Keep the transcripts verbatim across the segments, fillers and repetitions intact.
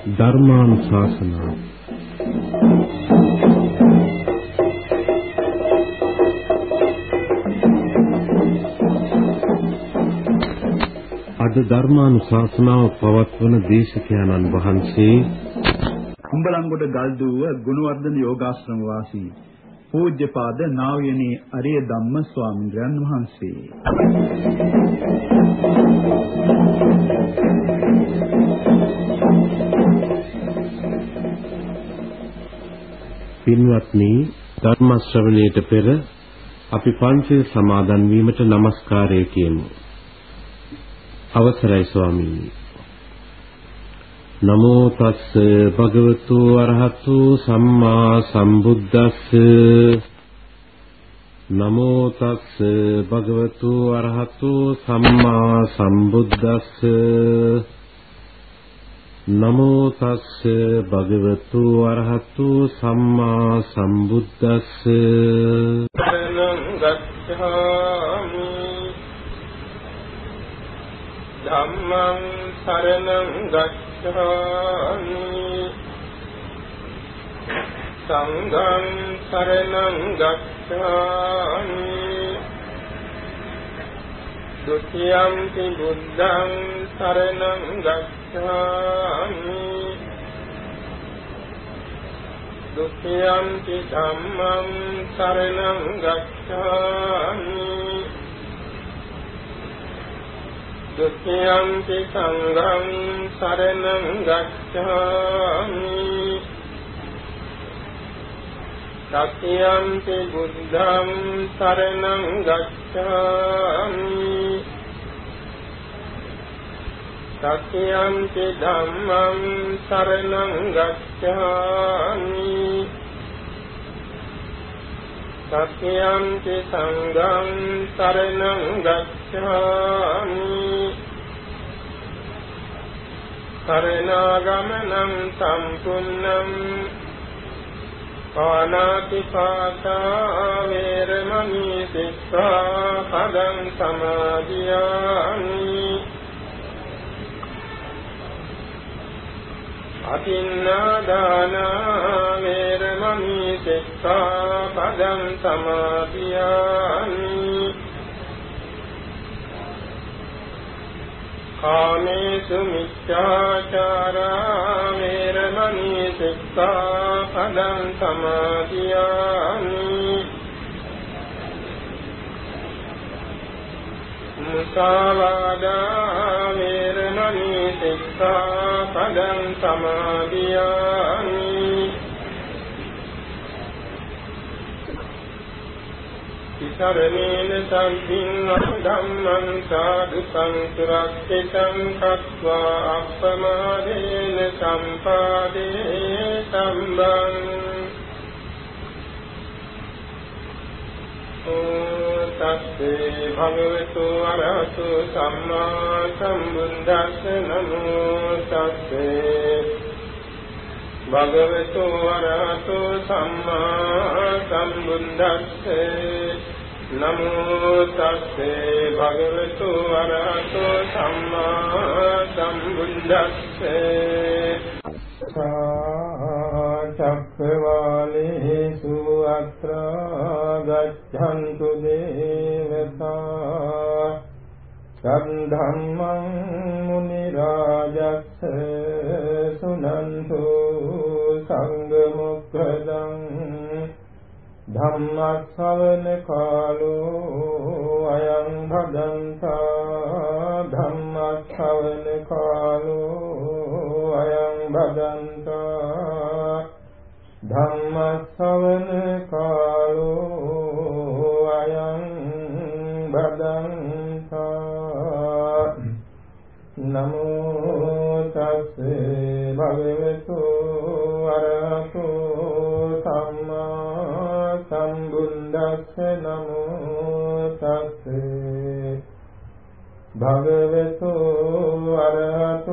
ධර්මානුශාසනාව අද ධර්මානුශාසනාව පවත්වන දේශකයන්න් වහන්සේ කුඹලංගොඩ ගල්දුව ගුණවර්ධන යෝගාශ්‍රම වාසී පූජ්‍යපාද නා වූ යනේ අරිය ධම්ම ස්වාමීන් වහන්සේ. පින්වත්නි, ධර්ම ශ්‍රවණයට පෙර අපි පංචශීල සමාදන් වීමට নমස්කාරය කියමු. අවසරයි ස්වාමීනි. නමෝ තස්ස භගවතු අරහතු සම්මා සම්බුද්දස්ස නමෝ තස්ස භගවතු අරහතු සම්මා සම්බුද්දස්ස නමෝ තස්ස භගවතු අරහතු සම්මා සම්බුද්දස්ස සරණං ගච්ඡාමි ධම්මං සරණං ගච්ඡාමි සංඝං සරණං ගච්ඡාමි ဒုတိယံ ති බුද්ධං සරණං ගච්ඡාමි ဒုတိယံ ති ධම්මං සරණං ගච්ඡාමි ဒုတိယံ ති සංඝං සරණං ගච්ඡාමි တတိယံ ති බුද්ධං සරණං ගච්ඡාමි တတိယံ ති ධම්මං සරණං ගච්ඡාමි တတိယံ ති සංඝං සරණං ගච්ඡාමි สรณากมนังสัมปุณังปานาติปาตาเวรมณีสิกขาปดังสมาธิยามิอทินนาดานาเวรมณีสิกขาปดังสมาธิยามิกาเมสุมิจฉาจาราเวรมณีสิกขาปดังสมาธิยามิมุสาวาดาเวรมณีสิกขาปดังสมาธิยามิසරණේන සම්පින් ධම්මං සාදුකං සුරක්ෂිතං කତ୍වා අප්පමාදේන සම්පාදේ සම්බං ඕ තස්සේ භගවතු අරහතු සම්මා සම්බුද්දස්ස නමෝ තස්සේ භගවතු අරහතු සම්මා සම්බුද්දස්සේ නමෝ තස්සේ භගවතු අරහතු සම්මා සම්බුද්දස්සේ චක්ඛවාලේසු අත්‍රා ගච්ඡන්තු දේවතා සද්ධම්මං මුනි රාජස්ස සුනන්තු සංඝ මොක්ඛදං ධම්මස්සවන කාලෝ අයං භදන්තා ධම්මස්සවන කාලෝ අයං භදන්තා ධම්මස්සවන කාලෝ අයං භදන්තා නමෝ තස්සේ භගවතු අරහතු සම්මා සම්බුද්දස්ස නමෝ තස්සේ භගවතු අරහතු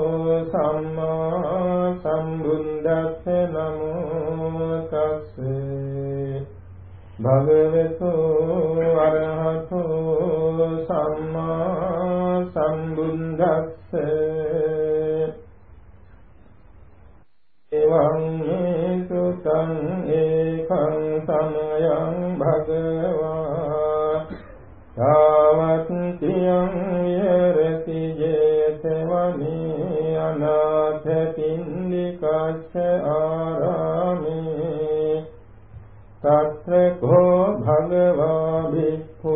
සම්මා සම්බුද්දස්ස නමෝ තස්සේ භගවතු අරහතු සම්මා සම්බුද්දස්ස එවං මේ සුතං ඒකං සමයං භගවා තාවත්තියං විහෙරති ජේතවනී අනාථ පින්ඩිකස්ස ආරාමේ තත්‍ර කෝ භගවා භික්ඛු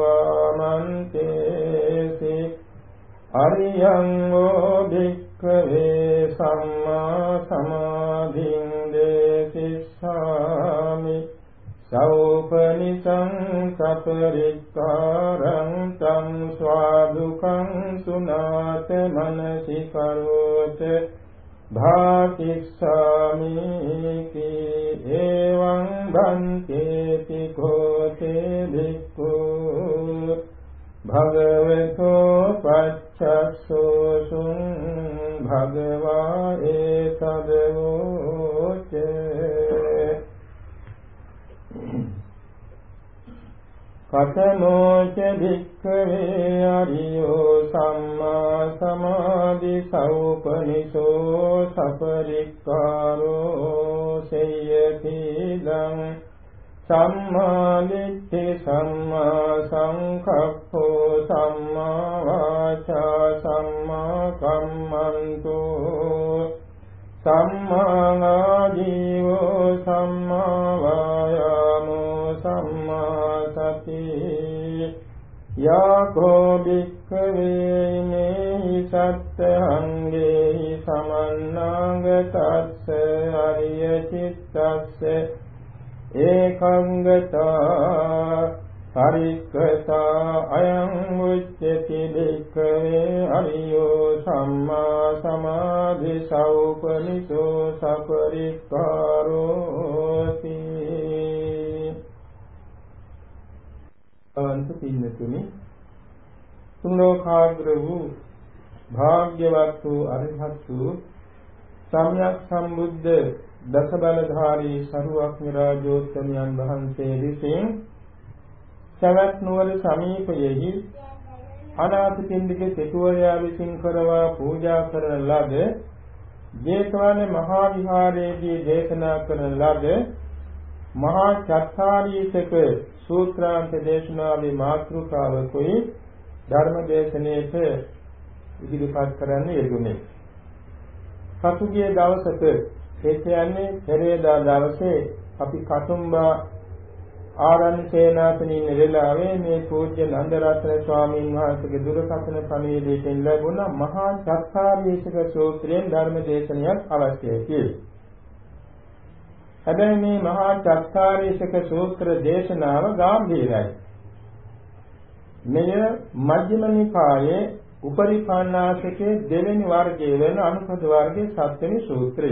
ආමන්තේසි අරියං වෝ භික්ඛවේ සම්මා සමාධින් දේසිස්සාමි සෞපනිසං සපරික්කාරං තං ස්වාදුකං සුනාත මනසි කරෝත භාතිස්සාමි කී එවං බන්තේති කෝතේ භික්ඛු භගවතෝ පච්චස්සෝසුං භගවා ඒතදෝචේ කතමෝච භික්ඛවේ අරියෝ සම්මා සමාධි සෞපනිසෝ සපරික්කාරෝ සේයති දං සම්මා දිට්ඨි සම්මා සංකප්පෝ සම්මා වාචා සම්මා කම්මන්තෝ සම්මා ආජීවෝ සම්මා වායාමෝ සම්මා සති යාකෝ භික්ඛවේ මේ සත්තංගේහි සමන්නාගතස්ස අරිය චිත්තස්ස ඒකංගතා පරික්ඛතා අයං උච්චති භික්ඛවේ අරියෝ සම්මා සමාධි සෞපනිසෝ සපරික්ඛාරෝති අන්ත පින්නතුනි තුන්ලෝකාග්‍ර වූ භාග්‍යවත් වූ අරිහත් වූ සම්්‍යක් සම්බුද්ධ දස බලධාරී සරුවක්ඥ රාජෝත්තමයන් වහන්සේ විසින් සවැත් නුවර සමීපයෙහි අනාථපිණ්ඩික සිටුවරයා විසින් කරවා පූජා කරන ලද ජේතවන මහා විහාරයේදී දේශනා කරන ලද මහා චත්තාරීසක සූත්‍රාන්ත දේශනාවේ මාතෘකාවකයි ධර්ම දේශනාවට ඉදිරිපත් කරන්න යෙදුනේ. සතුගේ දවසක ඒ කියන්නේ පෙරේදා දවසේ අපි කතුම්බා ආරණ්‍ය සේනාසනින් ඉරලාවේ මේ පූජ්‍ය නන්දරත්න ස්වාමීන් වහන්සේගේ දුරකථන පණිවිඩයෙන් ලැබුණ මහා චත්තාරීසක සූත්‍රයෙන් ධර්ම දේශනයක් අවශ්‍යයි කියලා. හැබැයි මේ මහා චත්තාරීසක සූත්‍ර දේශනාව ගැඹීරයි. මෙය මජ්ක්‍ධිම නිකායේ උපරිපන්නාසකේ දෙවෙනි වර්ගයේ වෙන අනුපද වර්ගයේ සත්වෙනි සූත්‍රය.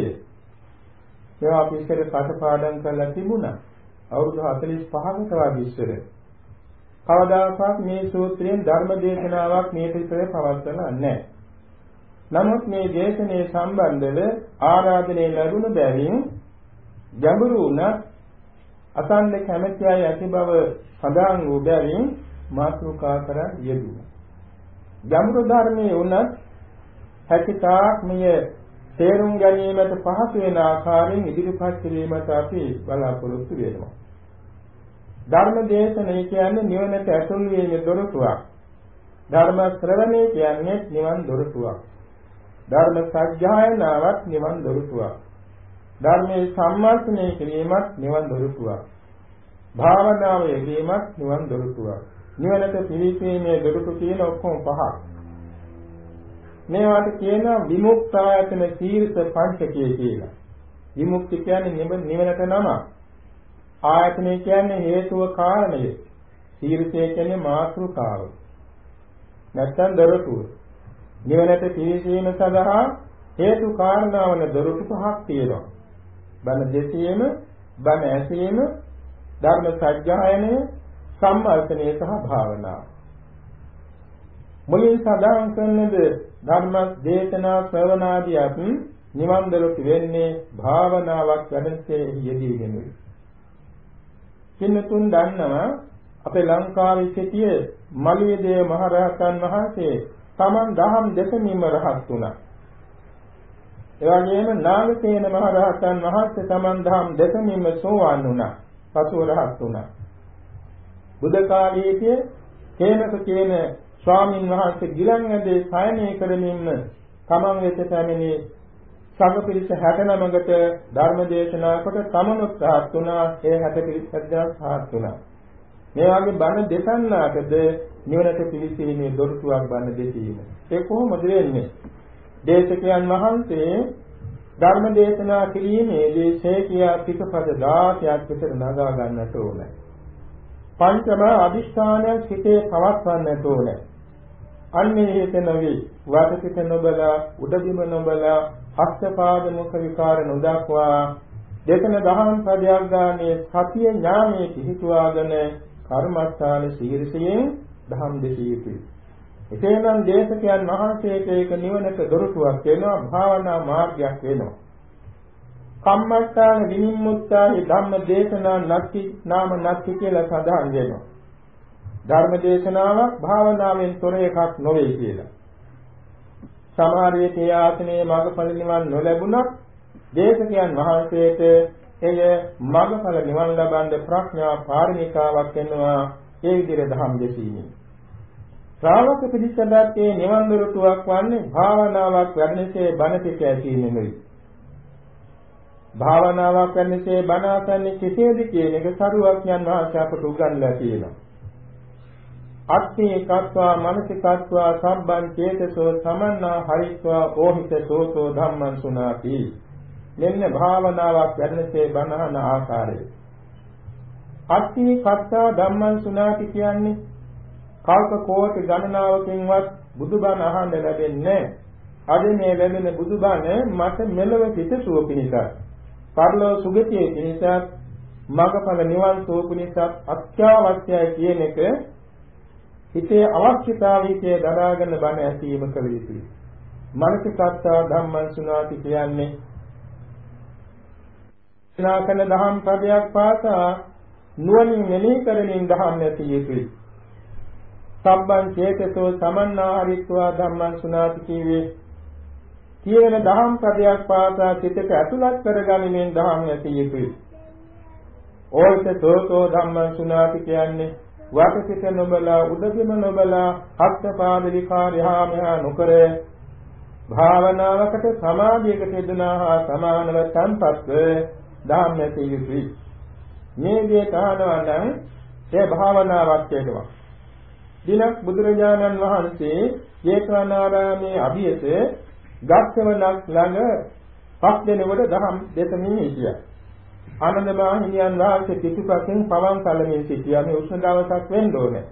ඒවා අපි ඉස්සර පාඩම් කරලා තිබුණා. අවුරුදු හතළිස් පහකට වගේ ඉස්සර. කවදාකවත් මේ සූත්‍රයෙන් ධර්ම දේශනාවක් මේ පිටරේ පවත්වලා නැහැ. නමුත් මේ දේශනේ සම්බන්ධව ආරාධනය ලැබුණ බැවින් ගැඹුරු වුණ අසන්න කැමැති අය ඇති බව සඳහන් වූ බැවින් මාතෘකා කර යෙදුණා. ගැඹුරු ධර්මයේ උනත් හැකිතාක් මෙය තේරුම් ගැනීමට පහසු වෙන ආකාරයෙන් ඉදිරිපත් කිරීමට අපි බලාපොරොත්තු වෙනවා. ධර්ම දේශනය කියන්නේ නිවනට ඇතුල් වීමේ දොරටුවක්. ධර්ම ශ්‍රවණය කියන්නේ නිවන් දොරටුවක්. ධර්ම සත්‍යයනාවක් නිවන් දොරටුවක්. ධර්මයේ සම්මාසනය කිරීමත් නිවන් දොරටුවක්. භාවනාව යෙදීමත් නිවන් දොරටුවක්. නිවනට පිවිසීමේ දොරටු තියෙන ඔක්කොම පහක්. මේවට කියනවා විමුක්තායතන සීර්ෂ පංචකය කියලා. විමුක්ති කියන්නේ නිවනට නම. ආයතනය කියන්නේ හේතුව කාරණය. සීර්ෂය කියන්නේ මාතෘකාව. නැත්නම් දොරටුව. නිවනට පිවිසීම සඳහා හේතු කාරණාවන දොරටු පහක් තියෙනවා. බණ දෙසීම, බණ ඇසීම, ධර්ම සත්‍යයනය, සම්මර්ථනය සහ භාවනාව. මුලින් සඳහන් කරනද ධර්ම දේශනා ශ්‍රවණාදියත් නිවන් දොරටු වෙන්නේ භාවනාවක් වැඩසේ යෙදීගෙනයි. කින්නතුන් දන්නවා අපේ ලංකාවේ සිටියේ මලියදේව මහ රහතන් වහන්සේ තමන් දහම් දෙසමින්ම රහත් වුණා. එවැගේම නාගසේන මහ රහතන් වහන්සේ තමන් දහම් දෙසමින්ම සෝවාන් වුණා. පසුව රහත් වුණා. බුද්ධ කාලයේදී කේනක කියන ස්වාමින් වහන්සේ ගිලන් ඇදේ සයනය කරමින්ම තමන් වෙත පැමිණි සංඝ පිරිස හැට නමකට ධර්ම දේශනා කොට තමනුත් රහත් වුණා. ඒ හැට පිරිසක් රහත් වුණා. මේ වගේ බණ දෙසන්නාටද නිවනට පිවිසීමේ දොරටුවක් බණ දෙසීම. ඒ කොහොමද වෙන්නේ? දේශකයන් වහන්සේ ධර්ම දේශනා කිරීමේදී ශේකියා පිටපද දාසයක් විතර නගා ගන්නට ඕනේ. පංචම අදිෂ්ඨානය සිතේ පවත්වන්නට ඕනේ. අන්නේ හේත නොවේ වටපිට නොබලා උඩබිම නොබලා හස්තපාද මුඛ විකාර නොදක්වා දෙතන දහම් පදයක් ගානේ සතිය ඥානයේ පිහිටුවාගෙන කර්මස්ථාන සීරසියෙන් දහම් දෙසිය යුතුයි. එසේනම් දේශකයන් වහන්සේට ඒක නිවනට දොරටුවක් වෙනවා, භාවනා මාර්ගයක් වෙනවා. කම්මස්ථාන විනිමුක්තාහි ධම්ම දේශනා නැති නාම නැති කියලා සඳහන් වෙනවා. ධර්ම දේශනාවක් භාවනාවෙන් තොර එකක් නොවේ කියලා. සමහරවිට ආසනයේ මඟඵල නිවන් නොලැබුණත් දේශකයන් වහන්සේට එය මඟඵල නිවන් ලබන්න ප්‍රඥා පාරමිතාවක් වෙනවා. ඒ විදිහට ධම්ම දේශීමේ ශ්‍රාවක පිළිසඳත්තේ නිවන් දොරටුවක් වන්නේ භාවනාවක් වැඩනසේ බණ පිට ඇසීමෙනුයි. භාවනාවක් වැඩනසේ බණ අසන්නේ කෙසේද කියන එක සරුවක්ඥන් වහන්සේ අපට උගන්වලා තියෙනවා. අත්ථේ කତ୍වා මනසිකත්වා සම්බන් චේතසෝ සමන්නා හරිත්වා ඕහිත සෝතෝ ධම්මං සුනාති. මෙන්න භාවනාවක් වැඩනසේ බණ අහන ආකාරය. අත්ථේ කତ୍වා ධම්මං සුනාති කියන්නේ කල්ප කෝටි ගණනාවකින්වත් බුදුබණ අහන්න ලැබෙන්නේ නැහැ. අද මේ ලැබෙන බුදුබණ මට මෙලව හිතසුව පිණිසත්, පරලෝ සුගතියේ පිණිසත්, මඟඵල නිවන් සුව පිණිසත් අත්‍යවශ්‍යයි කියන එක හිතේ අවශ්‍යතාවයේ දරාගෙන බණ ඇසීම කළ යුතුයි. මනසිකත්තා ධම්මං සුනාති කියන්නේ ස්නාකන දහම් පදයක් පාසා නුවණින් මෙනෙහි කරමින් දහම් ඇසිය යුතුයි. සම්බන් චේතසෝ සමන්නා හරිත්වා ධම්මං සුනාති කීවේ කියන දහම් පදයක් පාසා සිතට ඇතුළත් කරගනිමින් දහම් ඇසිය යුතුයි. ඕිත සෝතෝ ධම්මං සුනාති කියන්නේ වටපිට නොබලා උඩබිම නොබලා හත්පාද විකාරයහා මෙහා නොකර භාවනාවකට සමාධියකට යෙදුනා හා සමානව තන්පත්ව දහම් ඇසිය යුතුයි. මේ දේ තහනවා නම් ඒ භාවනාවක් වේදවා. දිනක් බුදුරජාණන් වහන්සේ ජේතවනාරාමේ අභියස ගස්කවණක් ළඟ පස් දෙනෙකුට දහම් දෙසමින් හිටියා. ආනන්ද මහණියන් වහන්සේ පිටුපසින් පවන් සැලමින් සිටියා. මේ උෂ්ණ දවසක් වෙන්න ඕනේ.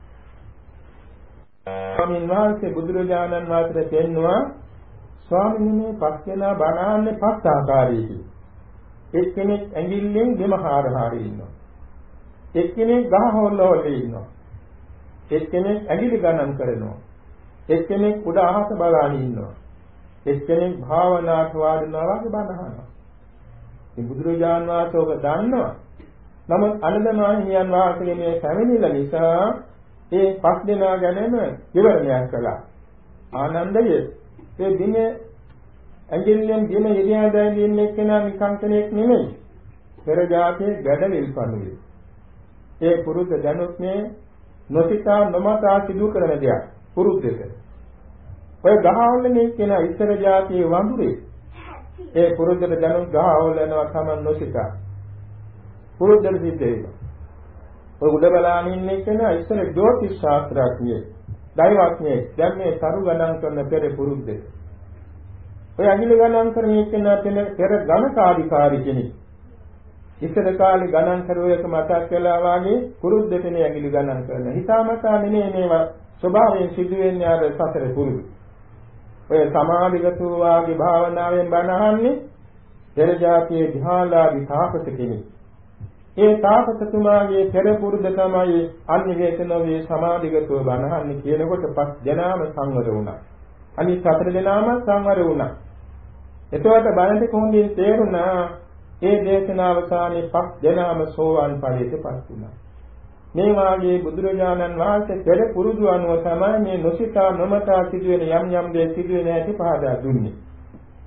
ස්වාමීන් වහන්සේ බුදුරජාණන් වහන්සේට කියනවා ස්වාමීන් මේ පස් දෙනා බණාන්නේ පස් ආකාරයකින්. එක්කෙනෙක් ඇඟිල්ලෙන් දෙම හාර හාරේ ඉන්නවා. එක්කෙනෙක් ගහ හොල්ලවල ඉන්නවා. එක්කෙනෙක් ඇඟිලි ගණන් කරනවා. එක්කෙනෙක් උඩ අහස බලාගෙන ඉන්නවා. එක්කෙනෙක් භාවනාවට වාඩිනවා වගේ බණ අහනවා. මේ බුදුරජාන් වහන්සේ ඔබ දන්නවා. නමුත් අනදමාහිමියන් වහන්සේ මේ පැමිණිලා නිසා ඒ පස් දෙනා ගැනම විවරණයක් කළා. ආනන්දය ඒ දිනේ ඇඟිල්ලෙන් දින ඉරියා දැන් එක්කෙනා නිකන් කෙනෙක් නෙමෙයි. පෙර જાතියේ ගැඩවිල් පණුවේ. ඒ පුරුද්ද දැනුත් මේ නොසිතා නොමතා සිදු කරන දෙයක් පුරුද්දට. ඔය ගහවලනේ කියන ඉස්සර જાතියේ වඳුරේ ඒ පුරුද්දට දැනුත් ගහවල යනවා තමයි නොසිතා. පුරුද්දට සිද්ධ වෙනවා. ඔය උඩ බලාගෙන ඉන්නේ කියන ඉස්සර ජ්‍යොතිෂ ශාස්ත්‍රඥයෙක්, දෛවඥයෙක් දැන් මේ තරු ගණන් කරන පෙර පුරුද්දේ. ඔය අගිල ගණන් කරන කියන පෙර ගණකාධිකාරී කෙනෙක්. ඉස්සර කාලේ ගණන් කරුව එක මතක් වෙලා වාගේ පුරුද්දටනේ ඇඟිලි ගණන් කරන. හිතාමතා නෙමෙයි මේවා ස්වභාවයෙන් සිදුවෙන්නේ අර සතර පුරුදු. ඔය සමාධිගත වාගේ භාවනාවෙන් බණ අහන්නේ පෙර જાතියේ ධ්‍යානලාභී තාපස කෙනෙක්. ඒ තාපසතුමාගේ පෙර පුරුද්ද තමයි අනිවේතනෝවේ සමාධිගතව බණ අහන්නේ කියනකොට පස් දෙනාම සංවර වුණා. අනිත් සතර දෙනාම සංවර වුණා. එතකොට බණට කොහොමද තේරුණා? ඒ දේශනාවසානයේ පස් දෙනාම සෝවාන් ඵලයටපත් වුණා. මේ වාගේ බුදුරජාණන් වහන්සේ පෙර පුරුදු අනුව තමයි මේ නොසිතා නොමතා සිදුවෙන යම් යම් දේ සිදුවෙන හැටි පහදා දුන්නේ.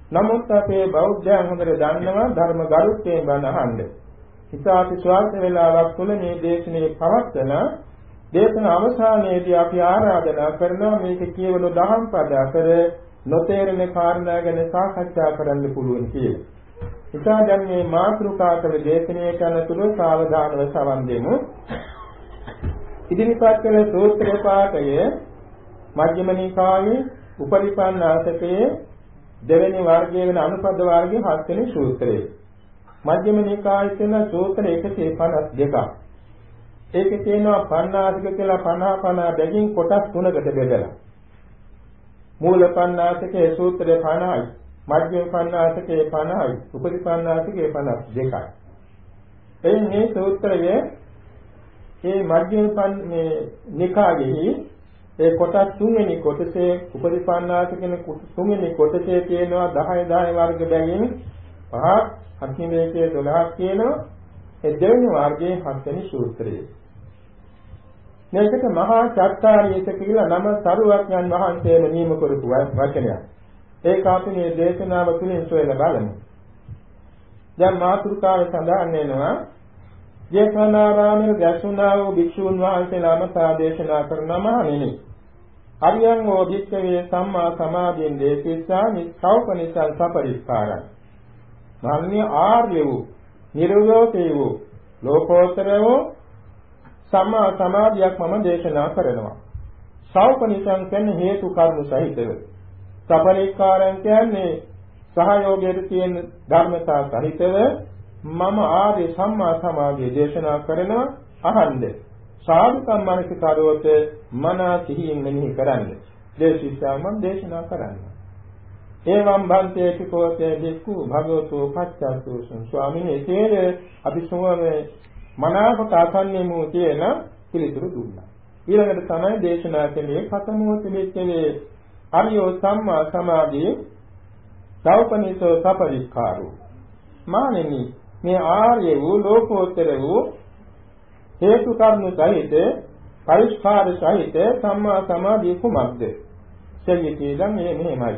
නමුත් අපේ බෞද්ධයන් හොඳට දන්නවා ධර්ම ගරුත්වයෙන් බණ අහන්න. ඉතාලි ස්වාර්ථ වේලාවක් තුළ මේ දේශනේ පවත්වන දේශන අවසානයේදී අපි ආරාධනා කරනවා මේක කියවන දහම් පද අතර නොතේරෙන කාරණා ගැන සාකච්ඡා කරන්න පුළුවන් කියලා. ඉතින් දැන් මේ මාතෘකා කළ දේශනයේ කරනතුරු සාවධානව සවන් දෙමු. ඉදිරිපත් කළ සූත්‍ර පාඨය මජ්ක්‍ධිම නිකායේ උපරිපන්නාසකයේ දෙවෙනි වර්ගයේ වෙන අනුපද වර්ගයේ හත් වෙනි සූත්‍රය. මජ්ක්‍ධිම නිකායේ තියෙන සූත්‍ර එකසිය පනස් දෙකක්. ඒකේ තියෙනවා පණ්ණාසික කියලා පනහ පනහ දෙකින් කොටස් තුනකට බෙදලා. මූල පණ්ණාසිකයේ සූත්‍රය පනහයි, මධ්‍යම පණ්ණාසිකයේ පනහයි, උපරිපන්නාසිකයේ පනස් දෙකයි. එයින් මේ සූත්‍රයේ මේ මධ්‍යම මේ නිකායේ ඒ කොටස් තුන්වෙනි කොටසේ උපරිපන්නාසිකේ තුන්වෙනි කොටසේ තියෙනවා දහය දහය වර්ග බැගින් පහක්, අන්තිමේකේ දොළහක් තියෙනවා. ඒ දෙවෙනි වර්ගයේ හත්වෙනි සූත්‍රය. මේකට මහා චත්තාරීස කියලා නම සරුවක්ඥන් වහන්සේම නියම කරපු වචනයක්. ඒක අපි මේ දේශනාව තුළින් සොයලා බලමු. දැන් මාතෘකාවේ සඳහන් වෙනවා ජේතවනාරාමයේ දැසුණා වූ භික්ෂුන් වහන්සේලා මතා දේශනා කරනම හරිනේ. අරියං වූ භික්ඛවේ සම්මා සමාධියෙන් දේශිතා නිස්සෞපනිසල් සපරිස්කාරං. මාන්නේ ආර්ය වූ නිර්වෝතේ වූ ලෝකෝත්තර වූ සම්මා සමාධියක් මම දේශනා කරනවා. සෞපනිසං කියන්නේ හේතු කර්ම සහිතව. සපරිස්කාරං කියන්නේ සහයෝගයට තියෙන ධර්මතා සහිතව මම ආර්ය සම්මා සමාධිය දේශනා කරනවා. අහන්න. සාධුකම් මනසිකාරෝත මනා සිහියෙන් මෙනෙහි කරන්න. දේශිතා මම දේශනා කරනවා. එවං බන්තේ කිකෝතේ දික්ඛු භගවතු පච්චාසෝසං ස්වාමීන් වහන්සේ අපි සෝමේ මනාවක අසන්නේමු කියන පිළිතුරු දුන්නා. ඊළඟට තමයි දේශනා කළේ කතමෝ තිබෙච්චේ අරියෝ සම්මා සමාධියේ සෞපනිසෝ සපරික්ඛාරෝ. මානෙනි මේ ආර්ය වූ ලෝකෝත්තර වූ හේතු කර්ම සහිත පරිස්කාර සහිත සම්මා සමාධිය කුමක්ද? සෙයිකේ නම් මේ මෙහෙමයි.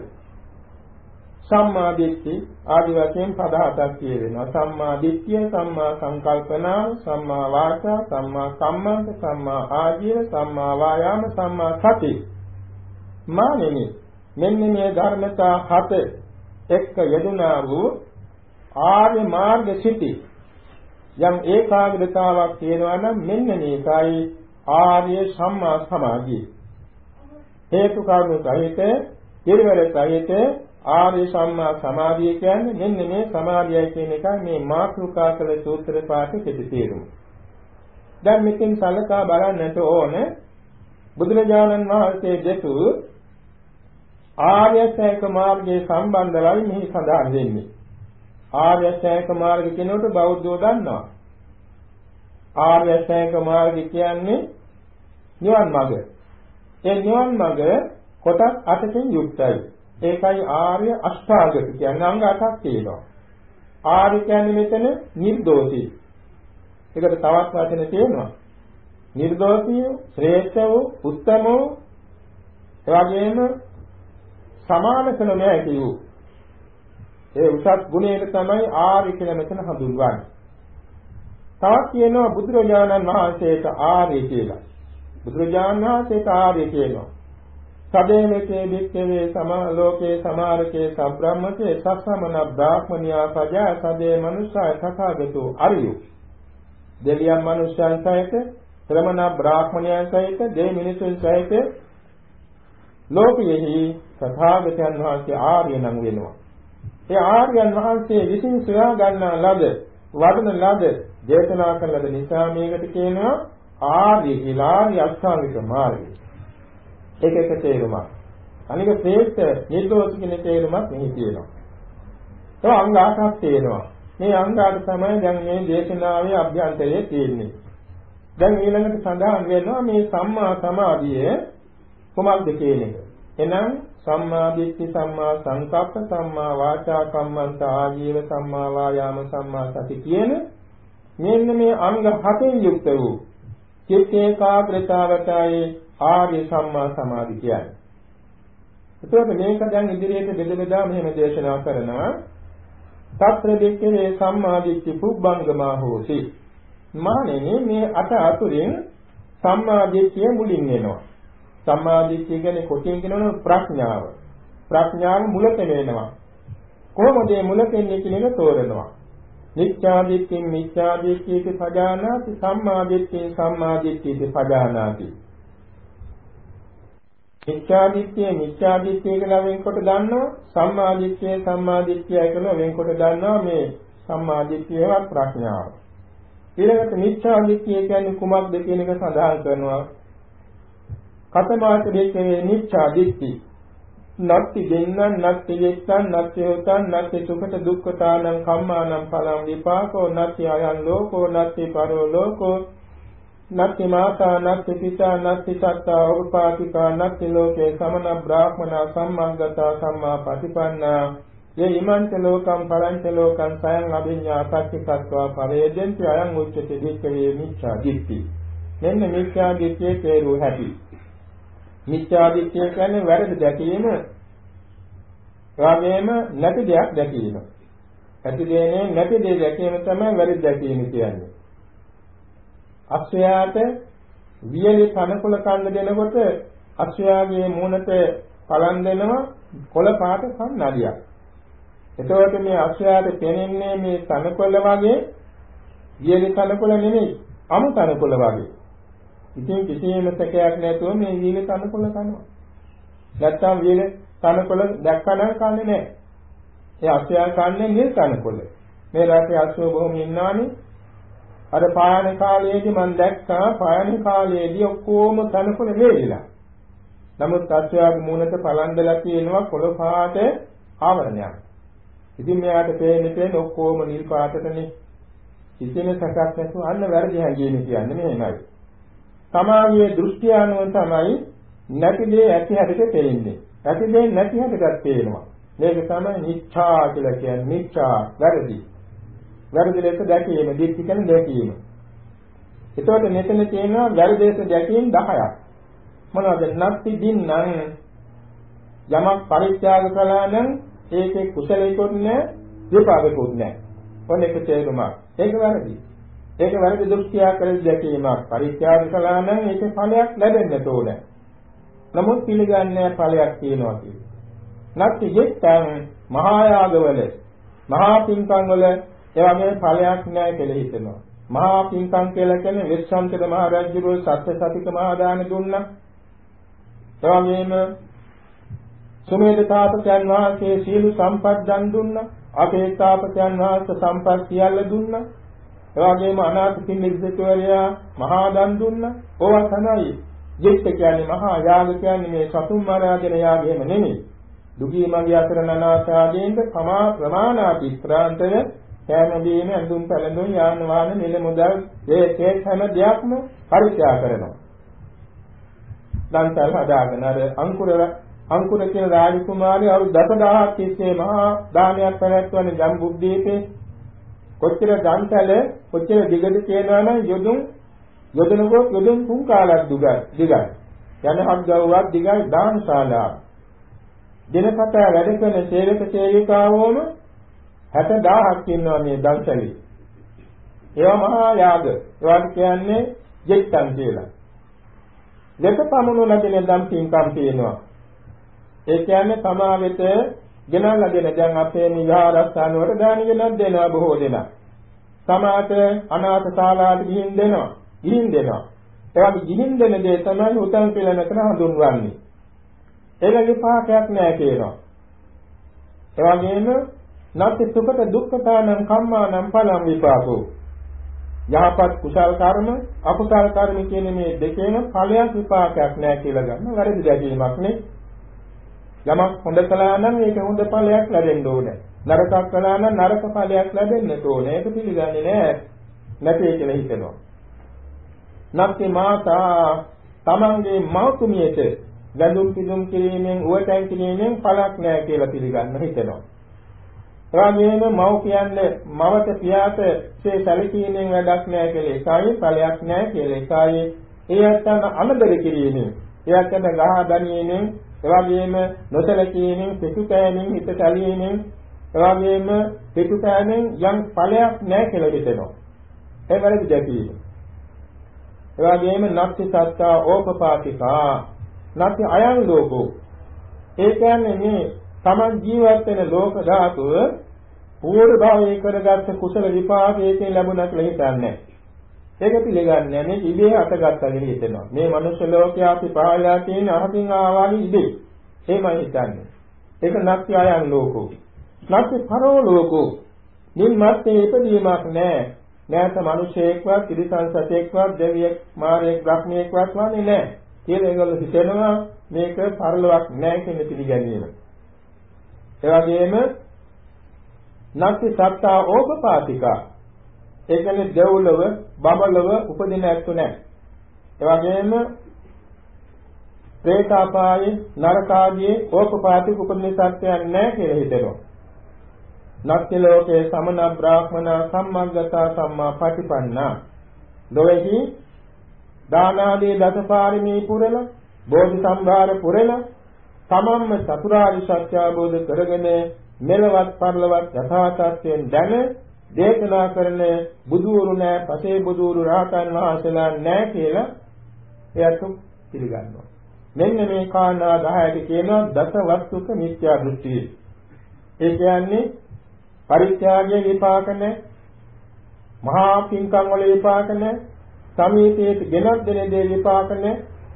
සම්මා දිට්ඨි ආදි වශයෙන් පද හතක් කියවෙනවා. සම්මා දිට්ඨිය, සම්මා සංකල්පනා, සම්මා වාචා, සම්මා කම්මන්ත, සම්මා ආජීව, සම්මා වායාම, සම්මා සති. මානෙනි මෙන්න මේ ධර්මතා හත එක්ක යෙදුනා වූ ආර්ය මාර්ග සිටි යම් ඒකාග්‍රතාවක් තියෙනවා නම් මෙන්න මේකයි ආර්ය සම්මා සමාධිය. හේතු කාරණු සහිත පිළිවෙල සහිත ආර්ය සම්මා සමාධිය කියන්නේ මෙන්න මේ සමාධියයි කියන එකයි මේ මාතෘකා කළ සූත්‍ර පාඨයේ කෙටි තේරුම. දැන් මෙතෙන් සලකා බලන්නට ඕන බුදුරජාණන් වහන්සේ දෙතු ආර්ය ශ්‍රේක මාර්ගයේ සම්බන්ධවයි මෙහි සඳහන් වෙන්නේ. ආර්ය ශ්‍රේක මාර්ගය කියනකොට බෞද්ධයෝ දන්නවා. ආර්ය ශ්‍රේක මාර්ගය කියන්නේ නිවන් මඟ. ඒ නිවන් මඟ කොටස් අටකින් යුක්තයි. ඒකයි ආර්ය අෂ්ටාංග කියන්නේ අංග අටක් තියෙනවා. ආර්ය කියන්නේ මෙතන නිර්දෝෂී. ඒකට තවත් වචන තියෙනවා. නිර්දෝෂී, ශ්‍රේෂ්ඨ වූ, උත්තම වූ, එවැගේම සමාන කළ නොහැකි වූ. ඒ උසස් ගුණයට තමයි ආර්ය කියලා මෙතන හඳුන්වන්නේ. තවත් කියනවා බුදුරජාණන් වහන්සේට ආර්ය කියලා. බුදුරජාණන් වහන්සේට ආර්ය කියනවා. සදේමකේ වික්කවේ සමා ලෝකේ සමාරකේ සබ්‍රාහ්මකේ සස්සමන බ්‍රාහ්මනියා සජා සදේ මනුෂ්‍යය තථාගතෝ අරියෝ. දෙවියන් මනුෂ්‍යයන් සහිත ශ්‍රමණ බ්‍රාහ්මණයන් සහිත දෙවි මිනිසුන් සහිත ලෝකයෙහි තථාගතයන් වහන්සේ ආර්ය නම් වෙනවා. ඒ ආර්යයන් වහන්සේ විසින් සොයා ගන්නා ලද වඩන ලද දේශනා කරන ලද නිසා මේකට කියනවා ආර්ය කියලා ආර්ය අෂ්ටාංගික මාර්ගය. ඒක එක තේරුමක්. අනික ශ්‍රේෂ්ඨ නිර්දෝෂ කියන තේරුමක් මෙහි තියෙනවා. ඒ අංග අටක් තියෙනවා. මේ අංග අට තමයි දැන් මේ දේශනාවේ අභ්‍යන්තරයේ තියෙන්නේ. දැන් ඊළඟට සඳහන් වෙනවා මේ සම්මා සමාධිය කොහොමද කියන එක. එහෙනම් සම්මා දිට්ඨි, සම්මා සංකප්ප, සම්මා වාචා කම්මන්ත ආජීව, සම්මා වායාම, සම්මා සති කියන මෙන්න මේ අංග හතෙන් යුක්ත වූ චිත්ත ඒකාග්‍රතාවටයි ආර්ය සම්මා සමාධි කියන්නේ. එතකොට මේක දැන් ඉදිරියට බෙද බෙදා මෙහෙම දේශනා කරනවා. తත්‍ර දෙක්කේ සම්මාදිට්ඨි පුබ්බංගමා හෝති. මානෙනි මේ අට අතුරින් සම්මාදිට්ඨිය මුලින් එනවා. සම්මාදිට්ඨිය කියන්නේ කොටින් කියනවනේ ප්‍රඥාව. ප්‍රඥාව මුලට වෙනවා. කොහොමද මේ මුලට එන්නේ කියන එක තෝරනවා. මිච්ඡාදිට්ඨිය මිච්ඡාදිට්ඨියට පජානාති සම්මාදිට්ඨිය සම්මාදිට්ඨියට පජානාති. මිච්ඡාදිට්ඨිය මිච්ඡාදිට්ඨිය කියලා වෙන්කොට දන්නවා. සම්මාදිට්ඨිය සම්මාදිට්ඨිය කියලා වෙන්කොට දන්නවා මේ සම්මාදිට්ඨියවත් ප්‍රඥාව. ඊළඟට මිච්ඡාදිට්ඨිය කියන්නේ කුමක්ද කියන එක සඳහන් කරනවා. කතමාත දෙකේ මිච්ඡාදිට්ඨි නත්ති දෙන්නන් නත්ති දෙත්තන් නත්ති හොතන් නත්ති සුඛත දුක්ඛතානං කම්මානං පලං විපාකෝ නත්ති අයං ලෝකෝ නත්ති පරෝ ලෝකෝ නත්ති මාතා නත්ති පිතා නත්ති සත්තා උපාතිකා නත්ති ලෝකේ සමන බ්‍රාහ්මනා සම්මංගතා සම්මා පටිපන්නා යේ ඉමන්ත ලෝකම් පරංච ලෝකං සයං අභිඤ්ඤා සච්චිකත්වා පරේදෙන්ති අයං උච්චති දික්ඛවේ මිච්ඡා දිට්ඨි. මෙන්න මිච්ඡා දිට්ඨියේ තේරුව හැටි. මිච්ඡා දිට්ඨිය කියන්නේ වැරදි දැකීම, රාගයම නැති දෙයක් දැකීම. ඇති දෙන්නේ නැති දෙයක් දැකීම තමයි වැරදි දැකීම කියන්නේ. අක්ෂයාට වියලි තනකොළ කන්න දෙනකොට අක්ෂයාගේ මූණට පලන් දෙනවා කොළ පාට කන්නඩියක්. එතකොට මේ අක්ෂයාට පෙනෙන්නේ මේ තනකොළ වගේ වියලි තනකොළ නෙමෙයි, අමු තනකොළ වගේ. ඉතින් කිසියම් සැකයක් නැතුව මේ වියලි තනකොළ කනවා. නැත්තම් වියලි තනකොළ දැක්කම කන්නේ නැහැ. ඒ අක්ෂයා කන්නේ නිල් තනකොළ. මේ රටේ අක්ෂය බොහොම ඉන්නවනේ. අර පායන කාලයේදී මම දැක්කා පායන කාලයේදී ඔක්කොම තනකොළ වේලිලා. නමුත් අක්ෂයාගේ මූණට පලන්දලා තියෙනවා කොළ පාට ආවරණයක්. ඉතින් මෙයාට පේන්නේ පේන්නේ ඔක්කොම නිල් පාටටනේ. කිසිම සැකයක් නැතුව අන්න වැරදි හැංගීම කියන්නේ මෙහෙමයි. සමාගයේ දෘෂ්ටි අනුව තමයි නැති දේ ඇති හැටට පේන්නේ. ඇති දේ නැති හැටට පේනවා. මේක තමයි මිච්ඡා කියලා කියන්නේ. මිච්ඡා වැරදි. වැරදි ලෙස දැකීම, දිට්ඨි කියන්නේ දැකීම. එතකොට මෙතන තියෙනවා වැරදි ලෙස දැකීම දහයක්. මොනවද? නැත්ති දින්නම් යමක් පරිත්‍යාග කළා නම් ඒකේ කුසලයකොත් නැහැ, විපාකයකොත් නැහැ. ඔන්න ඒක තේරුමක්. ඒක වැරදි. ඒක වැරදි දෘෂ්ටියක් කරලා දැකීමක්. පරිත්‍යාග කළා නම් ඒකේ ඵලයක් ලැබෙන්න ඕනේ. නමුත් පිළිගන්නේ ඵලයක් තියෙනවා කියන්නේ. නැත්ති යෙත්තන් මහා යාගවල, මහා පින්කම් වල ඒ වගේ ඵලයක් නැහැ කියලා හිතනවා. මහා පින්කම් කියලා කියන්නේ විශ්වම්තක මහ රජුගේ සත්‍ය සතික මහා දාන දුන්නා. ඒ වගේම සුමේද තාපසයන් වහන්සේ සීල සම්පත් දන් දුන්නා. අපේ තාපසයන් වහන්සේ සම්පත් සියල්ල දුන්නා. ඒ වගේම අනාථ පින්නිද්දකවරයා මහා දන් දුන්නා. ඕවා තමයි ජීවිත කියන්නේ මහා යාග කියන්නේ මේ සතුන් මරාගෙන යාගෙම නෙමෙයි. දුගී මගේ අතර නනාසාදීන්ද ප්‍රමා ප්‍රමාණාති ප්‍රාන්තය කෑම බීම ඇඳුම් පැළඳුම් යාන වාහන මිල මුදල් ඒ හැම දෙයක්ම පරිත්‍යාග කරනවා. දන්තල් හදාගෙන අර අංකුර අංකුර කියන රාජකුමාරී අවුරුදු දසදහසක් තිස්සේ මහා දානයක් පැවැත්වන ජම්බුද්දීපේ කොච්චර දන්තල කොච්චර දිගද කියනවා නම් යොදුන් යොදනකොට යොදුන් තුන් කාලක් දුගයි දිගයි යන හත් ගව්වක් දිගයි දානශාලාව දිනපතා වැඩ කරන සේවක සේවිකාවෝම හැටදාහක් ඉන්නවා මේ දන්සලේ. ඒවා මහා යාග. ඒවාට කියන්නේ ජෙත්තන් කියලා. දෙක පමණු නැදෙන දම් පින්කම් තියෙනවා. ඒ කියන්නේ තමා වෙත ගෙනල්ලා දෙන දැන් අපේ විහාරස්ථාන වල දාන ගෙනත් දෙනවා බොහෝ දෙනා. සමාත අනාථ ශාලාවට ගිහින් දෙනවා. ගිහින් දෙනවා. ඒ වගේ ගිහින් දෙන දේ තමයි උතන් කියලා මෙතන හඳුන්වන්නේ. ඒකගේ පාඩයක් නෑ කියනවා. ඒ වගේම නැත්te සුඛත දුක්ඛතානං කම්මානං පලං විපාකෝ. යහපත් කුසල් කර්ම අකුසල් කර්ම කියන මේ දෙකේම ඵලයක් විපාකයක් නෑ කියලා ගන්න වැරදි දැකීමක් නේ. යමක් හොඳ කළා නම් ඒක හොඳ ඵලයක් ලැබෙන්න ඕනේ. නරකක් කළා නම් නරක ඵලයක් ලැබෙන්න ඕනේ. ඒක පිළිගන්නේ නෑ. නැtei කියලා හිතනවා. නැත්te මාතා තමන්ගේ මෞතුමියට වැඳුම් පිදුම් කිරීමෙන් උවටන් කිරීමෙන් ඵලක් නෑ කියලා පිළිගන්න හිතනවා. රාමයේම මව් කියන්නේ මවට පියාට සේ සැලකීමෙන් වැඩක් නෑ කියලා ඒකයි ඵලයක් නෑ කියලා ඒකයි ඒ අත්තන අනදර කිරීමෙන් ඒ අත්තන ගහ දණීමෙන් එවාගෙම නොසලකීමෙන් පිටු කෑමෙන් හිත සැලීමෙන් එවාගෙම පිටු කෑමෙන් යම් ඵලයක් නැහැ කියලා හිතෙනවා. ඒ වැරදි දැකීම. එවාගෙම නක්ති සත්තා ඕපපාතිකා නක්ති අයං ලෝකෝ. ඒ කියන්නේ මේ තමන් ජීවත් වෙන ලෝක ධාතුව පූර්ව භාවයේ කරගත්ත කුසල විපාකයෙන් ලැබුණා කියලා හිතන්නේ. ඒක පිළිගන්නේ මේ ඉබේ අතගත්තා කියලා හිතෙනවා. මේ මනුෂ්‍ය ලෝකයේ අපි පහළලා තියෙන අහකින් ආවාගේ ඉබේ. එහෙමයි හිතන්නේ. ඒක නැත්ති අයන් ලෝකෝ. නැත්ති පරෝ ලෝකෝ. නිම්මත්තේ ඉපදීමක් නැහැ. නැත මනුෂ්‍යයෙක්වත්, තිරිසන් සතෙක්වත්, දෙවියෙක්, මාරයෙක්, බ්‍රහ්මයෙක්වත් වන්නේ නැහැ. කියලා ඒගොල්ලෝ හිතනවා මේක පරලොවක් නැහැ කියන පිළිගැනීම. ඒ වගේම නැත්ති සත්තා ඕපපාතිකා. ඒ කියන්නේ දෙව්ලොව, බඹලොව උපදින ඇත්තු නැහැ. ඒ වගේම ප්‍රේතාපායේ, නරකාදී ඕපපාතික උපදින සත්‍යයන් නැහැ කියලා හිතනවා. නැත්ති ලෝකේ සමන බ්‍රාහ්මන සම්මග්ගතා සම්මා පටිපන්නා. දොවේහි දානාදී දසපාරමී පුරල, බෝධි සම්භාර පුරල, තමම්ම චතුරාර්ය සත්‍ය අවබෝධ කරගෙන මෙලවත් පරලවත් යථා තත්ත්වයෙන් දැන දේශනා කරන බුදුවරු නැහැ, පසේ බුදුවරු රහතන් වහන්සේලා නැහැ කියලා එයත් පිළිගන්නවා. මෙන්න මේ කාරණා දහයට කියනවා දස වස්තුක මිත්‍යා දෘෂ්ටිය. ඒ කියන්නේ පරිත්‍යාගයේ විපාක නැහැ, මහා පින්කම් වල විපාක නැහැ, සමීපයේ ගෙනත් දෙන දේ විපාක නැහැ,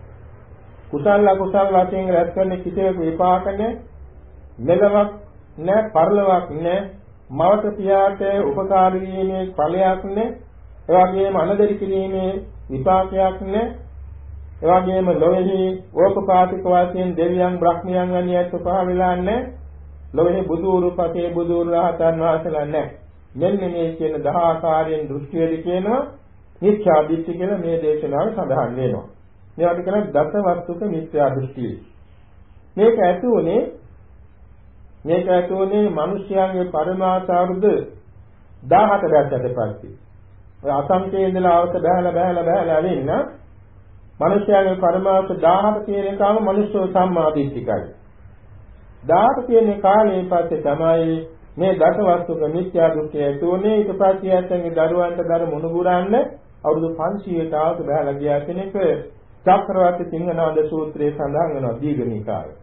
කුසල අකුසල වශයෙන් රැස් කරන කිසියක විපාක නැහැ, මෙලවක් නැහැ, පරලොවක් නැහැ, මවත පියාට උපකාර වීමේ ඵලයක් නැහැ, ඒ වගේම අනදරි කිරීමේ විපාකයක් නැහැ, ඒ වගේම ලෝකෙහි ඕපපාතික වාසයෙන් දෙවියන් බ්‍රහ්මයන් වැනි ඇත්ත පහ වෙලා නැහැ, ලෝකෙහි බුදුරු පතේ බුදුරු රහතන් වහන්සේලා නැහැ. මෙන්න මේ කියන දහ ආකාරයෙන් දෘෂ්ටියදී කියනවා මිත්‍යා දෘෂ්ටි කියලා මේ දේශනාවේ සඳහන් වෙනවා. මේවට කියන දස වස්තුක මිත්‍යා දෘෂ්ටිය. මේක ඇතුළේ මේක ඇතුළේ මිනිස්යාගේ පරමාර්ථ අවුරුදු දහහතරකට පස්සේ ඔය අසංකේ ඉඳලා අවත බහැලා බහැලා බහැලා වෙන්න මිනිස්යාගේ පරමාර්ථ දහහට කියන එකම මිනිස්සු සම්මාදිට්ඨිකයි. දහහට කියන කාලේ පස්සේ තමයි මේ දස වස්තුක මිත්‍යා දෘෂ්ටිය ඇතුළේ ඊට පස්සේ ඇත්තන්ගේ දරුවන්ට දර මුණුබුරන්න අවුරුදු පන්සීයට අවත බහැලා ගියා කියන එක චක්‍රවර්ති සිංහනාද සූත්‍රයේ සඳහන් වෙනවා දීඝනිකායේ.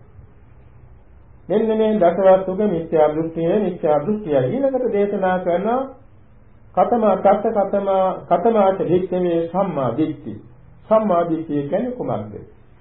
මෙන්න මේ දසවස්තුක මිත්‍යා දෘෂ්ටිය මිත්‍යා දෘෂ්ටිය ඊළඟට දේශනා කරන කතම තත්ත කතම කතමාච දිට්ඨියේ සම්මා දිට්ඨි. සම්මා දිට්ඨිය කියන්නේ කුමක්ද?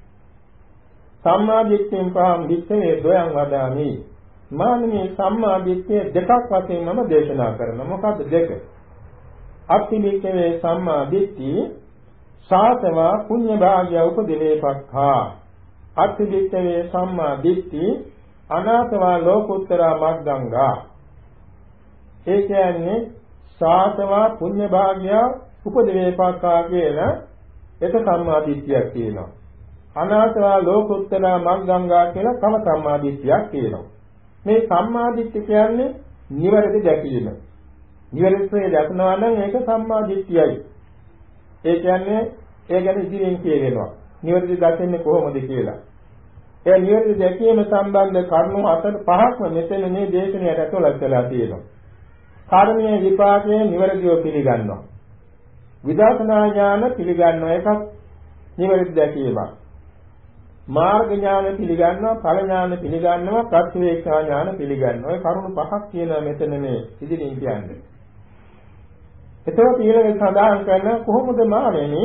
සම්මා දිට්ඨියෙන් පහම් දිට්ඨියේ දොයන් වදාමි. මානමේ සම්මා දිට්ඨිය දෙකක් වශයෙන් මම දේශනා කරනවා. මොකද්ද දෙක? අත්තිමිකේ සම්මා දිට්ඨි සාතවා පුඤ්ඤ භාග්‍ය උපදිනේපක්ඛා. අත්තිමිකේ සම්මා දිට්ඨි අනාතවා ලෝකුත්තරා මග්ගංගා. ඒ කියන්නේ සාතවා පුඤ්ඤ භාග්‍ය උපදිනේපක්ඛා කියන එක සම්මා දිට්ඨියක් තියෙනවා. අනාතවා ලෝකුත්තරා මග්ගංගා කියලා තම සම්මා දිට්ඨියක් තියෙනවා. මේ සම්මා දිට්ඨිය කියන්නේ නිවැරදි දැකීම. නිවැරදිව දැකනවා නම් ඒක සම්මා දිට්ඨියයි. ඒ කියන්නේ ඒ ගැන ඉදිරියෙන් කියවෙනවා. නිවැරදි දැකන්නේ කොහොමද කියලා. ඒ නිවැරදි දැකීම සම්බන්ධ කරුණු හතර පහක්ම මෙතන මේ දේශනාවට ඇතුළත් වෙලා තියෙනවා. කර්මයේ විපාකයේ නිවැරදිව පිළිගන්නවා. විදර්ශනා ඥාන පිළිගන්නවා එකක් නිවැරදි දැකීමක්. මාර්ග ඥාන පිළිගන්නවා, ඵල ඥාන පිළිගන්නවා, ප්‍රත්‍යවේක්ෂා ඥාන පිළිගන්නවා. ඒ කරුණු පහක් කියනවා මෙතන මේ ඉදිරියෙන් කියන්නේ. එතකොට ඊළඟ සඳහන් කරන කොහොමද මානෙනි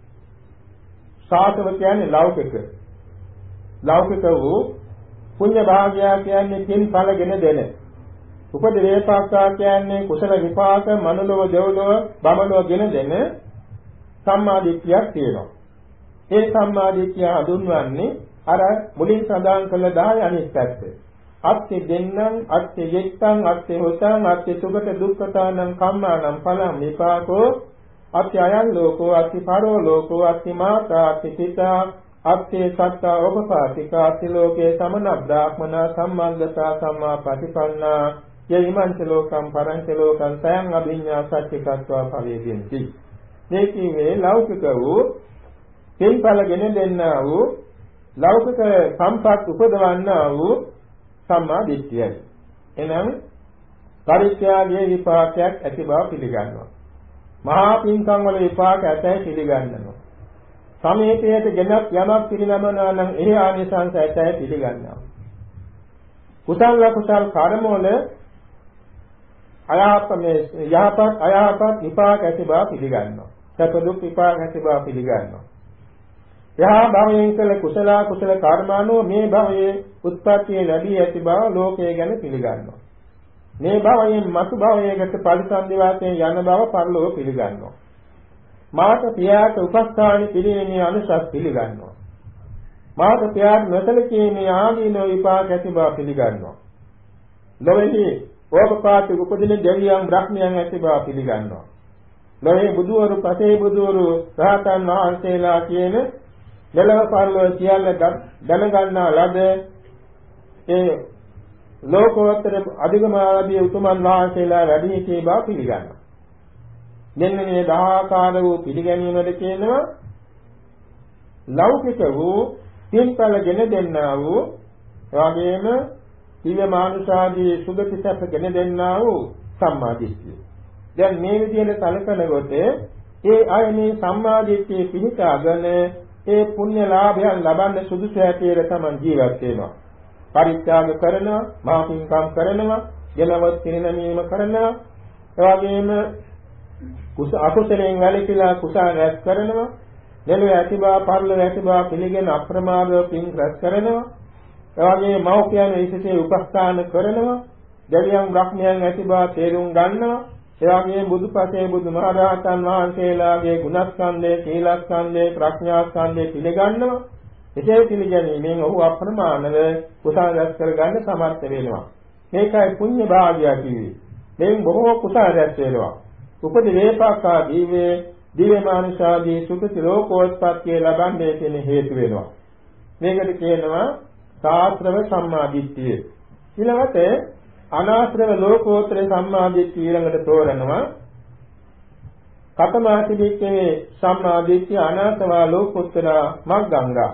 සාතව කියන්නේ ලෞකික. ලෞකික වූ පුණ්‍ය භාග්‍ය කියන්නේ පින් ඵලගෙන දෙන. උපද වේපාක්ඛා කියන්නේ කුසල විපාක මනුලව දෙව්ලොව බඹලොව ගෙන දෙන සම්මා දිට්ඨියක් තියෙනවා. ඒ සම්මා දිට්ඨිය හඳුන්වන්නේ අර මුලින් සඳහන් කළ දහය අනිත් පැත්ත. අත්ති දෙන්නම් අත්ති යෙත්තං අත්ති හොතං අත්ති සුගත දුක්ඛතානං කම්මානං ඵලං විපාකෝ අත්ති අයං ලෝකෝ අත්ති පරෝ ලෝකෝ අත්ති මාතා අත්ති පිතා අත්ති සත්තා උපපාතිකා අත්ති ලෝකේ සමන බ්‍රාහ්මන සම්මග්ගතා සම්මා පටිපන්නා යයිමංච ලෝකම් පරංච ලෝකං සයං අභිඤ්ඤා සච්චිකත්වා භවේදින්ති. මේ කියන්නේ ලෞකික වූ පින්ඵලගෙන දෙන්නා වූ ලෞකික සම්පත් උපදවන්නා වූ සම්මා දිට්ඨියයි. එනම් පරිත්‍යාගයේ විපාකයක් ඇති බව පිළිගන්නවා. මහා පින්කම් වල විපාක ඇතැයි පිළිගන්නවා. සමීපයට ගෙනත් යමක් පිළිගන්නවා නම් එහි ආනිසංස ඇතැයි පිළිගන්නවා. කුසල කුසල කර්ම වල අයහපත් මේ යහපත් අයහපත් විපාක ඇති බව පිළිගන්නවා. සැප දුක් විපාක ඇති බව පිළිගන්නවා. යහ භවයෙන් කළ කුසල කුසල කර්මානෝ මේ භවයේ උත්පත්තිය ලැබී ඇති බව ලෝකයේ ගැන පිළිගන්නවා. මේ භවයෙන් මතු භවයකට පරිසන්දි වාසයෙන් යන බව පරලෝක පිළිගන්නවා. මාත පියාට උපස්ථාන පිළිමේ අනුසස් පිළිගන්නවා. මාත පියාට නොසලකීමේ ආදීනෝ විපාක ඇති බව පිළිගන්නවා. ලොවේහි ඕපපාති උපදින දෙවියන් බ්‍රහ්මයන් ඇති බව පිළිගන්නවා. ලොවේ බුදුවරු පසේ බුදුවරු රහතන් වහන්සේලා කියන දෙලව පරලෝක සියල්ල දැනගන්නා ලද ඒ ලෝකෝත්තර අධිගමාදී උතුමන් වහන්සේලා වැඩි සිටි බව පිළිගන්නවා. මෙන්න මේ දහාකාර වූ පිළිගැනීමද කියනවා ලෞකික වූ සිල්පල ගෙන දෙන්නා වූ එවැගේම දිව්‍ය මානුෂාදී සුගති සැප ගෙන දෙන්නා වූ සම්මා දිට්ඨිය. දැන් මේ විදිහට සැලකනකොට ඒ අය මේ සම්මා දිට්ඨිය පිහිටාගෙන ඒ පුණ්‍ය ලාභයන් ලබන්න සුදුසු හැටියට තමයි ජීවත් වෙනවා. පරිත්‍යාග කරනවා, මහා පින්කම් කරනවා, ජනවත් පිරිනැමීම කරනවා, එවැගේම කුස අකුසලයෙන් වැළකීලා කුසල රැස් කරනවා, දෙලොව ඇති බව පරලොව ඇති බව පිළිගෙන අප්‍රමාදව පින් රැස් කරනවා, එවැගේම මෞඛ්‍යයන් විශේෂයෙන් උපස්ථාන කරනවා, දෙවියන් බ්‍රහ්මයන් ඇති බව තේරුම් ගන්නවා, එවැගේම බුදුපසේ බුදුමහරහතන් වහන්සේලාගේ ගුණස්කන්ධය, සීලස්කන්ධය, ප්‍රඥාස්කන්ධය පිළිගන්නවා. එසේ පිළිගැනීමෙන් ඔහු අප්‍රමාණව කුසල රැස් කරගන්න සමර්ථ වෙනවා. මේකයි පුණ්‍ය භාග්‍යය කිව්වේ. මෙයින් බොහෝ කුසල රැස් වෙනවා. උපදි වේපාකා දීවේ දිව්‍යමානුෂාදී සුඛ ලෝකෝත්පත්තිය ලබන්නේ කියන හේතු වෙනවා. මේකට කියනවා සාස්ත්‍රව සම්මාදිට්ඨිය. ඊළඟට අනාශ්‍රව ලෝකෝත්තර සම්මාදිට්ඨිය ඊළඟට තෝරනවා. කතමාති දිට්ඨියේ සම්මාදිට්ඨිය අනාත්මවා ලෝකෝත්තර මග්ගංගා.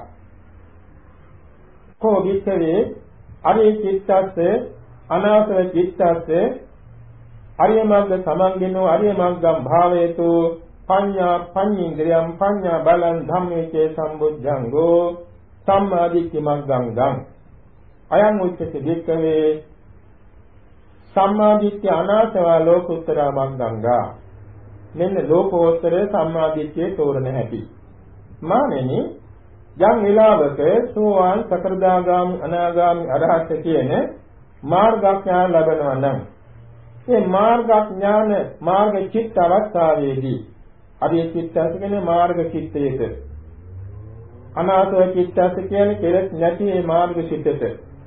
කෝ විච්ඡේ අරිය චිත්තස්සේ අනාශ්‍රව චිත්තස්සේ අරිය මග්ග සමංගිනෝ අරිය මග්ගම් භාවේතු පඤ්ඤා පඤ්ඤේන්ද්‍රයම් පඤ්ඤා බලං ධම්මේචේ සම්බුද්ධංගෝ සම්මාදිට්ඨි මග්ගංගං අයං උච්චති වික්ඛවේ සම්මාදිට්ඨි අනාසවා ලෝකෝත්තර මග්ගංගා. මෙන්න ලෝකෝත්තර සම්මාදිට්ඨියේ තෝරන හැටි. මානෙනි යම් විලාවක සෝවාන් සකෘදාගාමි අනාගාමි අරහත් කියන මාර්ගඥාන ලැබෙනවා නම් මේ මාර්ගඥාන මාර්ග චිත්ත අවස්ථාවේදී අරිය චිත්තස කියන්නේ මාර්ග චිත්තයේද අනාසව චිත්තස කියන්නේ කෙලෙස් නැති මේ මාර්ග චිත්තයට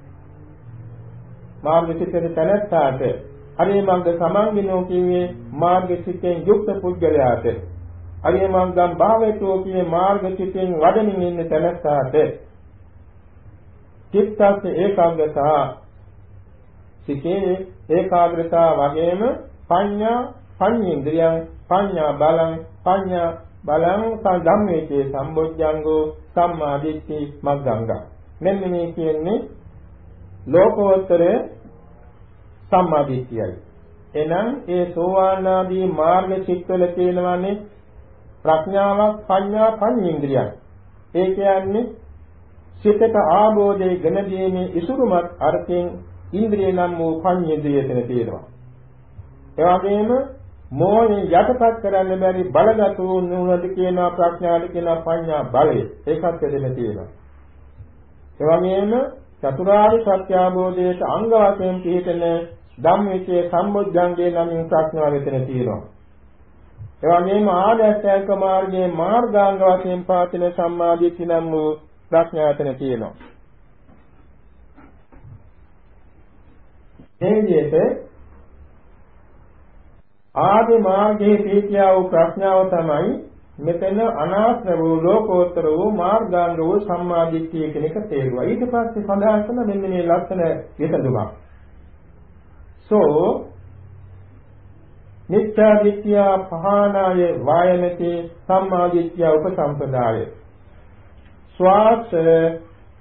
මාර්ග චිත්තේ තනත්තාට අරිය මග්ග සමංගිනෝ කියන්නේ මාර්ග චිත්තෙන් යුක්ත පුද්ගලයාට අරිය මග්ගම් භාවයතෝ කියන්නේ මාර්ග චිත්තෙන් වඩමින් ඉන්න තනත්තාට චිත්තස් ඒකාග්‍රතාව සිතේ ඒකාග්‍රතාව වගේම පඤ්ඤා පඤ්ඤේන්ද්‍රයන් පඤ්ඤා බලං පඤ්ඤා බලං සම්ධම්මේචේ සම්බොජ්ජංගෝ සම්මාදිට්ඨි මග්ගංගා. මෙන්න මේ කියන්නේ ලෝකෝත්තර සම්මාදිට්ඨියයි. එනම් ඒ සෝවාන් ආදී මාර්ග චිත්තවල තියෙනවානේ ප්‍රඥාවක් පඤ්ඤා පඤ්ඤේන්ද්‍රයන්. ඒ කියන්නේ සිතට ආબોධයේ ගෙන දීමේ ඉසුරුමත් අර්ථයෙන් ඉන්ද්‍රිය නම් වූ පඤ්ඤේන්ද්‍රියතන තියෙනවා. ඒ වගේම මෝහයෙන් යටපත් කරන්න බැරි බලගත් වූ නුවණද කියනවා ප්‍රඥාද කියනවා පඤ්ඤා බලය. ඒකත් දෙන්න තියෙනවා. ඒ වගේම චතුරාර්ය සත්‍ය අවබෝධයට අංග වශයෙන් පිළිතන ධම්මවිචේ සම්බොධ්‍යංගේ නමින් ප්‍රඥාව වෙතන තියෙනවා. ඒ වගේම ආදර්ශයක මාර්ගයේ මාර්ගාංග වශයෙන් පාතින සම්මාදිට්ඨි නම් වූ ප්‍රඥාවතන තියෙනවා. මේ විදිහට ආදි මාර්ගයේ පිහිටියා වූ ප්‍රඥාව තමයි මෙතන අනාත්ම වූ ලෝකෝත්තර වූ මාර්ගාංග වූ සම්මාදිට්ඨිය කියන එක තේරුවා. ඊට පස්සේ සඳහන් කරන මෙන්න මේ ලක්ෂණ විසඳුමක්. සෝ මිත්‍යා දිට්ඨිය පහනාය වායමති සම්මාදිට්ඨිය උපසම්පදාය. ස්වාස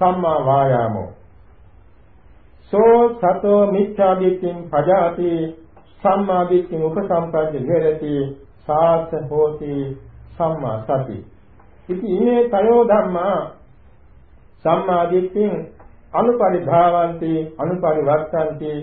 සම්මා වායාමෝ සෝ සතෝ මිච්ඡා දිට්ඨින් පජාති සම්මා දිට්ඨින් උපසම්පද්ද විහෙරති සාස හෝති සම්මා සති. ඉති ඉමේ තයෝ ධම්මා සම්මා දිට්ඨින් අනුපරිධාවಂತಿ අනුපරිවර්තಂತಿ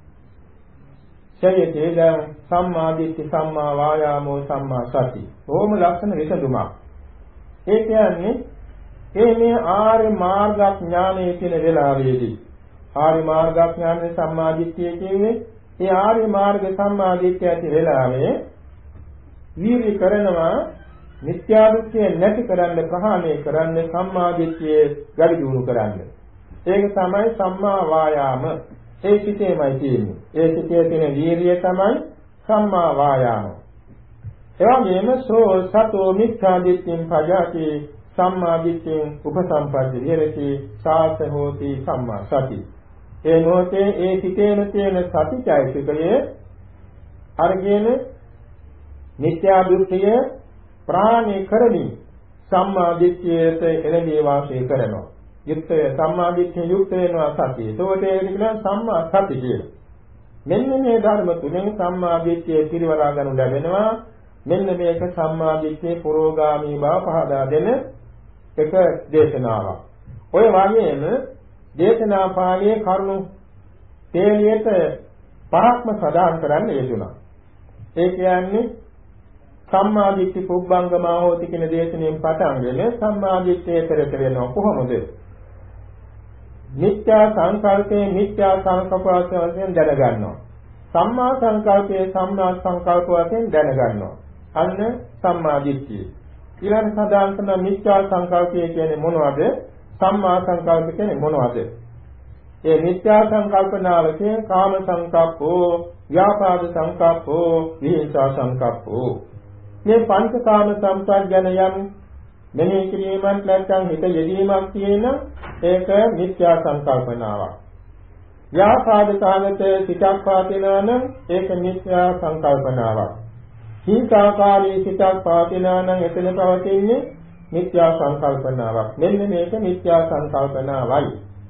සයතේදං සම්මා දිට්ඨි සම්මා වායාමෝ සම්මා සති. ඕම ලක්ෂණ විසඳුමක්. ඒ කියන්නේ ඒ මේ ආර්ය මාර්ග ඥානයේ කියන වෙලාවේදී ආර්ය මාර්ග ඥානයේ සම්මා දිට්ඨිය කියන්නේ ඒ ආර්ය මාර්ග සම්මා දිට්ඨිය ඇති වෙලාවේ වීර්ය කරනවා මිත්‍යා දෘෂ්ටිය නැති කරන්න ප්‍රහාණය කරන්න සම්මා දිට්ඨිය ගඩි දියුණු කරන්න. ඒක තමයි සම්මා වායාම. ඒ සිතේමයි තියෙන්නේ. ඒ සිතේ තියෙන වීර්යය තමයි සම්මා වායාම. එවැගේම සෝ සතෝ මිච්ඡා දිට්ඨින් පජාති සම්මා දිට්ඨින් උපසම්පද්ද විහෙරති සාස හෝති සම්මා සති. ඒ මොහොතේ ඒ සිතේම තියෙන සතිචෛතසිකයේ අරගෙන මිත්‍යා දෘෂ්ටිය ප්‍රාණය කරමින් සම්මා දිට්ඨියට එළඹී වාසය කරනවා. යුක්තය සම්මා දිට්ඨිය යුක්ත වෙනවා සතිය. ඒකට ඒක කියනවා සම්මා සති කියලා. මෙන්න මේ ධර්ම තුනෙන් සම්මා දිට්ඨිය පිරිවරා ගනු ලැබෙනවා. මෙන්න මේක සම්මා දිට්ඨියේ පුරෝගාමී බව පහදා දෙන එක දේශනාවක්. ඔය වගේම දේශනා පාළියේ කරුණු තේලියට පරක්ම සදාන් කරන්න යෙදුණා. ඒ කියන්නේ සම්මා දිට්ඨි පුබ්බංගමා හෝති කියන දේශනෙන් පටන්ගෙන සම්මා දිට්ඨිය පෙරට වෙනවා කොහොමද? මිත්‍යා සංකල්පේ මිත්‍යා සංකල්ප වශයෙන් දැනගන්නවා. සම්මා සංකල්පයේ සම්මා සංකල්ප වශයෙන් දැනගන්නවා. අන්න සම්මා දිට්ඨිය. ඊළඟ සදාන් කරන මිත්‍යා සංකල්පය කියන්නේ මොනවද? සම්මා සංකල්ප කියන්නේ මොනවද? ඒ මිත්‍යා සංකල්පනාවකේ කාම සංකප්පෝ, ව්‍යාපාද සංකප්පෝ, විහිංසා සංකප්පෝ. මේ පංචකාම සම්ප්‍රඥයන් මෙනෙහි කිරීමක් නැත්නම් හිත යෙදීමක් තියෙන ඒක මිත්‍යා සංකල්පනාවක්. ව්‍යාපාද කාමත සිතක් පාතිනා නම් ඒක මිත්‍යා සංකල්පනාවක්. හිංසාකාරී සිතක් පාතිනා නම් එතන පවතින්නේ මිත්‍යා සංකල්පනාවක්. මෙන්න මේක මිත්‍යා සංකල්පනාවයි.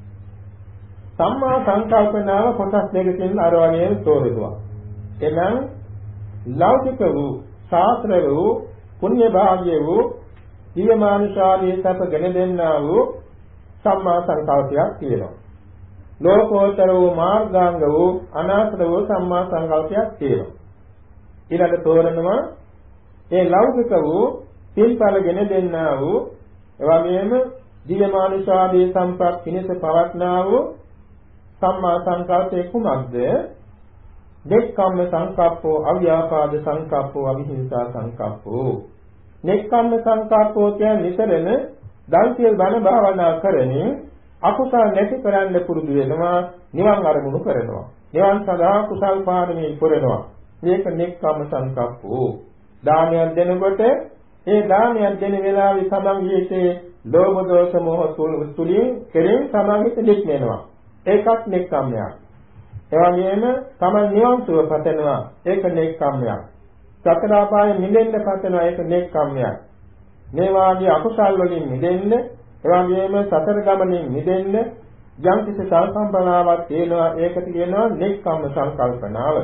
සම්මා සංකල්පනාව කොටස් දෙකකින් අර වගේ තෝරනවා. එනම් ලෞකික වූ ශාස්ත්‍ර වූ පුණ්‍ය භාග්‍ය වූ දිවමානුෂාදී සැපගෙන දෙන්නා වූ සම්මා සංකල්පයක් තියෙනවා. ලෝකෝත්තර වූ මාර්ගාංග වූ අනාත්ම වූ සම්මා සංකල්පයක් තියෙනවා. ඊළඟ තෝරනවා ඒ ලෞකික වූ පින්ඵලගෙන දෙන්නා වූ එවැගේම දිවමානුෂාදී සම්පත් පිණිස පවත්නා වූ සම්මා සංකල්පයේ කුමක්ද? නෙක්ඛම්ම සංකප්පෝ, අව්‍යාපාද සංකප්පෝ, අවිහිංසා සංකප්පෝ. නෙක්ඛම්ම සංකප්පෝ කියන්නේ නිතරම දල්සියල් බණ භාවනා කරමින් අකුසල නැති කරන්න පුරුදු වෙනවා, නිවන් අරමුණු කරනවා. නිවන් සඳහා කුසල් පාරමී පුරනවා. මේක නෙක්ඛම්ම සංකප්පෝ. දානයක් දෙනකොට ඒ දානයක් දෙන වෙලාවේ සමගියේ ලෝභ දෝෂ මොහ තුලින් කෙරෙන් සමගිත දෙක් වෙනවා. ඒකත් නෙක්ඛම්මයක්. එවැගේම තමන් නිවන් සුව පතනවා. ඒක නෙක්ඛම්මයක්. සතර ආපායෙන් මිදෙන්න පතනවා. ඒක නෙක්ඛම්මයක්. මේ වාගේ අකුසල් වලින් මිදෙන්න, එවැගේම සතර ගමනින් මිදෙන්න යම් කිසි සංකල්පනාවක් තියෙනවා. ඒකට කියනවා නෙක්ඛම්ම සංකල්පනාව.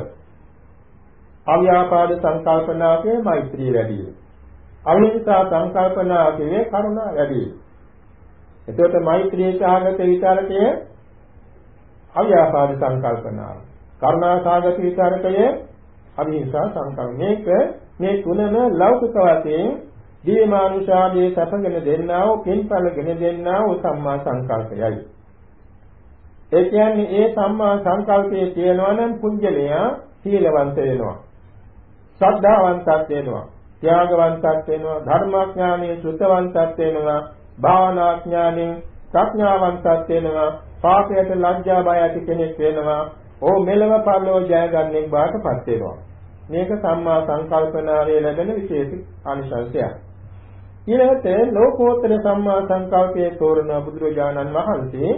අව්‍යාපාද සංකල්පනාවේ මෛත්‍රිය වැඩි වෙනවා. අවිහිංසා සංකල්පනාවේ කරුණා වැඩි වෙනවා. එතකොට මෛත්‍රී සාගත විචාරකයේ අව්‍යාපාද සංකල්පනාව. කරුණා සාගත විචාරකයේ අවිහිංසා සංකල්ප. මේක මේ තුනම ලෞකික වශයෙන් දීමානුෂාදී සැපගෙන දෙන්නා වූ පින්ඵලගෙන දෙන්නා වූ සම්මා සංකල්පයයි. ඒ කියන්නේ ඒ සම්මා සංකල්පයේ තියෙනවා නම් පුජ්‍යලයා සීලවන්ත වෙනවා. ශ්‍රද්ධාවන්තත් වෙනවා. ත්‍යාගවන්තත් වෙනවා. ධර්මාඥානයේ ශ්‍රුතවන්තත් වෙනවා. භාවනාඥානයෙන් ප්‍රඥාවන්තත් වෙනවා. පාපයට ලැජ්ජා බය ඇති කෙනෙක් වෙනවා. ඕ මෙලව පරලෝ ජයගන්නේ බාටපත් වෙනවා. මේක සම්මා සංකල්පනාවේ ලැබෙන විශේෂ අනිශංසයක්. ඊළඟට ලෝකෝත්තර සම්මා සංකල්පයේ තෝරන බුදුරජාණන් වහන්සේ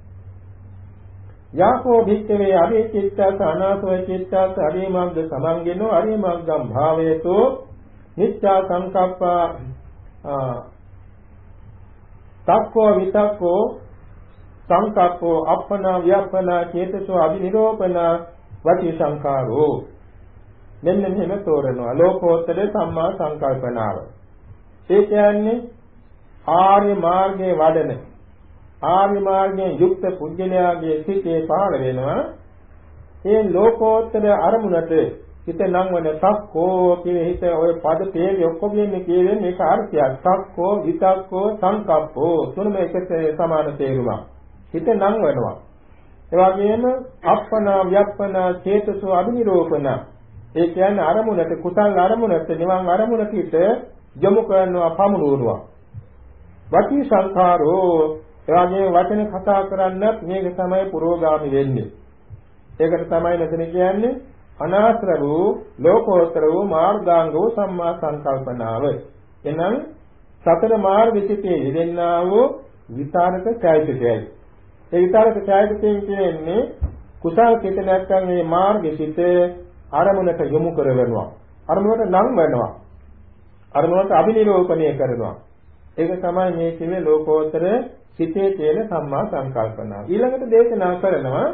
යාකෝ භික්ඛවේ අරිය චිත්තස අනාසව චිත්තස අරිය මග්ග සමංගිනෝ අරිය මග්ගම් භාවයතෝ නිත්‍යා සංකප්පා තක්කෝ විතක්කෝ සංකප්පෝ අප්පනා ව්‍යප්පනා චේතසෝ අභිනිරෝපණ වචී සංඛාරෝ. මෙන්න මෙහෙම තෝරනවා ලෝකෝත්තර සම්මා සංකල්පනාව. ඒ කියන්නේ ආර්ය මාර්ගයේ වඩන ආර්ය මාර්ගයෙන් යුක්ත පුජ්‍යලයාගේ සිතේ පහළ වෙනවා. ඒ ලෝකෝත්තර අරමුණට හිත නංවන සක්කෝ කියන හිත ඔය පද තේරි ඔක්කොගෙම කියවෙන්නේ මේක අර්ථයක්. සක්කෝ විතක්කෝ සංකප්පෝ තුනම එකට සමාන තේරුමක්. හිත නංවනවා. ඒ වගේම අප්පනා ව්‍යප්පනා චේතසෝ අභිනිරෝපණ. ඒ කියන්නේ අරමුණට කුසල් අරමුණට නිවන් අරමුණට හිත යොමු කරනවා පමුණුවනවා. වචී සංඛාරෝ ඒ වගේම වචන කතා කරන්නත් මේක තමයි පුරෝගාමි වෙන්නේ. ඒකට තමයි මෙතන කියන්නේ අනාශ්‍ර වූ ලෝකෝත්තර වූ මාර්ගාංග වූ සම්මා සංකල්පනාව. එනම් සතර මාර්ග විචිතේ යෙදෙන්නා වූ විතරක ඡායිතයයි. ඒ විතරක ඡායිතයෙන් කියන්නේ කුසල් කිත නැත්නම් මේ මාර්ගසිත අරමුණට යොමු කරවනවා. අරමුණට නම් වෙනවා. අරමුණට අභිනිරෝපණය කරනවා. ඒක තමයි මේ කිව්වේ ලෝකෝත්තර සිතේ තියෙන සම්මා සංකල්පනාව. ඊළඟට දේශනා කරනවා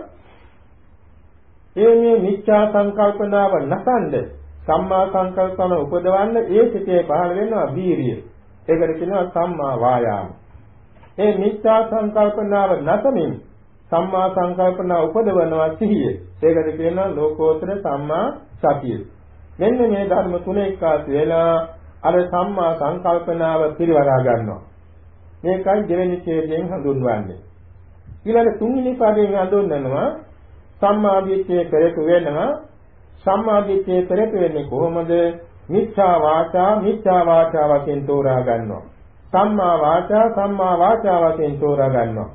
ඒ මිච්ඡා සංකල්පනාව නැසඳ සම්මා සංකල්පන උපදවන්න ඒ සිතේ පහළ වෙනවා වීරිය. ඒකට කියනවා සම්මා වායාම. ඒ මිච්ඡා සංකල්පනාව නැසමින් සම්මා සංකල්පනාව උපදවනවා සිහිය. ඒකට කියනවා ලෝකෝත්තර සම්මා සතිය. මෙන්න මේ ධර්ම තුන එක්කාසු වෙලා අර සම්මා සංකල්පනාව පිරිවරා ගන්නවා. මේකයි දෙවෙනි ඡේදයෙන් හඳුන්වන්නේ. ඊළඟ තුන්වෙනි පදයෙන් හඳුන්වනවා සම්මා දිට්ඨිය පෙරට වෙනවා. සම්මා දිට්ඨිය පෙරට වෙන්නේ කොහොමද? මිච්ඡා වාචා මිච්ඡා වාචා වශයෙන් තෝරා ගන්නවා. සම්මා වාචා සම්මා වාචා වශයෙන් තෝරා ගන්නවා.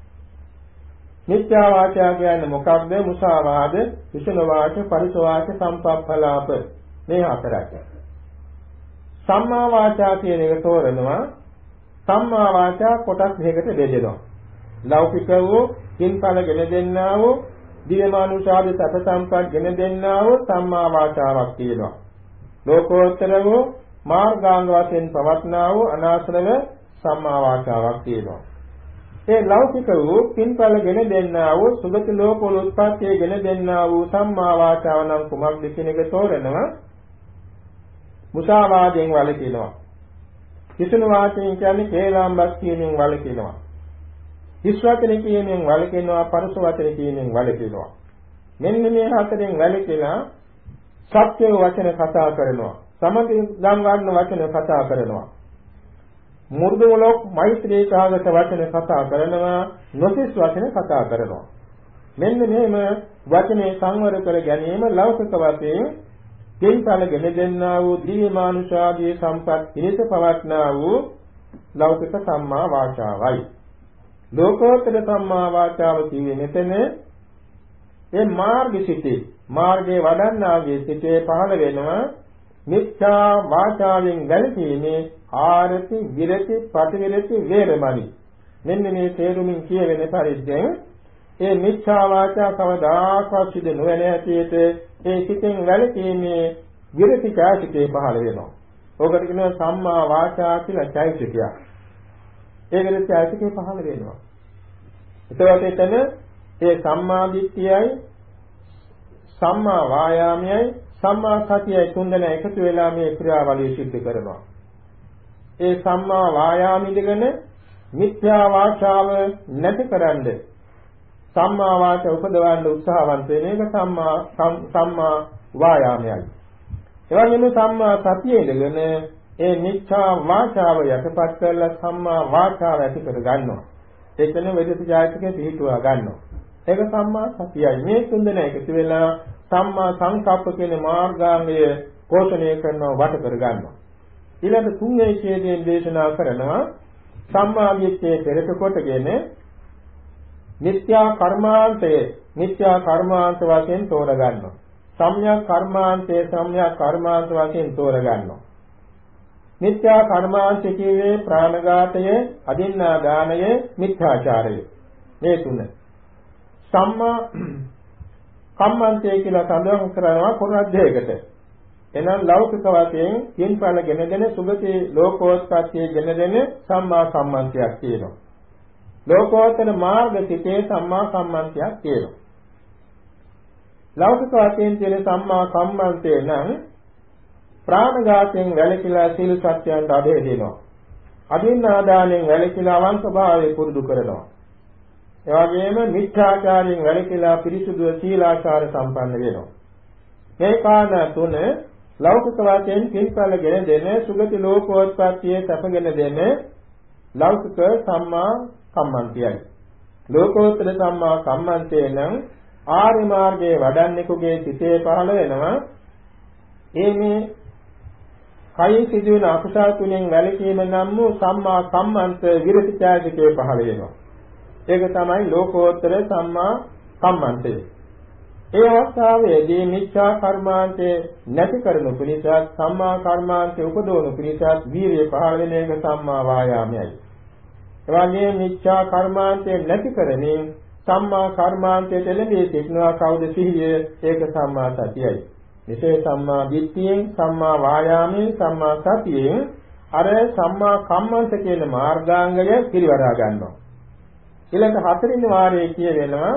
මිච්ඡා වාචා කියන්නේ මොකක්ද? මුසාවාද, විෂම වාච, පරිස වාච, සම්පප්පලාප මේ හතරක්. සම්මා වාචා කියන එක තෝරනවා. සම්මා වාචා කොටස් දෙකකට බෙදෙනවා. ලෞකික වූ කින්පල ගෙන දෙන්නා වූ දිවමානුෂාද සත සම්පත් ගෙන දෙන්නා වූ සම්මා වාචාවක් තියෙනවා. ලෝකෝත්තර වූ මාර්ගාංග වශයෙන් පවත්නා වූ අනාශ්‍රව සම්මා වාචාවක් තියෙනවා. ඒ ලෞකික වූ කින්පල ගෙන දෙන්නා වූ සුගති ලෝකවල උත්පත්තිය ගෙන දෙන්නා වූ සම්මා වාචාව නම් කුමක්ද කියන එක තෝරනවා. මුසාවාදයෙන් වළකිනවා. කිසුණු වාචයෙන් කියන්නේ කේලාම්බස් කියමින් වළකිනවා. හිස් වචන කියමින් වළකිනවා, පරුස වචන කියමින් වළකිනවා. මෙන්න මේ හතරෙන් වැළකීලා සත්‍ය වචන කතා කරනවා. සමගින් ගම් ගන්න වචන කතා කරනවා. මුර්ධවලොක් මෛත්‍රී සාගත වචන කතා කරනවා. නොසිස් වචන කතා කරනවා. මෙන්න මෙහෙම වචනේ සංවර කර ගැනීම ලෞකික වශයෙන් තින්පල ගෙන දෙන්නා වූ දිව්‍ය මානුෂාදී සම්පත් පිණිස පවත්නා වූ ලෞකික සම්මා වාචාවයි. ලෝකෝත්තර සම්මා වාචාව කියන්නේ මෙතන ඒ මාර්ගසිතේ මාර්ගයේ වඩන්නාගේ සිතේ පහළ වෙනවා මිච්ඡා වාචාවෙන් වැළකීමේ ආරති විරති ප්‍රතිවිරති වේරමණි. මෙන්න මේ තේරුමින් කියවෙන පරිද්දෙන් ඒ මිච්ඡා වාචා කවදාකවත් සිදු නොවන ඇටියට ඒ සිතෙන් වැළකීමේ විරති චෛතසිකේ පහළ වෙනවා. ඕකට කියනවා සම්මා වාචා කියලා චෛතසිකයක්. ඒ විරති චෛතසිකේ පහළ වෙනවා. එතකොට එතන ඒ සම්මා දිට්ඨියයි සම්මා වායාමයයි සම්මා සතියයි තුන්දෙනා එකතු වෙලා මේ ක්‍රියාවලිය සිද්ධ කරනවා. ඒ සම්මා වායාම ඉඳගෙන මිත්‍යා වාචාව නැතිකරන්න සම්මා වාචා උපදවන්න උත්සාහවන්ත වෙන එක සම්මා සම්මා වායාමයයි. ඒ වගේම සම්මා සතිය ඉඳගෙන ඒ මිත්‍යා වාචාව යටපත් කරලා සම්මා වාචාව ඇති කර ගන්නවා. ඒකන වෙදිත ජාතිකේ පිහිටුවා ගන්නවා. ඒක සම්මා සතියයි. මේ තුන්දෙනා එකතු වෙලා සම්මා සංකප්ප කියන මාර්ගාංගය පෝෂණය කරනවා, වට කර ගන්නවා. ඊළඟ තුන්වෙනි ඡේදයෙන් දේශනා කරනවා සම්මා දිට්ඨිය පෙරට කොටගෙන මිත්‍යා කර්මාන්තය මිත්‍යා කර්මාන්ත වශයෙන් තෝර ගන්නවා. සම්‍යක් කර්මාන්තය සම්‍යක් කර්මාන්ත වශයෙන් තෝර ගන්නවා. මිත්‍යා කර්මාන්ත කියේ ප්‍රාණඝාතය, අදින්නා දානය, මිත්‍යාචාරය. මේ තුන. සම්මා කම්මන්තය කියලා සඳහන් කරනවා කුණාධ්‍යයකට. එනම් ලෞකික වශයෙන් කින්පල ගෙන දෙන සුගති ලෝකෝත්පත්තිය ගෙන දෙන සම්මා කම්මන්තයක් තියෙනවා. ලෝකෝත්තර මාර්ග සිතේ සම්මා කම්මන්තයක් තියෙනවා. ලෞකික වශයෙන් තියෙන සම්මා කම්මන්තේ නම් ප්‍රාණඝාතයෙන් වැළකීලා සීල සත්‍යයන්ට අධේ දෙනවා. අදින්නාදානෙන් වැළකීලා අවංක භාවය පුරුදු කරනවා. ඒ වගේම මිත්‍යාචාරයෙන් වැළකීලා පිරිසුදු සීලාචාර සම්පන්න වෙනවා. මේ කාරණා තුන ලෞකික වශයෙන් පින්කලගෙන දෙන සුගති ලෝකෝත්පත්තියේ සැපගෙන දෙන ලෞකික සම්මා කම්මන්තයයි. ලෝකෝත්තර සම්මා කම්මන්තේ නම් ආර්ය මාර්ගයේ වඩන්නෙකුගේ සිතේ පහළ වෙනවා. ඒ මේ කයි සිදුවන අකුසල තුනෙන් වැළකීම නම් වූ සම්මා කම්මන්ත විරතිචාරිකේ පහළ වෙනවා. ඒක තමයි ලෝකෝත්තර සම්මා කම්මන්තය. ඒ අවස්ථාවේදී මිච්ඡා කර්මාන්තේ නැති කරනු පිණිස සම්මා කර්මාන්තේ උපදවනු පිණිස වීර්යය පහළ වෙන එක සම්මා වායාමයයි. එවැගේ මිච්ඡා කර්මාන්තේ නැති කරමින් සම්මා කර්මාන්තයට එළඹී සිටිනවා කවුද සිහිය ඒක සම්මා සතියයි. විශේෂ සම්මා දිට්ඨියෙන් සම්මා වායාමයෙන් සම්මා සතියෙන් අර සම්මා කම්මන්ත කියන මාර්ගාංගය පිරිවරා ගන්නවා. ඊළඟ හතරින් වාරයේ කියවෙනවා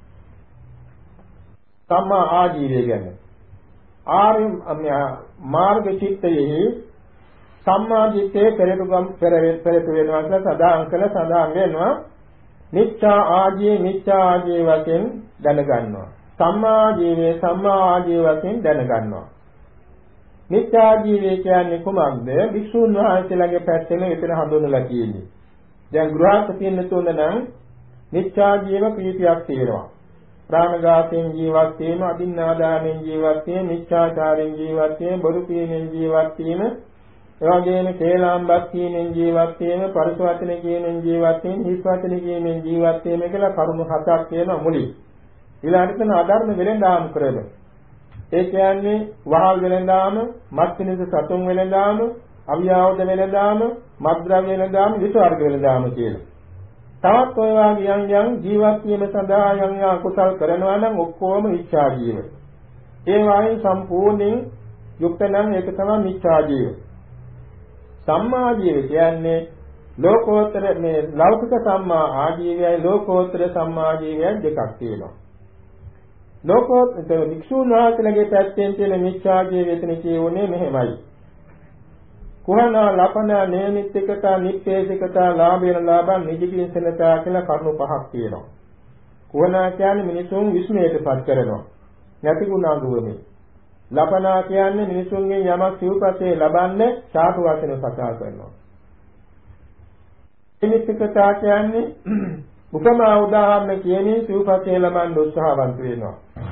සම්මා ආජීවය ගැන. ආර්ය මාර්ග චිත්තයෙහි සම්මා දිට්ඨියේ පෙරටුගම් පෙරට වෙනවා කියලා සදාන් කළ සදාන් වෙනවා. මිච්ඡා ආජීව මිච්ඡා ආජීව වශයෙන් දැනගන්නවා. සම්මා ආජීවයේ සම්මා ආජීව වශයෙන් දැනගන්නවා. මිච්ඡා ආජීවය කියන්නේ කුමක්ද? විසුණු වහන්සේලාගේ පැත්තෙන් විතර හඳුන්වලා තියෙන්නේ. දැන් ගෘහස්ත තියෙන තුන නම් මිච්ඡා ජීව කීපයක් තියෙනවා. ප්‍රාණඝාතයෙන් ජීවත් වීම, අදින්නාදානෙන් ජීවත් වීම, මිච්ඡාචාරයෙන් ජීවත් වීම, බොරු කීමෙන් ජීවත් වීම, එවැගේම කේලාම්බක් කීමෙන් ජීවත් වීම, පරුස වචන කීමෙන් ජීවත් වීම, හිස් වචන කීමෙන් ජීවත් වීම කියලා කරුණු හතක් තියෙනවා මුලින්. ඊළඟට තන අධර්ම වෙලඳාම් කරන. ඒ කියන්නේ වහල් වෙලඳාම, මත්පිනිස සතුන් වෙලඳාම, අවියාවද වෙලඳාම, මත්ද්‍රව්‍ය වෙලඳාම, විසවර්ග වෙලඳාම කියලා. තවත් ඔය වගේ යම් යම් ජීවත් වීම සඳහා යම් යම් කුසල් කරනවා නම් ඔක්කොම ඉච්ඡා ජීව. ඒ වගේ සම්පූර්ණයෙන් යුක්ත නම් ඒක තමයි මිච්ඡා ජීව. සම්මා ජීව කියන්නේ ලෝකෝත්තර මේ ලෞකික සම්මා ආජීවයයි ලෝකෝත්තර සම්මා ජීවයයි දෙකක් තියෙනවා. ලෝකෝත්තර වික්ෂුන් වහන්සේලගේ පැත්තෙන් තියෙන මිච්ඡා ජීව එතන කියුනේ මෙහෙමයි. කුහනා ලපනා නේමිත්තිකතා නිප්පේසිකතා ලාභේන ලාභං නිජකින්සනතා කියලා කරුණු පහක් තියෙනවා. කුහනා කියන්නේ මිනිසුන් විස්මයටපත් කරනවා. නැති ගුණාංගුවනේ. ලපනා කියන්නේ මිනිසුන්ගෙන් යමක් සිව්පසේ ලබන්නේ සාතු වචන කතා කරනවා. නිමිත්තිකතා කියන්නේ උපමා උදාහරණ කියන්නේ සිව්පසේ ලබන්න උත්සාහවන්ත වෙනවා.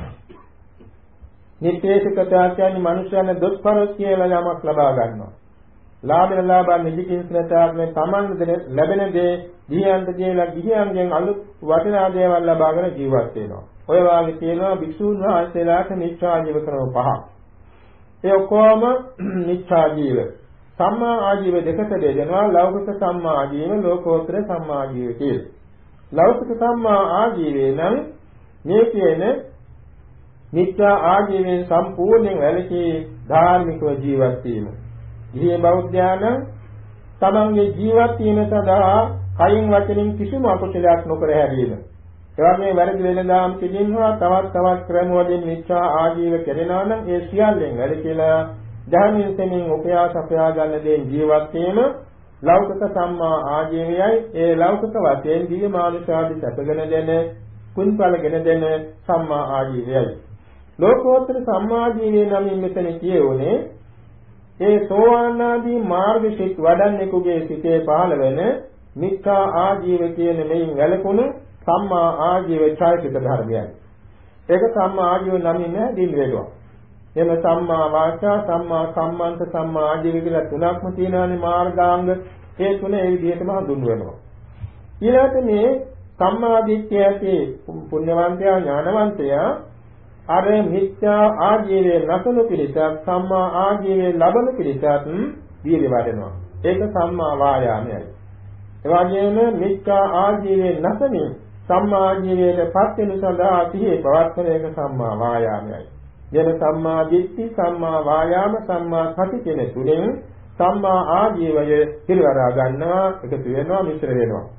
නිප්පේසිකතා කියන්නේ මිනිසයන් දොස්පරොස් කියලා යමක් ලබා ගන්නවා. ලාභන ලාභ නිජකින්සනතාවනේ Taman ලැබෙන දේ ගිහියන්ට කියලා ගිහියන්ගෙන් අලුත් වටිනා දේවල් ලබාගෙන ජීවත් වෙනවා. ඔය වාගේ තියෙනවා භික්ෂුන් වහන්සේලාට මිච්ඡා ජීව ක්‍රම පහක්. ඒ ඔක්කොම මිච්ඡා ජීව. සම්මා ආජීව දෙකට බෙදෙනවා ලෞකික සම්මා ආජීව ලෝකෝත්තර සම්මා ආජීව කියලා. ලෞකික සම්මා ආජීවේ නම් මේ කියන මිච්ඡා ආජීවෙන් සම්පූර්ණයෙන් වැළකී ධාර්මිකව ජීවත් වීම. ගිහි බෞද්ධයන් තමන්ගේ ජීවත් වීම සඳහා කයින් වචනින් කිසිම අකුසලයක් නොකර හැරීම. එවැනි වැරදි වෙනදාම් කිදින්වා තවත් තවත් ක්‍රම වලින් මිච්ඡා ආජීව කෙරෙනවා නම් ඒ සියල්ලෙන් වැළකීලා ධර්මයෙන් තෙමින් උපයාස අපයා ගන්න දේ ජීවත් වීම ලෞකික සම්මා ආජීවයයි. ඒ ලෞකික වශයෙන් දිව්‍ය මානුෂාදී සැපගෙන දෙන කුණ්පලගෙන දෙන සම්මා ආජීවයයි. ලෝකෝත්තර සම්මා ආජීවය නම් මෙතන කියෝනේ ඒ සෝවාන් ආදී මාර්ගසිත වඩන්නෙකුගේ සිතේ පහළ වෙන මිච්ඡා ආජීව කියන මෙයින් වැළකුණු සම්මා ආජීව චෛතසික ධර්මයන්. ඒක සම්මා ආජීව නමින් නෑදින් වේදවා. එම සම්මා වාචා, සම්මා කම්මන්ත, සම්මා ආජීව කියලා තුනක්ම තියෙනවානේ මාර්ගාංග. ඒ තුන ඒ විදිහටම හඳුන්වනවා. ඊළඟට මේ සම්මා දිට්ඨියගේ පුණ්‍යවන්තයා ඥානවන්තයා අර මිත්‍යා ආජීවයේ නැසුණු පිළිසක් සම්මා ආජීවයේ ලබන පිළිසක් දීර්ය වඩනවා. ඒක සම්මා වායාමයයි. ඒ වගේම මිත්‍යා ආජීවයේ නැසමින් සම්මා ආජීවයට පත් වෙන සඳහා සිහියේ පවත්වන එක සම්මා වායාමයයි. දෙන සම්මා දිට්ඨි, සම්මා වායාම, සම්මා සති කියන තුනෙන් සම්මා ආජීවය පිළිවරා ගන්නවා, එකතු වෙනවා, මිශ්‍ර වෙනවා.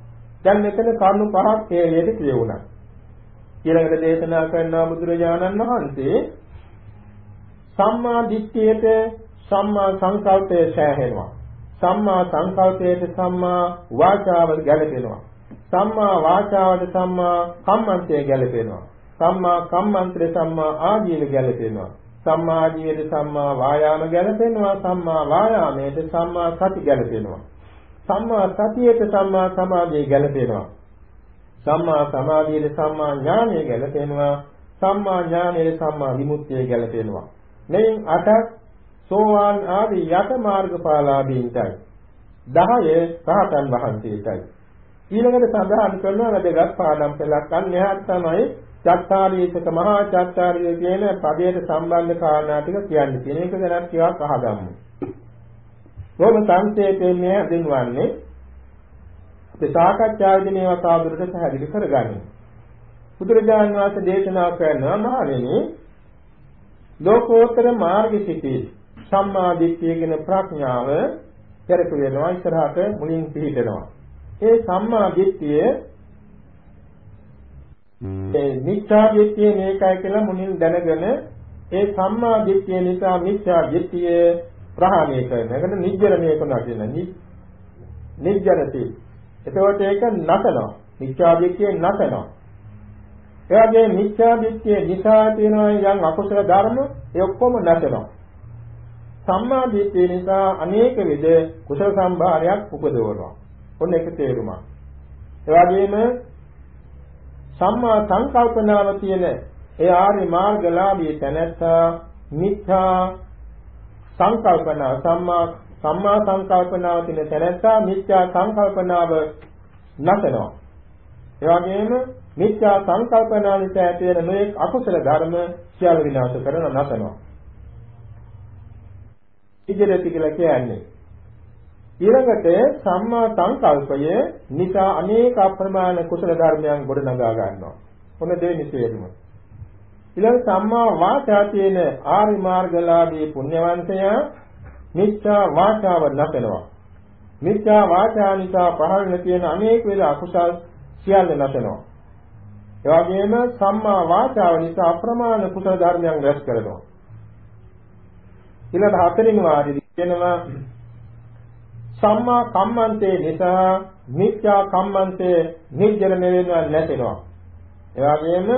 දැන් මෙතන කරුණු පහක් හේලෙට කියවුණා. ඊළඟට දේශනා කරන බුදුරජාණන් වහන්සේ සම්මා දිට්ඨියට සම්මා සංකල්පය සෑහෙනවා. සම්මා සංකල්පයට සම්මා වාචාව ගැලපෙනවා. සම්මා වාචාවට සම්මා කම්මන්තය ගැලපෙනවා. සම්මා කම්මන්තේ සම්මා ආජීව ගැලපෙනවා. සම්මා ආජීවයට සම්මා වායාම ගැලපෙනවා. සම්මා වායාමයට සම්මා සති ගැලපෙනවා. සම්මා සතියට සම්මා සමාධිය ගැලපෙනවා. සම්මා සමාධියට සම්මා ඥානය ගැලපෙනවා. සම්මා ඥානයට සම්මා විමුක්තිය ගැලපෙනවා. මෙයින් අටක් සෝවාන් ආදී යත මාර්ගඵලාදීන්ටයි. දහය රහතන් වහන්සේටයි. ඊළඟට සඳහන් කරනවා වැදගත් පාඩම් පෙළක් අන්‍යහත් තමයි චත්තාරීසක මහා චත්තාරිය කියන පදයට සම්බන්ධ කාරණා ටික කියන්නේ. තියෙන එක ගැන ටිකක් අහගමු. බොහොම සංක්ෂේපයෙන් මේ හඳුන්වන්නේ අපි සාකච්ඡාවේදී මේවා තවදුරටත් පැහැදිලි කරගන්න. බුදුරජාණන් වහන්සේ දේශනා කරනවා මහණෙනි ලෝකෝත්තර මාර්ගසිතී සම්මා දිට්ඨිය කියන ප්‍රඥාව පෙරක වෙනවා ඉස්සරහට මුලින් පිළිදෙනවා. ඒ සම්මා දිට්ඨිය ඒ මිත්‍යා දිට්ඨිය මේකයි කියලා මුලින් දැනගෙන ඒ සම්මා දිට්ඨිය නිසා මිත්‍යා දිට්ඨිය ප්‍රහාණය කරන. ඒකට නිජ්ජරණය කරනවා කියන්නේ නිජ්ජරති. එතකොට ඒක නැතනවා. මිත්‍යා දිට්ඨිය නැතනවා. ඒ වගේ මිත්‍යා දිට්ඨිය නිසා තියෙනවා යම් අකුසල ධර්ම ඒ ඔක්කොම නැතනවා. සම්මා දිට්ඨිය නිසා අනේක විද කුසල සම්භාරයක් උපදවනවා. ඔන්න ඒක තේරුමක්. ඒ වගේම සම්මා සංකල්පනාව කියන ඒ ආර්ය මාර්ගලාභී තැනැත්තා මිත්‍යා සංකල්පනාව සම්මා සම්මා සංකල්පනාව තියෙන තැනැත්තා මිත්‍යා සංකල්පනාව නැතනවා. ඒ වගේම මිත්‍යා සංකල්පනාව නිසා ඇති වෙන මේ අකුසල ධර්ම සියල්ල විනාශ කරන නැතනවා. ඉදිරියට කියලා කියන්නේ ඊළඟට සම්මා සංකල්පය නිසා අනේක අප්‍රමාණ කුසල ධර්මයන් ගොඩනගා ගන්නවා. මොන දෙවෙනි තේරුම. ඊළඟ සම්මා වාචා කියන ආරි මාර්ගලාභී පුණ්‍යවන්තයා මිත්‍යා වාචාව නැතනවා. මිත්‍යා වාචා නිසා පහළ තියෙන අනේක වේල අකුසල් සියල්ල නැතනවා. ඒ වගේම සම්මා වාචාව නිසා අප්‍රමාණ කුසල ධර්මයන් රැස් කරනවා. ඊළඟ හතරින් වාදී කියනවා සම්මා කම්මන්තේ නිසා මිත්‍යා කම්මන්තේ නිර්ජන වෙනවා නැතෙනවා. ඒ වගේම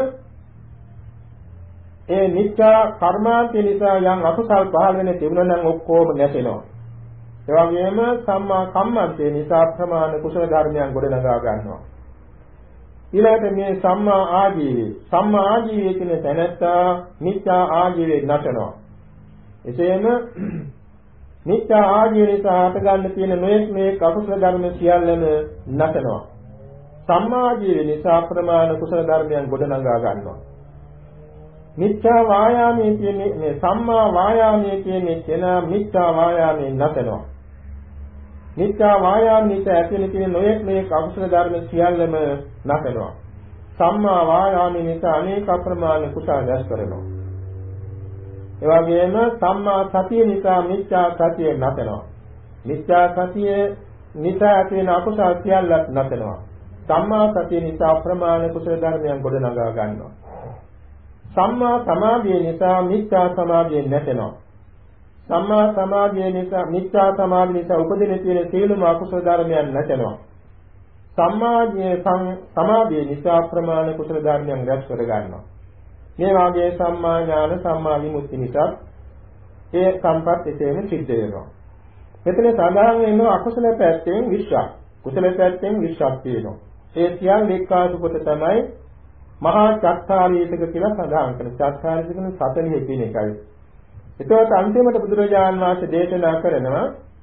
ඒ මිත්‍යා කර්මාන්තේ නිසා යම් අකුසල් පහළ වෙන තිබුණා නම් ඔක්කොම නැතෙනවා. ඒ වගේම සම්මා කම්මන්තේ නිසා ප්‍රමාණ කුසල ධර්මයන් ගොඩනගා ගන්නවා. ඊළඟට මේ සම්මා ආජීවය සම්මා ආජීවය කියන තැනත්තා මිත්‍යා ආජීවය නැතනවා. එසේම මිත්‍යා ආජීවය නිසා හට ගන්න තියෙන මේක මේ අකුසල ධර්ම සියල්ලම නැතනවා. සම්මා ආජීවය නිසා ප්‍රමාණ කුසල ධර්මයන් ගොඩනගා ගන්නවා. මිත්‍යා වායාමයේ කියන්නේ මේ සම්මා වායාමයේ කියන්නේ කෙන මිත්‍යා වායාමයේ නැතනවා. මිත්‍යා වායාම නිසා ඇතිවෙන තියෙන නොයෙක් මේක අකුසල ධර්ම සියල්ලම නැතනවා. සම්මා වායාමයේ නිසා අනේක අප්‍රමාණ කුසල දැස් කරනවා. ඒ වගේම සම්මා සතිය නිසා මිත්‍යා සතිය නැතනවා. මිත්‍යා සතිය නිසා ඇතිවෙන අකුසල සියල්ලක් නැතනවා. සම්මා සතිය නිසා අප්‍රමාණ කුසල ධර්මයන් ගොඩනගා ගන්නවා. සම්මා සමාධිය නිසා මිත්‍යා සමාධිය නැතෙනවා. සම්මා සමාධිය නිසා මිත්‍යා සමාධිය නිසා උපදින තියෙන සියලුම අකුසල ධර්මයන් නැතෙනවා. සම්මාදියේ සමාධිය නිසා ප්‍රමාණ කුසල ධර්මයන් රැස් කර ගන්නවා. මේ වාගේ සම්මා ඥාන සම්මා විමුක්ති නිසා ඒ සම්පත් එසේම සිද්ධ වෙනවා. මෙතන සඳහන් වෙන අකුසල පැත්තෙන් විශ්වාස, කුසල පැත්තෙන් විශ්වාස තියෙනවා. ඒ සියල්ල එක්කාසු කොට තමයි මහා චත්තාරීසක කියලා සඳහන් කරන චත්තාරීසක කියන සතනෙහි තියෙන එකයි. ඒකත් අන්තිමට බුදුරජාණන් වහන්සේ දේශනා කරනවා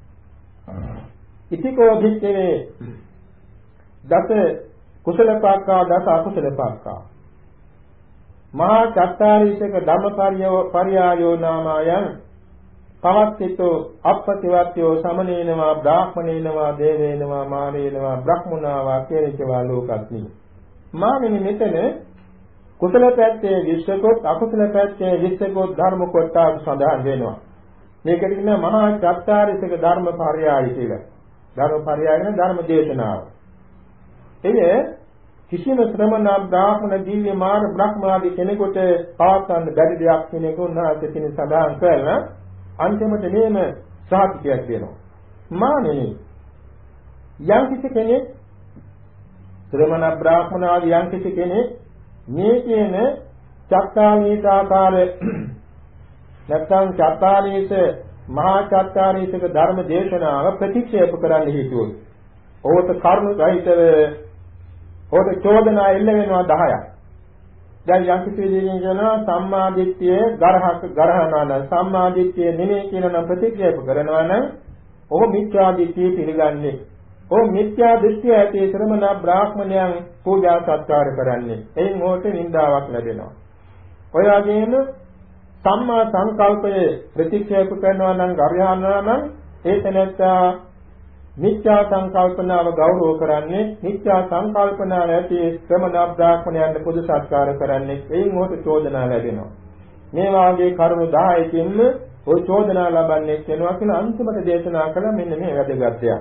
ඉතිකෝ භික්ඛවේ දස කුසල පාක්ඛා දස අකුසල පාක්ඛා මහා චත්තාරීසක ධම්මපරියෝ පරියායෝ නාමයන් පවත්තිතෝ අප්පතිවත්යෝ සමනේනවා බ්‍රාහ්මණේනවා දේවේනවා මානේනවා බ්‍රහ්මුණාවා කේරිකවා ලෝකත්නි මානෙනි මෙතන කුසල පැත්තේ විශ්වකොත් අකුසල පැත්තේ විශ්වකොත් ධර්ම කොටස් සඳහන් වෙනවා. මේකට කියන මහා චත්තාරීසක ධර්ම පරයය කියලා. ධර්ම පරයය කියන ධර්ම දේශනාව. එය කිසිම ශ්‍රමණ බ්‍රාහ්මණ දිව්‍ය මාර්ග බ්‍රහ්මාදී කෙනෙකුට පවත්වන්න බැරි දෙයක් කෙනෙකු උන්වහන්සේ කෙනෙක් සඳහන් කරලා අන්තිමට මේම සාහිත්‍යයක් දෙනවා. මානෙනි යම් කිසි කෙනෙක් ශ්‍රමණ බ්‍රාහ්මණ ආදී යම් කිසි කෙනෙක් මේ කියන චත්තාලීස ආකාර නැත්නම් චත්තාලීස මහා චත්තාලීසක ධර්ම දේශනාව ප්‍රතික්ෂේප කරන්න හේතුව. ඔහුට කර්ම සහිතව ඔහුට චෝදනා එල්ල වෙනවා දහයක්. දැන් යම් කිසි දෙයක් කියනවා සම්මා දිට්ඨිය ගරහක ගරහනවා නම් සම්මා දිට්ඨිය නෙමෙයි කියන නම් ප්‍රතික්ෂේප කරනවා නම් ඔහු මිත්‍යා දිට්ඨිය පිළිගන්නේ. ඔහු මිත්‍යා දෘෂ්ටිය ඇති ශ්‍රමණ බ්‍රාහ්මණයන් පූජා සත්කාර කරන්නේ. එයින් ඔහුට නින්දාවක් ලැබෙනවා. ඔය වගේම සම්මා සංකල්පයේ ප්‍රතික්ෂේප කරනවා නම් ගරහනවා නම් ඒ තැනත්තා මිත්‍යා සංකල්පනාව ගෞරව කරන්නේ මිත්‍යා සංකල්පනාව ඇති ශ්‍රමණ බ්‍රාහ්මණයන්ට පොදු සත්කාර කරන්නේ. එයින් ඔහුට චෝදනා ලැබෙනවා. මේ වාගේ කරුණු දහයකින්ම ඔය චෝදනා ලබන්නේ වෙනවා කියලා අන්තිමට දේශනා කළා. මෙන්න මේ වැදගත් දෙයක්.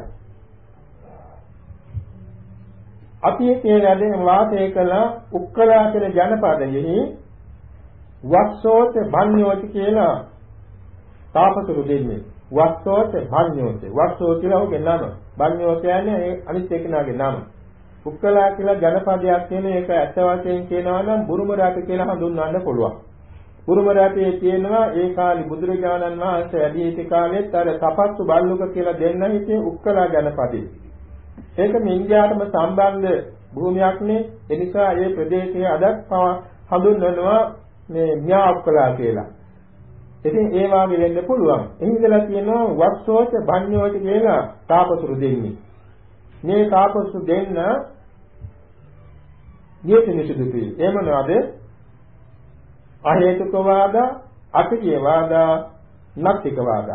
අපි මේ වැඩේ වාසය කළ උක්කලා කියන ජනපදයෙහි වස්සෝත භඤ්ඤෝත කියලා තාපසරු දෙන්නේ. වස්සෝත භඤ්ඤෝත. වස්සෝ කියලා ඔහුගේ නම. භඤ්ඤෝ කියන්නේ අනිත් එක්කෙනාගේ නම. උක්කලා කියලා ජනපදයක් කියන එක ඇත්ත වශයෙන් කියනවා නම් බුරුම රට කියලා හඳුන්වන්න පුළුවන්. බුරුම රටේ තියෙනවා ඒ කාලේ බුදුරජාණන් වහන්සේ වැඩි සිටි කාලෙත් අර තපස්සු බල්ලුක කියලා දෙන්න හිටියේ උක්කලා ජනපදේ. ඒක මින්ජාටම සම්බන්ධ භූමියක් නේ. ඒ නිසා මේ ප්‍රදේශයේ අදත් හඳුන්වනවා මේ න්‍යාඋක්කලා කියලා. ඉතින් ඒ වාගේ වෙන්න පුළුවන්. එහිදලා කියනවා වස්සෝච භඤ්ඤෝච කියලා තාපසුරු දෙන්නේ. මේ තාපසු දෙන්න නියතනිසුදුපි. ඒ මොනවාද? අහේතුක වාද, අතිකිය වාද, නක්තික වාද.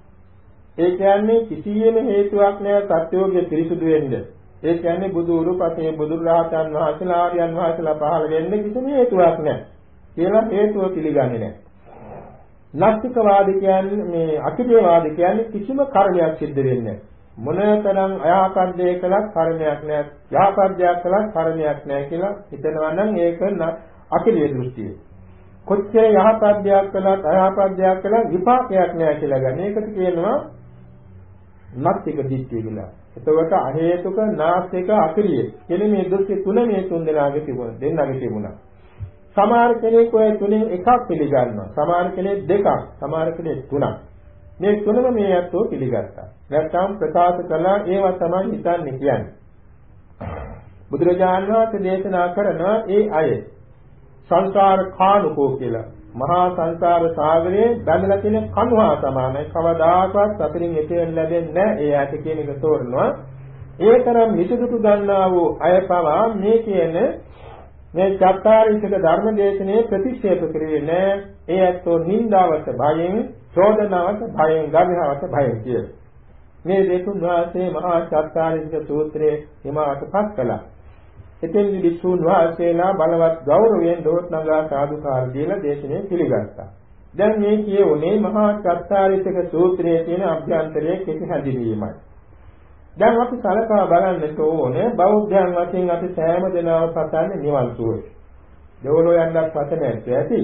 ඒ කියන්නේ කිසියම් හේතුවක් නැහැ සත්‍යෝගේ පිරිසුදු වෙන්න. ඒ කියන්නේ බුදු උරුපතේ බුදු රහතන් වහන්සේලා ආර්යයන් වහන්සේලා පහළ වෙන්න කිසිම හේතුවක් නැහැ. කියලා හේතුව පිළිගන්නේ නැහැ. නාස්තිකවාදී කියන්නේ මේ අතිදේවාද කියන්නේ කිසිම කර්මයක් සිද්ධ වෙන්නේ නැහැ. මොනතරම් අයහපත් දෙයක් කළත් කර්මයක් නැහැ. යහපත් දෙයක් කළත් කර්මයක් නැහැ කියලා හිතනවා නම් ඒක අතිදේ දෘෂ්ටිය. කොච්චර යහපත් දෙයක් කළත් අයහපත් දෙයක් කළත් විපාකයක් නැහැ කියලා ගන්න. ඒකට කියනවා නාස්තික දෘෂ්ටිය කියලා. එතකොට අහේතුක නාස්තික අතිරිය. කියන මේ දෘෂ්ටි තුන මේ තුන් දෙනාගේ තිබුණා. දෙන්නගේ තිබුණා. සමහර කෙනෙක් ඔය තුනෙන් එකක් පිළිගන්නවා. සමහර කෙනෙක් දෙකක්. සමහර කෙනෙක් තුනක්. මේ තුනම මේ අතෝ පිළිගත්තා. නැත්නම් ප්‍රකාශ කළා ඒවා තමයි හිතන්නේ කියන්නේ. බුදුරජාණන් වහන්සේ දේශනා කරන ඒ අය සංසාර කානුකෝ කියලා. මහා සංසාර සාගරයේ බැඳලා තියෙන කණුහා සමානයි. කවදාකවත් අතරින් එතෙන් ලැබෙන්නේ නැහැ. ඒ ඇට කියන එක තෝරනවා. ඒ තරම් විසුදුතු ගන්නා වූ අය පවා මේ කියන මේ චත්තාරීසක ධර්ම දේශනේ ප්‍රතික්ෂේප කරුවේ නෑ. ඒ ඇත්තෝ නින්දාවට භයෙන්, චෝදනාවට භයෙන්, ගාමිහාවට භයෙන් කිය. මේ දෙතුන් වාසේ මහා චත්තාරීසක සූත්‍රයේ හිමාවටපත් කළා. එතෙන් විසුණු වාසේලා බලවත් ගෞරවයෙන් දොස් නගා සාදුකාර දීලා දේශනේ පිළිගත්තා. දැන් මේ කියෝනේ මහා චත්තාරීසක සූත්‍රයේ තියෙන අභ්‍යන්තරයේ කෙටි හැඳින්වීමයි. දැන් අපි සලකා බලන්නට ඕනේ බෞද්ධයන් වශයෙන් අපි සෑම දෙනාම පතන්නේ නිවන් සුවය. දෙවොලෝ යන්නත් පතන්නේ ඇති.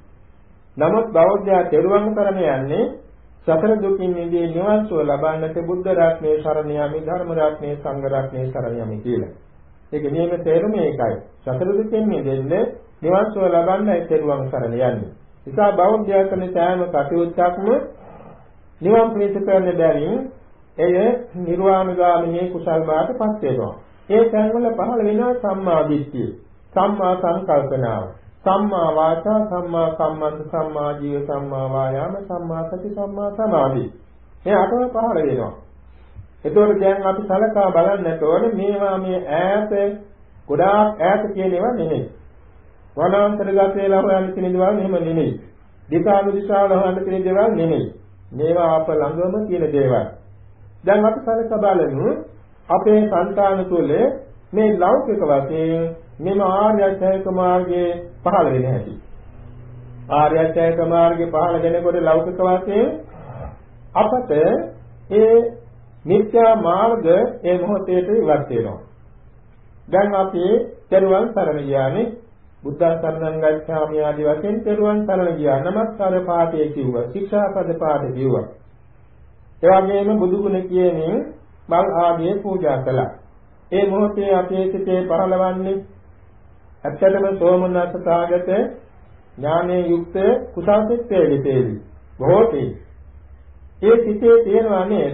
නමුත් බෞද්ධයා තෙරුවන් කරන යන්නේ සතර දුකින් මිදී නිවන් සුව ලබන්නට බුද්ධ රත්නයේ සරණ යමි, ධර්ම රත්නයේ සංඝ රත්නයේ සරණ යමි කියලා. ඒක නියම තේරුම ඒකයි. සතර දුකින් මිදෙන්නේ නිවන් සුව ලබන්නයි තෙරුවන් සරණ යන්නේ. නිසා බෞද්ධයා කරන සෑම කටයුත්තක්ම නිවන් ප්‍රේත කරන බැවින් එය නිර්වාණගාමිනී කුසල් බාටපත් වෙනවා. ඒ තැන්වල පහළ වෙනවා සම්මා දිට්ඨිය, සම්මා සංකල්පනාව, සම්මා වාචා, සම්මා කම්මන්ත, සම්මා ජීව, සම්මා වායාම, සම්මා සති, සම්මා සමාධි. මේ අටම පහළ වෙනවා. ඒතකොට දැන් අපි සලකා බලන්නට ඕනේ මේවා මේ ඈත ගොඩාක් ඈත කියන ඒවා නෙමෙයි. වනාන්තරගත වෙලා හොයන්න තියෙන දේවල් නෙමෙයි නෙමෙයි. දිසානු දිශාවල හොයන්න තියෙන දේවල් නෙමෙයි. මේවා අප ළඟම තියෙන දේවල්. දැන් අපි සලකා බලමු අපේ సంతාන තුළ මේ ලෞකික වශයෙන් මෙම ආර්ය අෂ්ටාංග මාර්ගයේ පහළ වෙන හැටි. ආර්ය අෂ්ටාංග මාර්ගයේ පහළ වෙනකොට ලෞකික වශයෙන් අපට ඒ මිත්‍යා මාර්ග ඒ මොහොතේට ඉවත් වෙනවා. දැන් අපි තෙරුවන් සරණ ගියානේ. බුද්ධ සරණං ගච්ඡාමි ආදී වශයෙන් තෙරුවන් සරණ ගියා. නමස්කාර පාඨය කිව්වා. ශික්ෂාපද පාඨය කිව්වා. ඒ වගේම බුදු ගුණ කියමින් මල් ආදී පූජා කළා. ඒ මොහොතේ අපේ සිතේ පහළවන්නේ ඇත්තටම සෝමනස්ස සාගත ඥානයේ යුක්ත කුසල් සිතේ විතේවි. බොහෝතේ. ඒ සිතේ තියෙනවා නේද?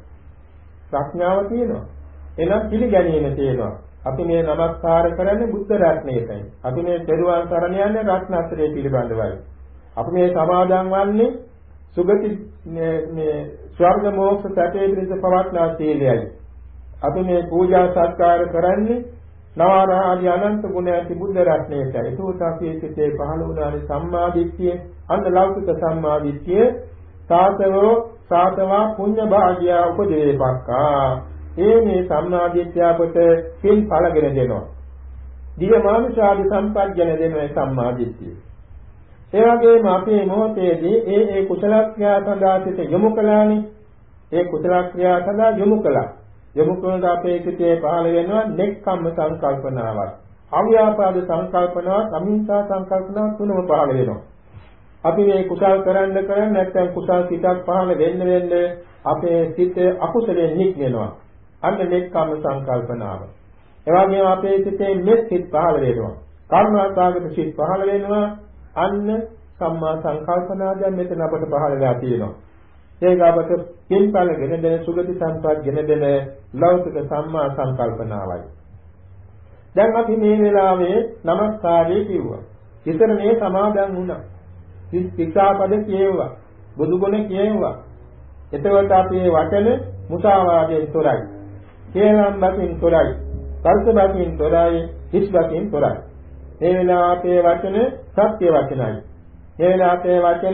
ප්‍රඥාව තියෙනවා. එනම් පිළිගැනීම තියෙනවා. අපි මේ නමස්කාර කරන්නේ බුද්ධ රත්නයටයි. අපි මේ තෙරුවන් සරණ යන්නේ රත්නත්‍රයේ පිළිබඳවයි. අපි මේ සමාදන් වන්නේ සුගති මේ ස්වර්ග මොක්ෂ සැපේ පිණිස පවත්නා සීලයයි. අපි මේ පූජා සත්කාර කරන්නේ නවරාදී අනන්ත ගුණ ඇති බුද්ධ රත්නයටයි. ඒකෝට අපේ සිතේ පහළ වුණානේ සම්මාදිට්ඨිය, අන්න ලෞකික සම්මාදිට්ඨිය සාතවෝ සාතවා පුඤ්ඤ භාග්‍ය උපදේපක්ඛා. ඒ මේ සම්මාදිට්ඨිය අපට පින් ඵලගෙන දෙනවා. දිව්‍ය මානුෂාදී සම්පත්ගෙන දෙනවා සම්මාදිට්ඨිය. ඒ වගේම අපේ මොහොතේදී ඒ ඒ කුසල ක්‍රියා සඳහා සිත යොමු කළානේ. ඒ කුසල ක්‍රියා සඳහා යොමු කළා. යොමු කරන අපේ සිතේ පහළ වෙනවා නෙක්ඛම්ම සංකල්පනාවක්. අව්‍යාපාද සංකල්පනාවක්, අහිංසා සංකල්පනාවක් තුනම පහළ වෙනවා. අපි මේ කුසල් කරන්න කරන්න නැත්නම් කුසල් සිතක් පහළ වෙන්න වෙන්න අපේ සිත අකුසලෙන් නික්මෙනවා. අන්න නෙක්ඛම්ම සංකල්පනාව. ඒ වගේම අපේ සිතේ මෙත් සිත් පහළ වෙනවා. කර්මාසාගත සිත් පහළ වෙනවා. අන්න සම්මා සංකල්පනාවෙන් මෙතන අපට පහළ වෙලා තියෙනවා. ඒක අපට පින්පල ගෙන දෙන සුගති සම්පත් ගෙන දෙන ලෞකික සම්මා සංකල්පනාවයි. දැන් අපි මේ වෙලාවේ නමස්කාරය කිව්වා. ඉතර මේ සමාදන් වුණා. ශික්ෂාපද කියෙව්වා. බුදුගුණ කියෙව්වා. එතකොට අපේ වචන මුසාවාදයෙන් තොරයි. කේලම් බකින් තොරයි. කල්ප බකින් තොරයි. හිස් බකින් තොරයි. මේ වෙලාව අපේ වචන සත්‍ය වචනයි. මේ වෙලාව අපේ වචන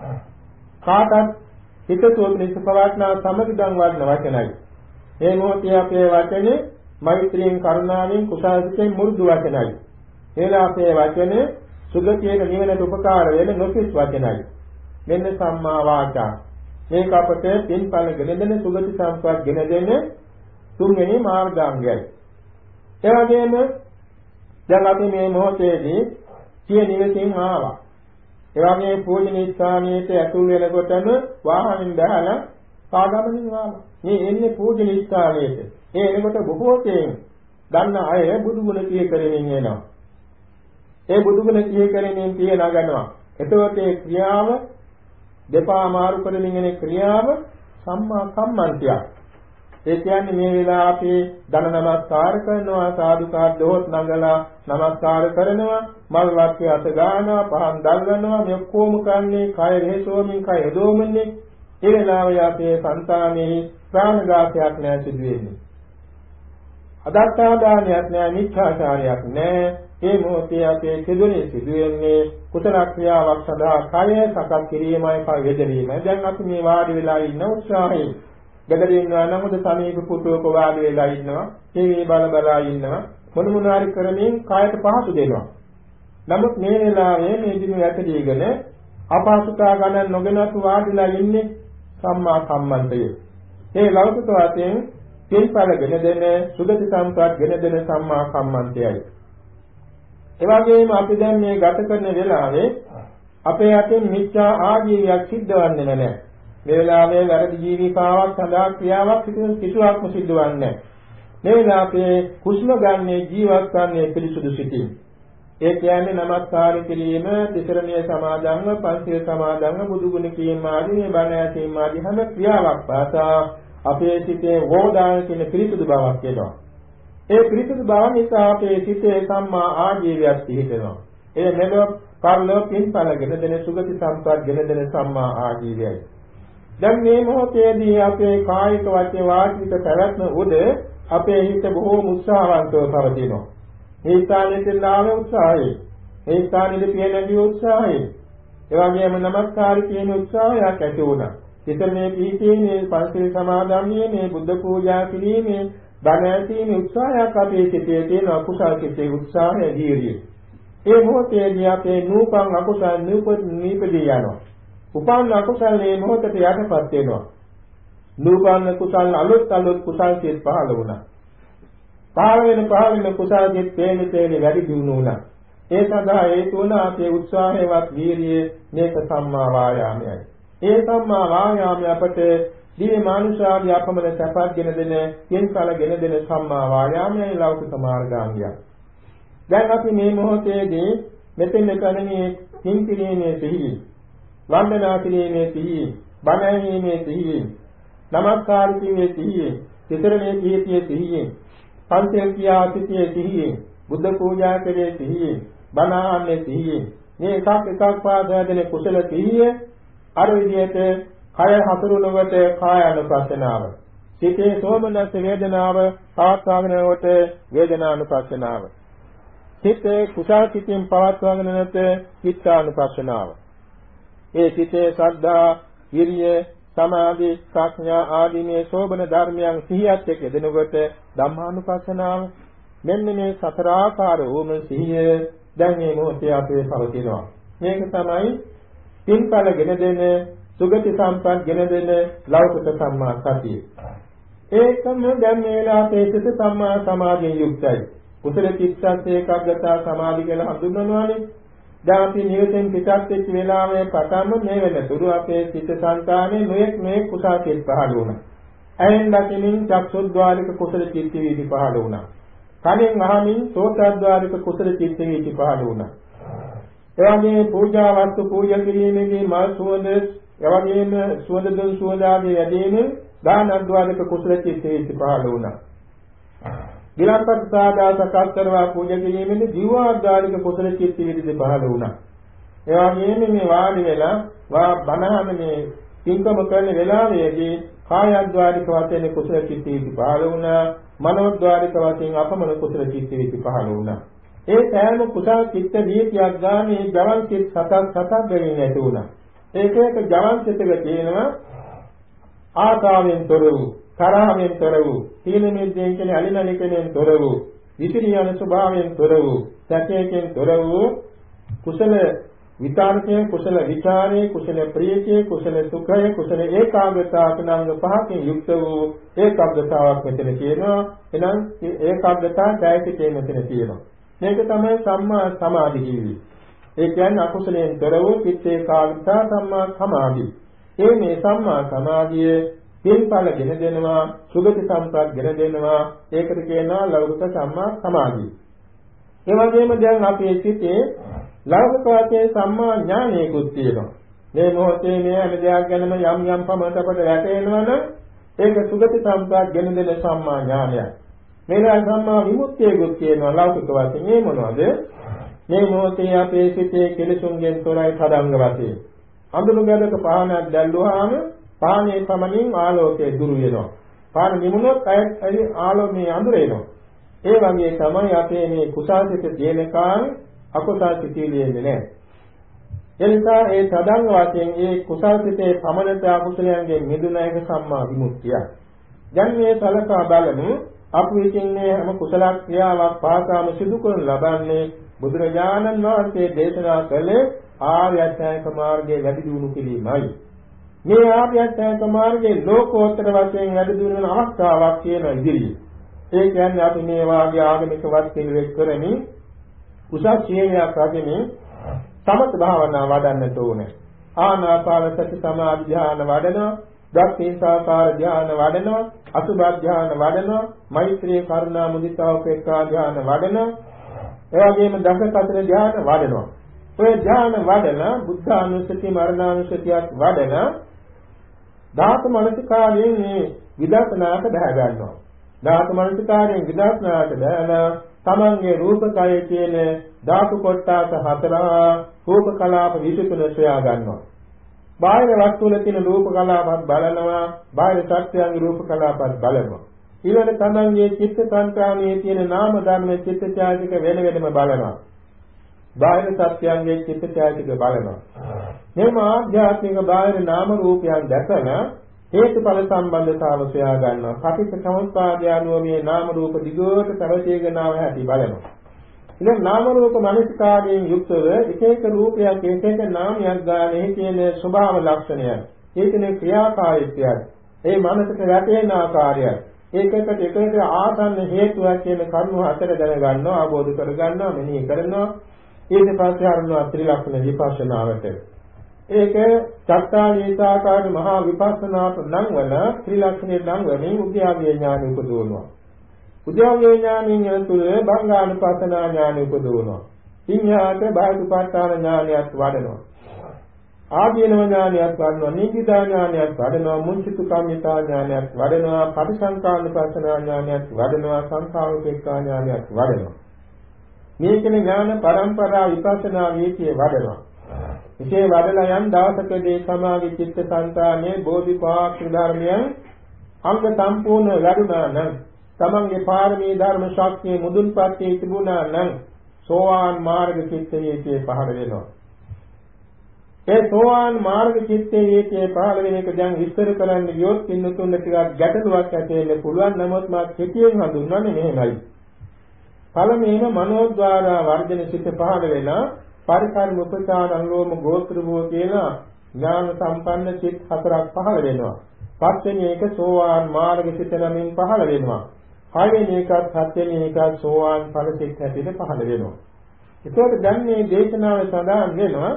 කාටත් හිතසුව පිණිස පවත්නා සමගදන් වඩන වචනයි. මේ මොහොතේ අපේ වචනේ මෛත්‍රියෙන් කරුණාවෙන් කුසාසිතෙන් මුරුදු වචනයි. එලා අපේ වචනේ සුගතියේ නිවනට උපකාර වෙන නොකිස් වචනයි. මෙන්න සම්මා වාචා. මේක අපට පින්පල ගෙන දෙන සුගති සම්පත් ගෙන දෙන තුන්වෙනි මාර්ගාංගයයි. ඒ වගේම දැන් අපි මේ මොහොතේදී සිය නිවසින් ආවා. ඒ වගේ පූජනීය ස්ථානයට ඇතුල් වෙනකොටම වාහනින් බහලා පාගමනින් ආවා. මේ එන්නේ පූජනීය ස්ථානයට. ඒ එනකොට බොහෝ කෙනෙක් දන්න අය බුදුගුණ කිය කරමින් එනවා. ඒ බුදුගුණ කිය කරමින් පිය නගනවා. එතකොට ඒ ක්‍රියාව දෙපා මාරු කරමින් එන ක්‍රියාව සම්මා සම්මන්තියක්. ඒ කියන්නේ මේ වෙලාව අපි ධන නමස්කාර කරනවා, සාදුකාර දොහොත් නගලා නමස්කාර කරනවා, මල් වත්කේ අත ගන්නවා, පහන් දල්වනවා, මේ කොහොම කන්නේ කය හේසෝමින් කය යදෝමන්නේ. ඒ වෙලාවේ අපේ సంతානයේ ප්‍රාණඝාතයක් නැහැ සිදු වෙන්නේ. අදත්තාදානයක් නැහැ, මිච්ඡාචාරයක් නැහැ. ඒ මොහොතේ අපේ සිදුනේ සිදු වෙන්නේ කුසල ක්‍රියාවක් සඳහා කය සකස් කිරීමයි, කය වේදීමයි. දැන් අපි මේ වාඩි වෙලා ඉන්න උත්සාහයෙන් ගෙදරින් ඉන්නවා නම් උද සමීප පුටුවක වාඩි වෙලා ඉන්නවා, ටීවී බල බලා ඉන්නවා, මොන මොනාරි කරමින් කායට පහසු දෙනවා. නමුත් මේ වෙලාවේ මේ දින යටදීගෙන අපහසුතා ගණන් නොගෙනත් වාඩිලා ඉන්නේ සම්මා සම්මන්තය. මේ ලෞකික වාතයෙන් පින්පලගෙන දෙන සුගති සම්පත් ගෙන දෙන සම්මා සම්මන්තයයි. ඒ වගේම අපි දැන් මේ ගත කරන වෙලාවේ අපේ අතින් මිච්ඡා ආජීවයක් සිද්ධවන්නේ නැහැ. මේ වෙලාවේ වැරදි ජීවිකාවක් සඳහා ක්‍රියාවක් කිසිවක්ම සිදුවන්නේ නැහැ. මේ වෙලාවේ කුෂ්ම ගන්නේ ජීවත් වන්නේ පිරිසුදු සිටින්. ඒ කියන්නේ නමස්කාර කිරීම, තිසරණීය සමාදන්ව, පංචශීල සමාදන්ව, බුදුගුණ කීම ආදී මේ බණ ඇසීම ආදී හැම ක්‍රියාවක් පාසා අපේ සිතේ වෝදාන කියන පිරිසුදු බවක් එනවා. ඒ පිරිසුදු බව නිසා අපේ සිතේ සම්මා ආජීවයක් පිහිටනවා. ඒ මෙලොව පරලොව පින්පලගෙන දෙන සුගති සම්පත් ගෙන දෙන සම්මා ආජීවයයි. දැන් මේ මොහොතේදී අපේ කායික වචේ වාචික පැවැත්ම උද අපේ හිත බොහෝම උත්සාහවන්තව පවතිනවා. මේ ස්ථානයේ නාම උත්සාහය, මේ ස්ථානයේ පියනදී උත්සාහය, ඒ වගේම නමස්කාර කියන උත්සාහයක් ඇති වුණා. හිත මේ පීඨයේ පංචශීල සමාදන්යේ මේ බුද්ධ පූජා කිරීමේ බණ ඇසීමේ උත්සාහයක් අපේ සිතේ තියෙන අකුසල් සිතේ උත්සාහය දීර්යයි. ඒ මොහොතේදී අපේ නූපන් අකුසල් නූපදී යනවා. උපන්න අකුසලයේ මොහොතට යටපත් වෙනවා. නූපන්න කුසල් අලුත් අලුත් කුසල් සිත් පහළ වුණා. පහළ වෙන පහළ වෙන කුසල සිත් තේන තේන වැඩි දියුණු වුණා. ඒ සඳහා හේතු වුණ අපේ උත්සාහයවත් වීර්යය මේක සම්මා වායාමයයි. ඒ සම්මා වායාමය අපට දිව්‍ය මානුෂාදී අපමණ සැපගෙන දෙන, කෙන්කලගෙන දෙන සම්මා වායාමයයි ලෞකික මාර්ගාංගය. දැන් අපි මේ මොහොතේදී මෙතෙන් කරන්නේ කිංකිරීමේ සිහිය, වන්දනා කිරීමේ සිහිය, බණ ඇහිීමේ සිහිය, නමස්කාර කිරීමේ සිහිය, සිතරණේ කීර්තියේ සිහිය, පංචේල් කියා සිටියේ සිහිය, බුද්ධ පූජා කරේ සිහිය, බණ අහන්නේ සිහිය. මේ එකක් එකක් පාදයෙන් කුසල සිහිය අර විදිහට කය හසුරුවනකොට කාය අනුපස්සනාව, සිතේ සෝමනස් වේදනාව පවත්වාගෙනකොට වේදනානුපස්සනාව, සිතේ කුසල සිතින් පවත්වාගෙන නැත චිත්තානුපස්සනාව. ඒ සිතේ ශ්‍රද්ධා, විරිය, සමාධි, ප්‍රඥා ආදී මේ සෝබන ධර්මයන් සිහියත් එක්ක දෙනකොට ධම්මානුපස්සනාව. මෙන්න මේ සතර ආකාර වූම සිහිය දැන් මේ මොහොතේ අපේ පවතිනවා. මේක තමයි පින්කලගෙන දෙන, සුගති සම්පත් ගෙන දෙන ලෞකික සම්මා සතිය. ඒකම දැන් මේ වෙලාවේ සිත සම්මා සමාධියෙන් යුක්තයි. කුසල චිත්තස් ඒකාග්‍රතා සමාධි කියලා හඳුන්වනවානේ. දැන් අපි නිවෙතෙන් පිටත් වෙච්ච වෙලාවේ පටන්ම මේ වෙනතුරු අපේ සිත සංකානේ නොයෙක් මේ කුසල චිත්ත පහළ වුණා. ඇහෙන් දකිනින් චක්සුද්්වාරික කුසල චිත්ත වීදි පහළ වුණා. කනෙන් අහමින් සෝතද්්වාරික කුසල චිත්ත වීදි පහළ වුණා. එවැගේ පූජා වස්තු පූජා කිරීමේදී මල් සුවඳ, එවැගේම සුවඳ දුන් සුවඳ ආදී වැඩිමින් දානද්්වාරික කුසල චිත්ත වීදි පහළ වුණා. විලම්පත් සාදා සකස් කරවා පූජා කිරීමේදී ජීවාද්වාරික කුසල චිත්ත වීදි පහළ වුණා. එවැගේම මේ වාඩි වෙලා වා බණහන මේ පින්කම කරන වෙලාවේදී කායද්වාරික වශයෙන් කුසල චිත්ත වීදි පහළ වුණා. මනෝද්වාරික වශයෙන් අපමණ කුසල චිත්ත වීදි පහළ වුණා. ඒ සෑම කුසල චිත්ත වීතියක් ගානේ ජවන් චිත්ත සතක් සතක් බැවින් ඇති වුණා. ඒක එක ජවන් චිත්තක කියනවා ආකාවෙන් තොර වූ, තරහෙන් තොර වූ, තීන මිද්දෙන් කියන අලිනලිකෙන් තොර වූ, විචිරියන ස්වභාවයෙන් තොර වූ, සැකයෙන් තොර වූ කුසල විචාරකේ, කුසල විචාරේ, කුසල ප්‍රීතිය, කුසල සුඛය, කුසල ඒකාග්‍රතාව කනංග පහකින් යුක්ත වූ ඒකාග්‍රතාවක් මෙතන තියෙනවා. එහෙනම් ඒකාග්‍රතාව ඡායිතේ මෙතන තියෙනවා. මේක තමයි සම්මා සමාධි කියන්නේ. ඒ කියන්නේ අකුසලයෙන් තොර වූ චිත්ත ඒකාග්‍රතාව සම්මා සමාධි. ඒ මේ සම්මා සමාධිය පින්ඵල ගෙන දෙනවා, සුගති සම්ප්‍රාප්ත ගෙන දෙනවා. ඒකට කියනවා ලෞකික සම්මා සමාධිය. ඒ වගේම දැන් අපේ සිතේ ලෞකික වාක්‍යයේ සම්මා ඥානයකුත් තියෙනවා. මේ මොහොතේ මේ හැම දෙයක් ගැනම යම් යම් පමණකට වැටෙනවනම් ඒක සුගති සම්ප්‍රාප්ත ගෙන දෙන සම්මා ඥානයයි. මේලා සම්මා විමුක්තියකුත් කියනවා ලෞකික වාක්‍යයෙන්. මේ මොනවද? මේ මොහොතේ අපේ සිතේ කෙලෙසුන්ගෙන් තොරයි සදංග වශයෙන්. අඳුරු ගැලක පහනක් දැල්වුවාම පානේ පමණින් ආලෝකය දුරු වෙනවා. පාන නිමුණොත් අය ආලෝකයේ අඳුර එනවා. ඒ වගේ තමයි අපේ මේ කුසාසිත තියෙන කාලේ අකුසල් සිතිවිලි නැහැ. එනිසා ඒ සදංග වශයෙන් ඒ කුසාසිතේ පමණට අකුසලයන්ගෙන් මිදුණ එක සම්මා විමුක්තිය. දැන් මේ සලකා බලමු අපි විසින් මේ හැම කුසල ක්‍රියාවක් පාසාම සිදු කරන ලබන්නේ බුදුරජාණන් වහන්සේ දේශනා කළේ ආර්ය අෂ්ටාංග මාර්ගයේ වැඩි දියුණු කිරීමයි. මේ ආර්ය අෂ්ටාංග මාර්ගයේ ලෝකෝත්තර වශයෙන් වැඩි දියුණු වෙන අවස්ථාවක් කියන ඉදිරියේ. ඒ කියන්නේ අපි මේ වාගේ ආගමික වත් පිළිවෙත් කරමින් උසස් ශ්‍රේණියක් රැකෙමින් සමත භාවනා වඩන්නට ඕනේ. ආනාපාන සති සමාධි ධ්‍යාන වඩනවා, දක්ඛින්සාකාර ධ්‍යාන වඩනවා, අසුභ ධ්‍යාන වඩනවා, මෛත්‍රී කරුණා මුදිතා උපේක්ඛා ධ්‍යාන වඩනවා. ඒ වගේම දසකතර ධ්‍යාන වඩනවා. ඔය ධ්‍යාන වඩන බුද්ධානුස්සති මරණානුස්සතියක් වඩන ධාතු මනසිකාරයෙන් මේ විදර්ශනාට බහ ගන්නවා. ධාතු මනසිකාරයෙන් විදර්ශනාට බහලා තමන්ගේ රූපකය කියන ධාතු කොටස හතර රූප කලාප විසුතුන සොයා ගන්නවා. බාහිර වස්තු වල තියෙන රූප කලාපත් බලනවා, බාහිර සත්‍යයන්ගේ රූප කලාපත් බලනවා. ඊළඟ තමන්ගේ චිත්ත සංකාණයේ තියෙන නාම ධර්ම චිත්ත ඡායික වෙන වෙනම බලනවා. බාහිර සත්‍යයන්ගේ චිත්ත ඡායික බලනවා. මෙම ආධ්‍යාත්මික බාහිර නාම රූපයන් දැකලා හේතුඵල සම්බන්ධතාව සොයා ගන්නවා. පටිච්ච සමුප්පාදය අනුව මේ නාම රූප දිගට පැවතීගෙන ආව හැටි බලනවා. ඉතින් නාම රූප මනසිකාරයෙන් යුක්තව එක එක රූපයක් එක එක නාමයක් ගානේ තියෙන ස්වභාව ලක්ෂණයන්. ඒ කියන්නේ ක්‍රියාකාරීත්වය. ඒ මනසට වැටෙන ආකාරය. ඒකකට එකකට ආසන්න හේතුවක් කියන කරුණු හතර දැනගන්නවා, අවබෝධ කරගන්නවා, මෙනෙහි කරනවා. ඊට පස්සේ අරනවා ත්‍රිලක්ෂණ විපස්සනාවට. ඒක චත්තාරීසාකාර මහා විපස්සනාට නම් වන ත්‍රිලක්ෂණේ නම් වලින් උද්‍යාවේ ඥාන උපදවනවා. උද්‍යාවේ ඥානින් තුළ බංගානුපස්සනා ඥාන උපදවනවා. ඉන්හාට බාහිරපස්ථාන ඥානයත් වඩනවා. ආදීනව ඥානයත් වඩනවා, නිග්ගිතා ඥානයත් වඩනවා, මුංචිතු කම්මිතා ඥානයත් වඩනවා, පටිසංකානුපස්සනා ඥානයත් වඩනවා, සංඛාරෝපේක්ඛා ඥානයත් වඩනවා. මේ කියන ඥාන පරම්පරා විපස්සනා වීතිය වඩනවා. විශේෂ වඩලා යම් දවසකදී සමාධි චිත්ත සංතානයේ බෝධිපාක්ෂික ධර්මයන් අංග සම්පූර්ණ වැඩුණා නම්, තමන්ගේ පාරමී ධර්ම ශක්තිය මුදුන්පත් වී තිබුණා නම් සෝවාන් මාර්ග චිත්ත වීතිය පහළ වෙනවා. ඒ සෝවාන් මාර්ග චිත්ත වීතිය පහළ වෙන එක දැන් විස්තර කරන්න ගියොත් පින්නතුන් ටිකක් ගැටලුවක් ඇති වෙන්න පුළුවන්. නමුත් මා කෙටියෙන් හඳුන්වන්නේ මෙහෙමයි. පළමුවෙන් මනෝද්වාර වර්ධන සිත පහළ වෙන පරිකර්ම උපචාර අනුලෝම ගෝත්‍ර භෝ කියලා ඥාන සම්පන්න සිත් හතරක් පහළ වෙනවා. පස්වෙනි එක සෝවාන් මාර්ග සිත නමින් පහළ වෙනවා. හයවෙනි එකත් හත්වෙනි එකත් සෝවාන් ඵල සිත් හැටියට පහළ වෙනවා. ඒකෝට දැන් මේ දේශනාවේ සඳහන් වෙනවා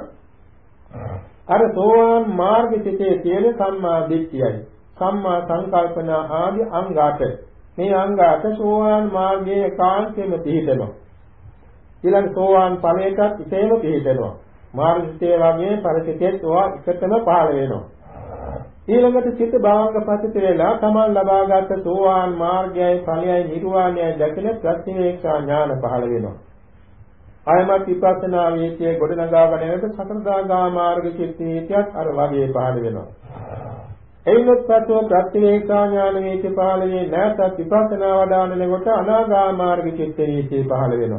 අර සෝවාන් මාර්ග සිතේ තියෙන සම්මා දිට්ඨියයි, සම්මා සංකල්පන ආදී අංගාට. මේ අංගාට සෝවාන් මාර්ගයේ කාන්තේම පිහිටනවා. ඊළඟ සෝවාන් ඵලයටත් ඉතේම පිහිටනවා. මාර්ගිතේ වගේ පරිසිතෙත් ඔවා එකතම පහළ වෙනවා. ඊළඟට චිත්ත භාවක පතිත වෙලා තමන් ලබාගත් සෝවාන් මාර්ගයයි ඵලයයි නිර්වාණයයි දැකලා ප්‍රතිවේක්ෂා ඥාන පහළ වෙනවා. ආයමත් විපස්සනා වීතිය ගොඩනගාගෙන යනකොට සතරදාගා මාර්ග චිත්ත වීතියක් අර වගේ පහළ වෙනවා. එයිනොත් පස්ව ප්‍රතිවේක්ෂා ඥාන වීතිය පහළ වෙන්නේ නැත්නම් විපස්සනා වඩානනකොට අනාගා මාර්ග චිත්ත වීතිය පහළ වෙනවා.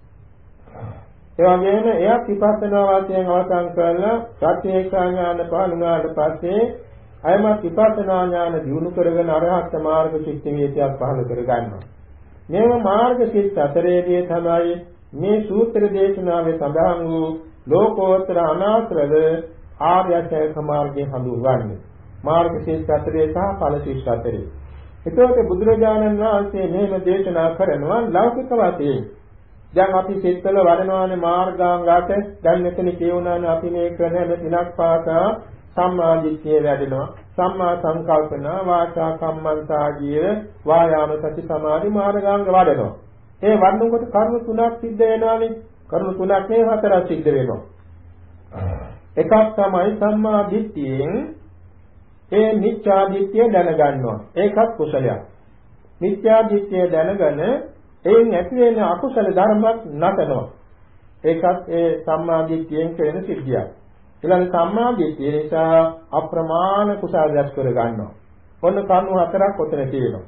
ඒ වගේම එයත් විපස්සනා වාසයෙන් අවසන් කරලා ප්‍රත්‍යක්ෂ ඥාන පහළ වුණාට පස්සේ අයමත් විපස්සනා ඥාන දියුණු කරගෙන අරහත් මාර්ග චිත්ත වේදයක් පහළ කර ගන්නවා. මේව මාර්ග චිත්ත අතරේදී තමයි මේ සූත්‍ර දේශනාවේ සඳහන් වූ ලෝකෝත්තර අනාත්‍රව ආර්ය අෂ්ටාංග මාර්ගය හඳුන්වන්නේ. මාර්ග චිත්ත අතරේ සහ ඵල චිත්ත අතරේ. ඒකෝට බුදුරජාණන් වහන්සේ මේව දේශනා කරනවා ලෞකික වාසයේ. දැන් අපි සිත්වල වඩනවානේ මාර්ගාංගات දැන් මෙතන කියවුණානේ අපි මේ කරන හැම දිනක් පාසා සම්මා දිට්ඨිය වැඩෙනවා, සම්මා සංකල්පන, වාචා කම්මන්තාජීව, වායාම සති සමාධි මාර්ගාංග වඩනවා. ඒ වඩනකොට කර්ම තුනක් සිද්ධ වෙනවානේ. කර්ම තුනක් නේ හතරක් සිද්ධ වෙනවා. එකක් තමයි සම්මා දිට්ඨියෙන් ඒ මිච්ඡා දිට්ඨිය දැනගන්නවා. ඒකත් කුසලයක්. මිච්ඡා දිට්ඨිය දැනගෙන එයින් ඇති වෙන අකුසල ධර්මයක් නතනවා. ඒකත් ඒ සම්මා දිට්ඨියෙන් කරන සිද්ධියක්. ඊළඟ සම්මා දිට්ඨිය නිසා අප්‍රමාණ කුසල රැස් කර ගන්නවා. ඔන්න කරුණු හතරක් ඔතන තියෙනවා.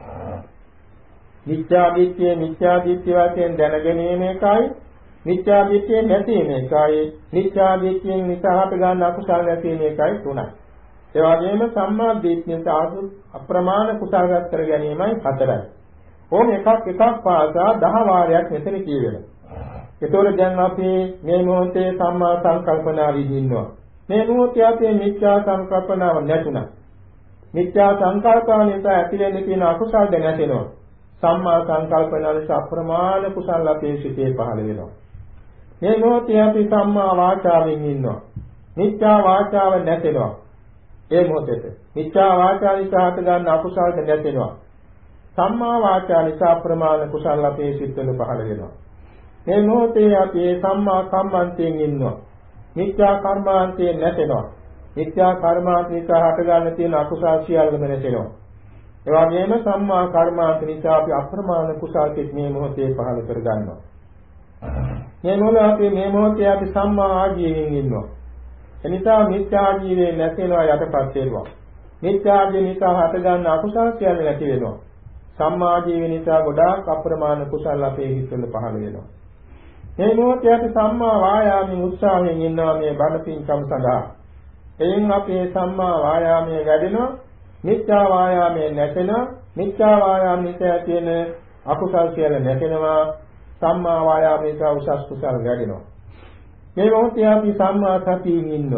මිච්ඡා දිට්ඨිය මිච්ඡා දිට්ඨිය වශයෙන් දැනගැනීම එකයි, මිච්ඡා දිට්ඨිය නැතිවීම එකයි, මිච්ඡා දිට්ඨියෙන් නිසා හට ගන්න අකුසල නැතිවීම එකයි තුනයි. ඒ වගේම සම්මා දිට්ඨිය සාසු අප්‍රමාණ කුසල රැස් කර ගැනීමයි හතරයි. ඕන එකක් එකක් පාසා දහ වාරයක් මෙතන කියවෙනවා. ඒතකොට දැන් අපි මේ මොහොතේ සම්මා සංකල්පනාවෙන් ඉන්නවා. මේ මොහොතේ අපේ මිත්‍යා සංකල්පනාව නැතුණා. මිත්‍යා සංකල්පන නිසා ඇතිවෙන්නේ තියෙන අකුසල් ද නැතෙනවා. සම්මා සංකල්පනාව නිසා අප්‍රමාණ කුසල අපේ සිතේ පහළ වෙනවා. මේ මොහොතේ අපි සම්මා වාචාවෙන් ඉන්නවා. මිත්‍යා වාචාව නැතෙනවා. ඒ මොහොතේ මිත්‍යා වාචා නිසා හට ගන්න අකුසල් ද නැතෙනවා. සම්මා වාචා නිසා ප්‍රමාණ කුසල අපේ සිත්වල පහළ වෙනවා. මේ මොහොතේ අපි සම්මා කම්මන්තයෙන් ඉන්නවා. මිත්‍යා කර්මාන්තයෙන් නැතෙනවා. මිත්‍යා කර්මාන්ත නිසා හට ගන්න තියෙන අකුසල සියල්ලම නැතෙනවා. ඒ වගේම සම්මා කර්මාන්ත නිසා අපි අප්‍රමාණ කුසල සිත් මේ මොහොතේ පහළ කර ගන්නවා. මේ මොහොතේ අපි මේ මොහොතේ අපි සම්මා ආජීවයෙන් ඉන්නවා. එනිසා මිත්‍යා ආජීවයෙන් නැතෙනවා යටපත් වෙනවා. මිත්‍යා ආජීව නිසා හට ගන්න අකුසල සියල්ල නැති වෙනවා. සම්මා ජීව නිසා ගොඩාක් අප්‍රමාණ කුසල අපේ හිතවල පහළ වෙනවා. මේ මොහොතේ අපි සම්මා වායාමයේ උත්සාහයෙන් ඉන්නවා මේ බණ පින්කම් සඳහා. එයින් අපේ සම්මා වායාමයේ වැඩෙනවා, මිත්‍යා වායාමයේ නැතෙනවා. මිත්‍යා වායාම නිසා තියෙන අකුසල් සියල්ල නැතෙනවා. සම්මා වායාමයේ නිසා උසස් කුසල වැඩෙනවා. මේ මොහොතේ අපි සම්මා සතියෙන් ඉන්නවා.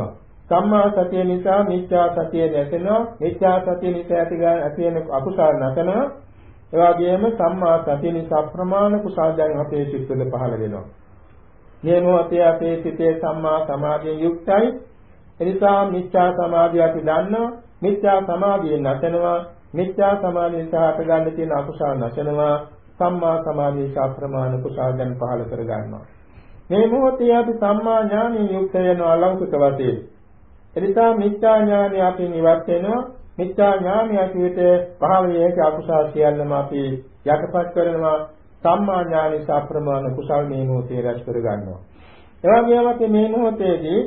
සම්මා සතිය නිසා මිත්‍යා සතිය නැසෙනවා. මිත්‍යා සතිය නිසා ඇති ඇති වෙන අකුසල නැසෙනවා. ඒ වගේම සම්මා සතිය නිසා ප්‍රමාණ කුසල දැන් අපේ චිත්තවල පහළ වෙනවා. මේ මොහොතේ අපේ සිතේ සම්මා සමාධියෙන් යුක්තයි. එනිසා මිත්‍යා සමාධිය අපි දන්නවා. මිත්‍යා සමාධිය නැසෙනවා. මිත්‍යා සමාධිය නිසා අප ගන්න තියෙන අකුසල නැසෙනවා. සම්මා සමාධිය නිසා ප්‍රමාණ කුසල දැන් පහළ කර ගන්නවා. මේ මොහොතේ අපි සම්මා ඥානයෙන් යුක්ත වෙනවා ලෞකික වශයෙන්. එනිසා මිත්‍යා ඥානය අපි නිවත් වෙනවා. මිත්‍යා ඥානය ඇතුළත පහළ වේක අකුසල සියල්ලම අපි යටපත් කරනවා. සම්මා ඥානය නිසා ප්‍රමාණ කුසල මේ මොහොතේ රැස් කර ගන්නවා. ඒ වගේම අපි මේ මොහොතේදී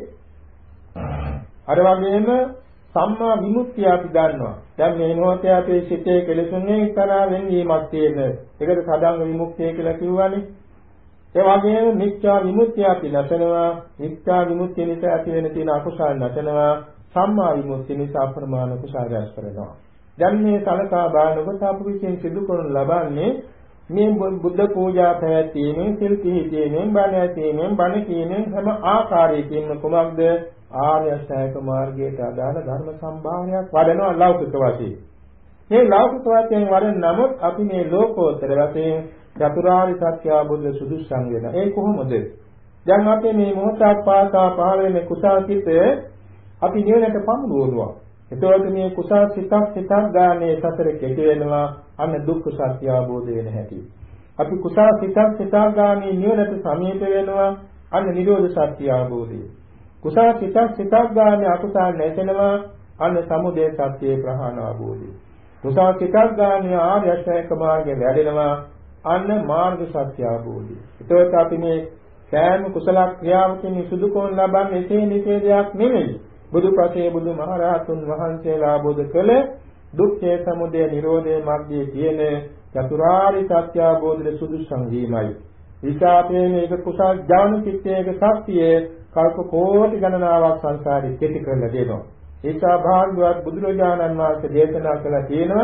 අර වගේම සම්මා විමුක්තිය අපි ගන්නවා. දැන් මේ මොහොතේ අපේ සිතේ කෙලෙසුන්නේ එක්තරා වෙනීමක් තියෙන. ඒකට සදාංග විමුක්තිය කියලා කියවනේ. ඒ වගේම මිත්‍යා විමුක්තිය අපි නැසනවා. මිත්‍යා විමුක්තිය නිසා ඇති වෙන තියෙන අකුසල නැසනවා. සම්මා විමුක්තිය නිසා ප්‍රමාණ කුසල රැස් කරනවා. දැන් මේ සලකා බලනකොට අප විසින් සිදු කරනු ලබන්නේ මේ බුද්ධ පූජා පැවැත්වීමෙන්, සිල් පිළිපදීමෙන්, බණ ඇසීමෙන්, බණ කීමෙන් හැම ආකාරයකින්ම කුමක්ද ආර්ය අෂ්ටාංගික මාර්ගයට අදාළ ධර්ම සම්භාවනයක් වඩනවා ලෞකික වශයෙන්. මේ ලෞකික වශයෙන් වඩන නමුත් අපි මේ ලෝකෝත්තර වශයෙන් චතුරාර්ය සත්‍ය අවබෝධ සුදුසුසං වෙන. ඒ කොහොමද? දැන් අපි මේ මොහොතක් පාසා පහළ වෙන කුසල් සිත අපි නිවනට පමුණුවනවා. එතකොට මේ කුසල් සිතක් සිතක් ගානේ සතර කෙටි වෙනවා. අන්න දුක්ඛ සත්‍ය අවබෝධ වෙන හැටි. අපි කුසල් සිතක් සිතක් ගානේ නිවනට සමීප වෙනවා. අන්න නිරෝධ සත්‍ය අවබෝධය. කුසල් සිතක් සිතක් ගානේ අකුසල් නැසෙනවා. අන්න සමුදය සත්‍ය ප්‍රහාණ අවබෝධය. කුසල් සිතක් ගානේ ආර්ය අෂ්ටාංගික මාර්ගය වැඩෙනවා. අන්න මාර්ග සත්‍ය අවබෝධය. ඒකත් අපි මේ සෑම කුසල ක්‍රියාවකින් සුදු කොන් ලබන්නේ එසේ මෙසේ දෙයක් නෙමෙයි. බුදුපසේ බුදුමහරහතුන් වහන්සේලා අවබෝධ කළ දුක්ඛේ සමුදය නිරෝධේ මාර්ගයේ තියෙන චතුරාර්ය සත්‍ය අවබෝධයේ සුදුසුසං වීමයි. විශාපේ මේක කුසල් ඥාන චිත්තයක ශක්තිය කල්ප කෝටි ගණනාවක් සංසාරේ කෙටි කරලා දෙනවා. ඒසා භාග්‍යවත් බුදුරජාණන් වහන්සේ දේශනා කළා තියෙනවා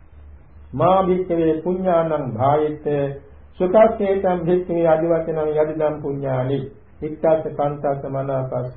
මා භික්ඛවේ පුඤ්ඤානං භායෙත් සුඛස්සේතං භික්ඛවේ අදිවචනං යදිදම් පුඤ්ඤානි ඉත්තස්ස කන්තස්ස මනාපස්ස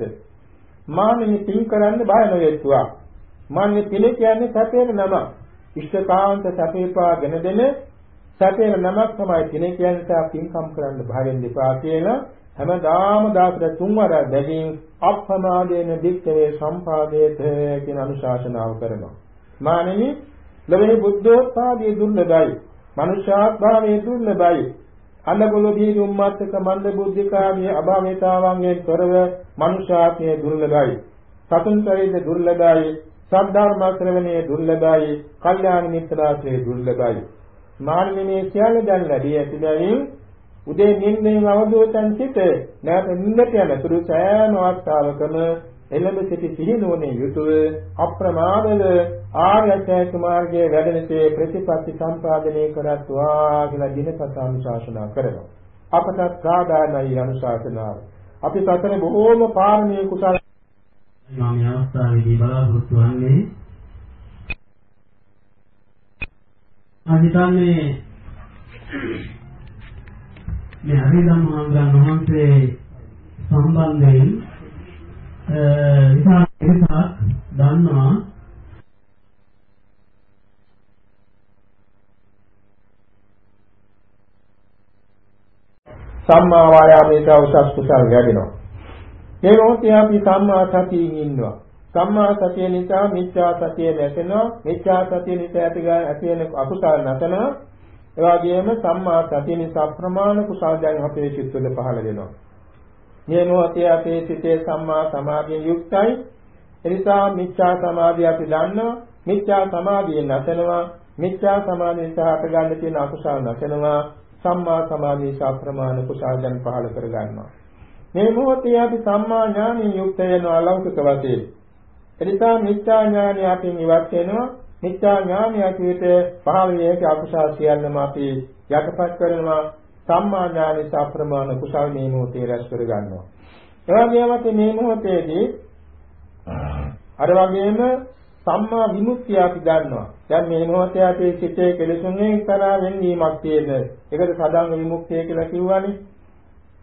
මානෙ පින් කරන්න බය නොවේතුවා. මානෙ පිළ කියන්නේ සැපේන නම. ඉෂ්ඨකාන්ත සැපේපාගෙන දෙන සැපේන නමක් තමයි පිළ කියන්නේ. පින්කම් කරන්න බය වෙන්න එපා කියලා හැමදාම දාසට තුන්වර බැගින් අප්‍රමාදේන දික්කේ සම්පාදේත කියන අනුශාසනාව කරනවා. මානෙනි ලැබෙන බුද්ධෝත්පාදයේ දුර්ලභයි. මනුෂ්‍යාත්භාවයේ දුර්ලභයි. අන්නගොළු දීර්ඝ උම්මත්තක මන්ද බුද්ධිකාගේ අභාවේතාවන්ගෙන් තොරව මනුෂ්‍යාත්මයේ දුර්ලභයි. සතුන්තරයේ දුර්ලභයි. සද්ධර්ම ශ්‍රවණයේ දුර්ලභයි. කල්යාණ මිත්‍රාශ්‍රයේ දුර්ලභයි. මානවීය සියල්ල දැන් ලැබී ඇති බැවින් උදේ නිින්දෙන් අවදෝතන් සිට නැවත නිින්දට යන තුරු සෑම අවස්ථාවකම එළඹ සිටි සිහිනුවණේ යුතුව අප්‍රමාදව ආර්ය අෂ්ටාංගික මාර්ගයේ වැඩෙනසේ ප්‍රතිපත්ති සම්පාදනය කරත්වා කියලා දිනපතා අනුශාසනා කරනවා. අපට සාධාරණයි අනුශාසනාව. අපි සතර බොහෝම පාරමී කුසල මම මේ අවස්ථාවේදී බලාපොරොත්තු වන්නේ අදිටන්නේ මේ හරිදම් මහාංගන් වහන්සේ සම්බන්ධයෙන් විශාල පිරිසක් දන්නවා. සම්මා වායාමයට උසස් කුසල් වැඩෙනවා. මේ මොහොතේ අපි සම්මා සතියින් ඉන්නවා. සම්මා සතිය නිසා මිත්‍යා සතිය නැසෙනවා. මිත්‍යා සතිය නිසා ඇති ඇති වෙන අකුසල නැසෙනවා. ඒ වගේම සම්මා සතිය නිසා ප්‍රමාණ කුසල දැන් අපේ චිත්තවල පහළ වෙනවා. මේ මොහොතේ අපේ සිතේ සම්මා සමාධියෙන් යුක්තයි. එනිසා මිත්‍යා සමාධිය අපි දන්නවා. මිත්‍යා සමාධිය නැසෙනවා. මිත්‍යා සමාධිය නිසා අප ගන්න තියෙන අකුසල නැසෙනවා. සම්මා සමාධිය නිසා ප්‍රමාණ කුසල දැන් පහළ කර ගන්නවා. මේ මොහොතේ අපි සම්මා ඥානයෙන් යුක්ත වෙනවා ලෞකික වශයෙන්. එනිසා මිත්‍යා ඥානය අපි ඉවත් වෙනවා. මිත්‍යා ඥානය ඇතුළත පහළ වේක අකුසල සියල්ලම අපි යටපත් කරනවා. සම්මා ඥානය සප්‍රමාණ කුසල මේ මොහොතේ රැස් කර ගන්නවා. ඒ වගේම මේ මොහොතේදී අර වගේම සම්මා විමුක්තිය අපි ගන්නවා. දැන් මේ මොහොතේ අපේ සිතේ කෙලෙසුන්ගේ එක්තරා වෙනීමක් තියෙන. ඒකට සදාංග විමුක්තිය කියලා කිව්වනේ.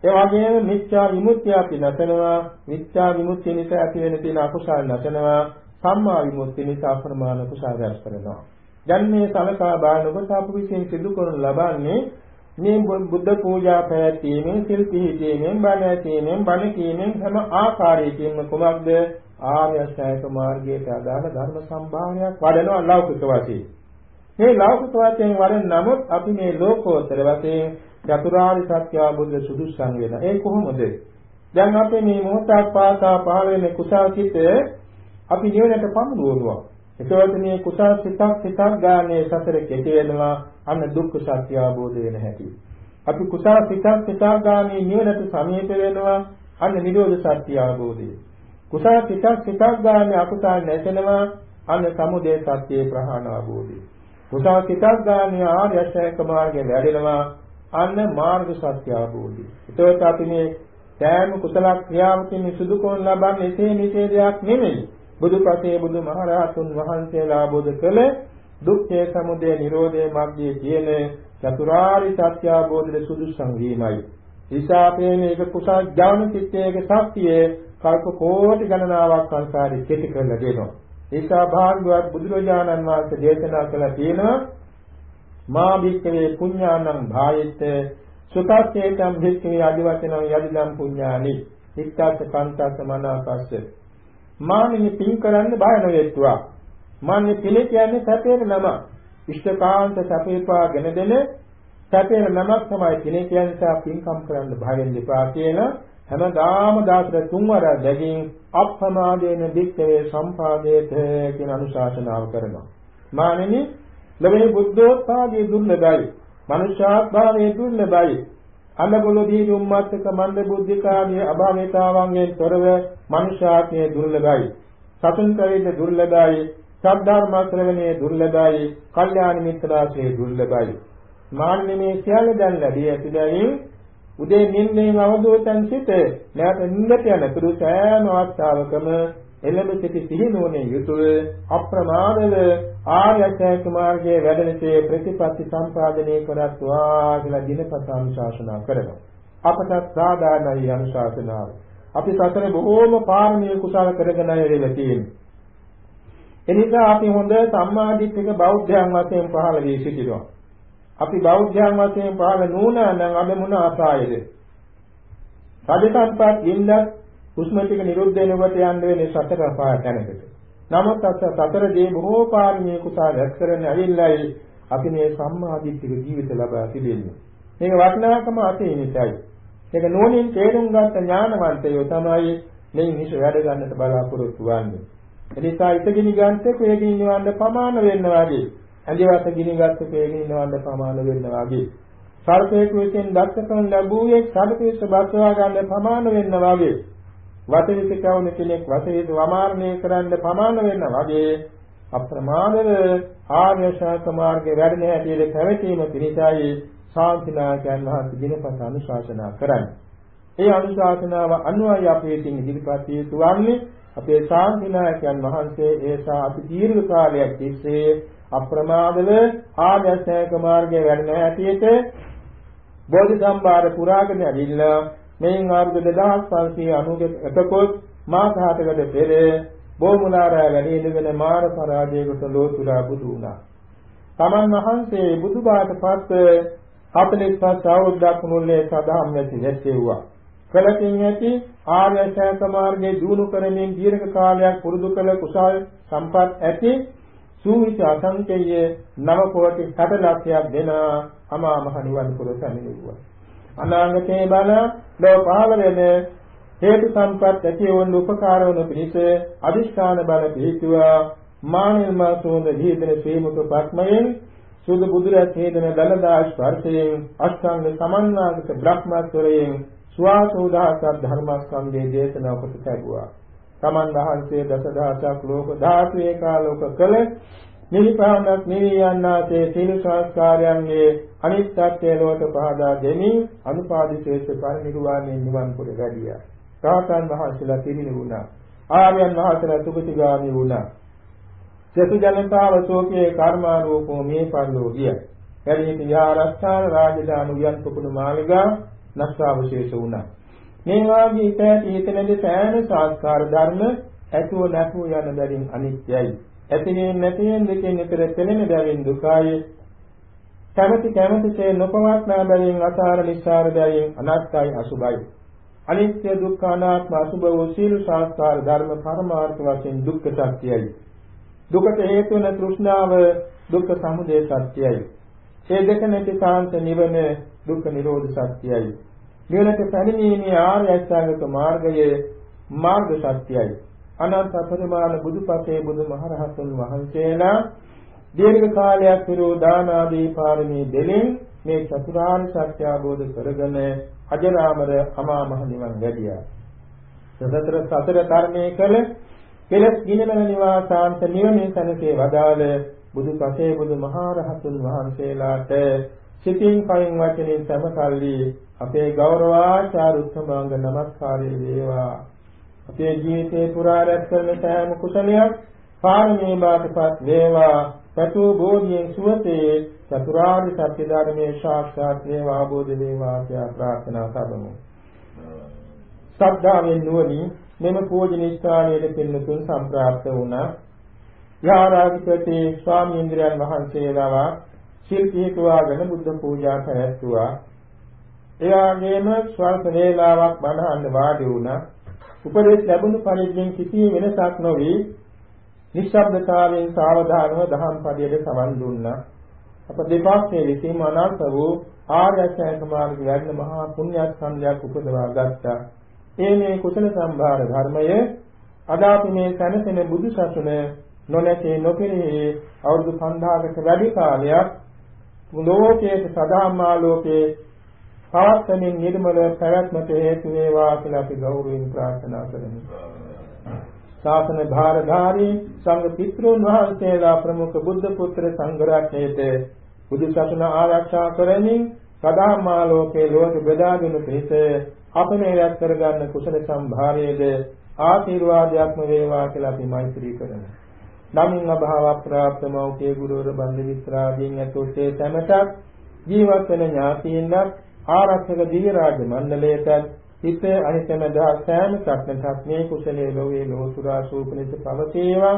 ඒ වගේම මිත්‍යා විමුක්තිය අපි නැතනවා. මිත්‍යා විමුක්තිය නිසා ඇති වෙන තියෙන අකුසල නැතනවා. සම්මා විමුක්තිය නිසා අප්‍රමාණ කුසල රැස් කරනවා. දැන් මේ සලකා බලනකොට අප විසින් සිදු කරනු ලබන්නේ මේ බුද්ධ පූජා පැවැත්වීමෙන්, සිල් පිහිටීමෙන්, බණ ඇසීමෙන්, බණ කීමෙන් හැම ආකාරයකින්ම කුමක්ද? ආර්ය අෂ්ටාංගික මාර්ගයට අදාළ ධර්ම සම්භාවනයක් වඩනවා ලෞකික වශයෙන්. මේ ලෞකික වශයෙන් වඩන නමුත් අපි මේ ලෝකෝත්තර වශයෙන් චතුරාර්ය සත්‍ය අවබෝධ සුදුසුසන් වෙන. ඒ කොහොමද? දැන් අපි මේ මොහොතක් පාසා පහළ වෙන කුසල් සිත අපි නිවනට පමුණුවනවා. ඒකවත් මේ කුසල් සිතක් සිතක් ගානේ සතර කෙටි වෙනවා. අන්න දුක්ඛ සත්‍ය අවබෝධ වෙන හැටි. අපි කුසල් සිතක් සිතක් ගානේ නිවනට සමීප වෙනවා. අන්න නිරෝධ සත්‍ය අවබෝධය. කුසල් සිතක් සිතක් ගානේ අකුසල් නැසෙනවා. අන්න සමුදය සත්‍ය ප්‍රහාණ අවබෝධය. කුසල් සිතක් ගානේ ආර්ය අෂ්ටාංගික මාර්ගයේ වැඩෙනවා. අන්න මාර්ග සත්‍ය අවබෝධය. ඒකත් අපි මේ සෑම කුසල ක්‍රියාවකින් සිදු කරන ලබන්නේ එසේ මෙසේ දෙයක් නෙමෙයි. බුදුපසේ බුදුමහරහතුන් වහන්සේලා අවබෝධ කළ දුක්ඛ සමුදය නිරෝධය මාර්ගයේ කියන චතුරාර්ය සත්‍ය අවබෝධයේ සුදුසුසන් වීමයි. ඊසාපේ මේක කුසල ඥාන චිත්තයේ ශක්තිය කල්ප කෝටි ගණනාවක් සංසාරේ කෙටි කරලා දෙනවා. ඊසා භාග්‍යවත් බුදුරජාණන් වහන්සේ දේශනා කළ තියෙනවා මා භික්ඛවේ පුඤ්ඤානං භායිත සුතස්සේතං භික්ඛවේ අදිවචනං යදිදම් පුඤ්ඤානි ඉක්ඛාස කාන්තස මනාපස්ස මානෙ පින් කරන්න බය නොවේත්වා. මානෙ පිළ කියන්නේ සැපේන නම. ඉෂ්ඨකාන්ත සැපේපාගෙන දෙන සැපේන නමක් තමයි පිළ කියන්නේ. නිසා පින්කම් කරන්න බය වෙන්න එපා කියන හැමදාම දාසර තුන්වර දෙකින් අප්‍රමාදේන භික්ඛවේ සම්පාදේත කියන අනුශාසනාව කරනවා. මානෙනි ලැබෙන බුද්ධෝත්පාදයේ දුර්ලභයි. මනුෂ්‍යාත්භාවයේ දුර්ලභයි. අලගොලදී උම්මත්තක මන්ද බුද්ධිකාමී අභාවිතාවන්ගෙන් තොරව මනුෂ්‍යාත්මයේ දුර්ලභයි. සතුන් කරින්ද දුර්ලභයි. සද්ධර්ම ශ්‍රවණයේ දුර්ලභයි. කල්යාණ මිත්‍රාශ්‍රයේ දුර්ලභයි. මාන්නේ මේ සියල්ල දැන් ලැබී ඇතිදැයි උදේ නිින්දෙන් අවදෝතන් සිට නැවත නිින්දට යන තුරු සෑම අවස්ථාවකම එළඹ සිටි සිහිනුවණින් යුතුව අප්‍රමාදව ආර්ය අෂ්ටාංගික මාර්ගයේ වැඩෙනසේ ප්‍රතිපත්ති සම්පාදනය කරත්වා කියලා දිනපතා අනුශාසනා කරනවා. අපට සාධාරණයි අනුශාසනාව. අපි සතර බොහෝම පාරමී කුසල කරගෙන ඉරෙලා තියෙනවා. එනිසා අපි හොඳ සම්මාදිට්ඨික බෞද්ධයන් වශයෙන් පහළ වී සිටිනවා. අපි බෞද්ධයන් වශයෙන් පහළ නුණා නම් අද මොන ආසායද? සාධිකත්පත් ඉන්නත් හුස්ම ටික නිරුද්ධ වෙනකොට යන්න වෙන්නේ සතර අපාය තැනකට. නමුත් සතරදී බොහෝ පාරමී කුසල රැස් කරගෙන ඇවිල්ලායි අපි මේ සම්මාදිට්ඨික ජීවිත ලබා තිබෙන්නේ. මේක වටිනාකම අතේ නිසායි. ඒක නෝනින් තේරුම් ගත්ත ඥානවන්තයෝ තමයි මේ නිස වැඩ ගන්නට බලාපොරොත්තු වෙන්නේ. එනිසා ඉතගිනි ගන්නත් වේගින් නිවන්න ප්‍රමාණ වෙන්න වාගේ. අදිවාස ගිනි ගත්ත වේගින් නිවන්න ප්‍රමාණ වෙන්න වාගේ. සර්පේක විසින් දක්ෂකම් ලැබුවේ සර්පේස බස්වා ගන්න ප්‍රමාණ වෙන්න වාගේ. වතවිත කවුන කෙනෙක් වතවිත වමාරණය කරන්න ප්‍රමාණ වෙන්න වගේ අප්‍රමාණව ආර්ය ශාස්ත්‍ර මාර්ගයේ වැඩෙන හැටියට පැවතීම පිණිසයි ශාන්තිනායකයන් වහන්සේ දිනපත අනුශාසනා කරන්නේ. ඒ අනුශාසනාව අනුවයි අපි ඉතින් ඉදිරිපත් යුතු වන්නේ. අපේ ශාන්තිනායකයන් වහන්සේ ඒසා අති දීර්ඝ කාලයක් තිස්සේ අප්‍රමාදව ආර්ය ශාස්ත්‍ර මාර්ගයේ වැඩෙන හැටියට බෝධි සම්භාර පුරාගෙන ඇවිල්ලා මෙයින් ආරුද දෙදහස් පන්සිය අනූකකොත් මාස හතකට පෙර බෝමුලාරා වැඩි ඉඳගෙන මාර පරාජයකට ලෝතුරා බුදු වුණා. තමන් වහන්සේ බුදුබාට පත් හතළිස් පස් අවුරුද්දක් මුළුල්ලේ සදාම් නැති නැතිවුවා. කලකින් ඇති ආර්ය අෂ්ටාංග මාර්ගයේ දිනු කරමින් දීර්ඝ කාලයක් පුරුදු කළ කුසල් සම්පත් ඇති සූවිසි අසංකේය නව කෝටි සැට ලක්ෂයක් දෙන අමා මහ නිවන් පුර සමිනුවා. අනාගතේ බල ලෝ පහළ වෙන හේතු සම්පත් ඇති වන උපකාර වන පිණිස අදිෂ්ඨාන බල පිහිටුවා මානෙල් මාසෝන දීදෙන ශ්‍රීමුක පත්මයෙන් සුදු බුදුරත් හේදන දලදා ස්පර්ශයෙන් අෂ්ටාංග සමන්වාගත බ්‍රහ්මස්වරයෙන් සුවාසෝදාසත් ධර්මස්කන්ධයේ දේශනා කොට ලැබුවා. තමන් වහන්සේ දසදහසක් ලෝක ධාතු ඒකාලෝක කළ නිවිපාණක් නිවියන්නාසේ සීල සංස්කාරයන්ගේ අනිත්‍යත්වයේ ලෝක පහදා දෙමින් අනුපාදිතේස පරිනිර්වාණය නිවන් පුර වැඩියා. රාතන් වහන්සේලා පිරිනි වුණා. ආර්යයන් වහන්සේලා සුගතිගාමී වුණා. සතු ජනතාව සෝකේ කර්මාරූපෝ මේ පරිලෝකිය. වැඩිහිටි විහාරස්ථාන රාජධානි උයන් පුකුණු මාලිගා නැස්වාවශේෂ වුණා. මේ වාගේ ඉතට ඊතනදී සෑම සංස්කාර ධර්ම ඇතුව නැතුව යන බැවින් අනිත්‍යයි. ඇතිවෙන නැතිවෙන දෙකෙන් විතර තෙලෙන බැවින් දුකයි. කැමැති කැමැතිසේ නොපවත්නා බැවින් අසාර නිස්සාර බැවින් අනාත්මයි අසුභයි. අනිත්‍ය දුක්ඛ අනාත්ම අසුභ වූ සීල සංස්කාර ධර්ම පරමාර්ථ වශයෙන් දුක්ඛ සත්‍යයි. දුකට හේතු වන තෘෂ්ණාව දුක්ඛ සමුදය සත්‍යයි. ඒ දෙක නැති සාන්ත නිවන දුක්ඛ නිරෝධ සත්‍යයි. නිවනට පැමිණීමේ ආර්ය අෂ්ටාංගික මාර්ගයේ මාර්ග සත්‍යයි. අනන්ත පරිමාණ බුදුපසේ බුදුමහරහතුන් වහන්සේලා දීර්ඝ කාලයක් පිරු දාන ආදී පාරමී දෙලින් මේ චතුරාර්ය සත්‍ය අවබෝධ කරගෙන අජරාමර අමා මහ නිවන් වැඩියා. සතර සතර කර්මයේ කළ කෙලස් ගිනමන නිවාසාන්ත නිවනේ සැනසේ වදාළ බුදුපසේ බුදුමහරහතුන් වහන්සේලාට සිතින් කයින් වචනෙන් සමකල්ලි අපේ ගෞරවාචාර උත්තමාංග නමස්කාරය වේවා. අපේ ජීවිතේ පුරා රැස් කරන සෑම කුසලයක් පාරමී බාටපත් වේවා. සතු බෝධියෙන් සුවසේ චතුරාර්ය සත්‍ය ධර්මයේ සාක්ෂාත් වේවා අවබෝධ වේවා කියලා ප්‍රාර්ථනා කරමු. ශ්‍රද්ධාවෙන් නුවණින් මෙම පූජනීය ස්ථානයේ පින්නතුන් සම්ප්‍රාප්ත වුණා. යාරාධිපති ස්වාමීන්ද්‍රයන් වහන්සේලා ශිල්පීතුවාගෙන බුද්ධ පූජා පැවැත්වුවා. එයාගේම ස්වල්ප වේලාවක් බණහන්න වාඩි වුණා. උපදෙස් ලැබුණු පරිද්දෙන් කිසි වෙනසක් නොවි නිශ්ශබ්දතාවයෙන් සාවධානව දහම් පදයට සවන් දුන්නා. අප දෙපාර්ශ්වයේ විසින්ම අනන්ත වූ ආර්ය අෂ්ටාංග මාර්ගයේ වැඩෙන මහා පුණ්‍යස්කන්ධයක් උපදවා ගත්තා. ඒ මේ කුසල සම්භාර ධර්මය අද අපි මේ සැනසෙන බුදු සසුන නොනැතේ නොපිරිහි අවුරුදු පන්දාහකට වැඩි කාලයක් ලෝකයේ සදාමාලෝකයේ පවත්වමින් නිර්මල පැවැත්මට හේතු වේවා කියලා අපි ගෞරවයෙන් ප්‍රාර්ථනා කරමු. ශාසන භාරධාරී සංඝ පිටුන් වහන්සේලා ප්‍රමුඛ බුද්ධ පුත්‍ර සංඝ රත්නයේ බුදු සසුන ආරක්ෂා කරමින් සදාමාලෝකයේ ලෝක බෙදා දෙනු පිණිස අපේ රැස් කරගන්න කුසල සම්භාරයේද ආශිර්වාදයක්ම වේවා කියලා අපි මෛත්‍රී කරමු. නමින් අභාව ප්‍රාප්ත මෞඛ්‍ය ගුරුවර බන්ධ මිත්‍රාදීන් ඇතුළේ සැමටත් ජීවත් වෙන ඥාතීන්වත් ආරක්ෂක දිව්‍ය රාජ මණ්ඩලයට හිත අනිතම දා සෑම සත්‍යයක් මේ කුසලයේ ලෝකේ ලෝතුරා සූපනිත පවතිවා.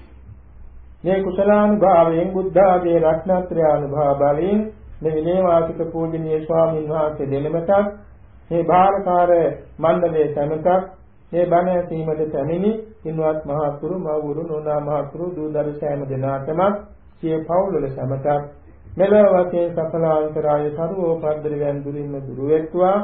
මේ කුසලානුභාවයෙන් බුද්ධ ආදී රත්නත්‍රය අනුභව බලයෙන් මේ විනයවාසික පූජනීය ස්වාමීන් වහන්සේ දෙලමටත් මේ භාරකාර මණ්ඩලයේ සැමටත් මේ බණ ඇසීමට පැමිණි පින්වත් මහතුරු මව්වරු නෝනා මහතුරු දූ දරු සෑම දෙනාටම සිය පවුල්වල සැමටත් මෙලොව වශයෙන් සකලාන්තරාය සරුවෝපද්දරයන් දුරින්ම දුරු වෙත්වා.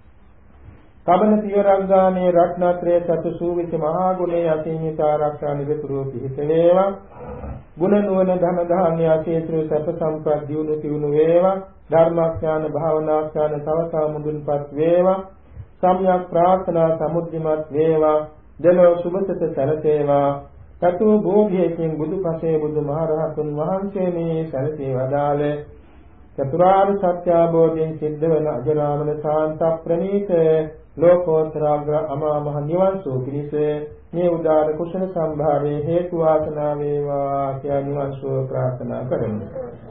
කබන පියරංගානේ රත්නත්‍රයේ සතු සූවිච්ච මහා ගුණයේ අසීමිත ආරක්ෂා නිරතුරුව පිහිට වේවා. ගුණ නුවණ ධන ධාන්‍ය ආශේත්‍ර සැප සම්පත් දියුණු තියුණු වේවා. ධර්මාඥාන භාවනාඥාන තවතා මුදුන්පත් වේවා. සම්‍යක් ප්‍රාර්ථනා සමුද්දිමත් වේවා. දෙලොව සුභසත සැලසේවා. සතු බෝධියකින් බුදුපසේ බුදුමහරහතුන් වහන්සේ මේ සැලසේ වදාළ චතුරාර්ය සත්‍ය අවබෝධයෙන් සිද්ධ වන අජරාමර සාන්ත ප්‍රණීත ලෝකෝත්තර අමා මහ නිවන් සෝ පිණිස මේ උදාර කුසල සම්භාරයේ හේතු වාසනා වේවා කියලා නිවන් සුව ප්‍රාර්ථනා කරමු.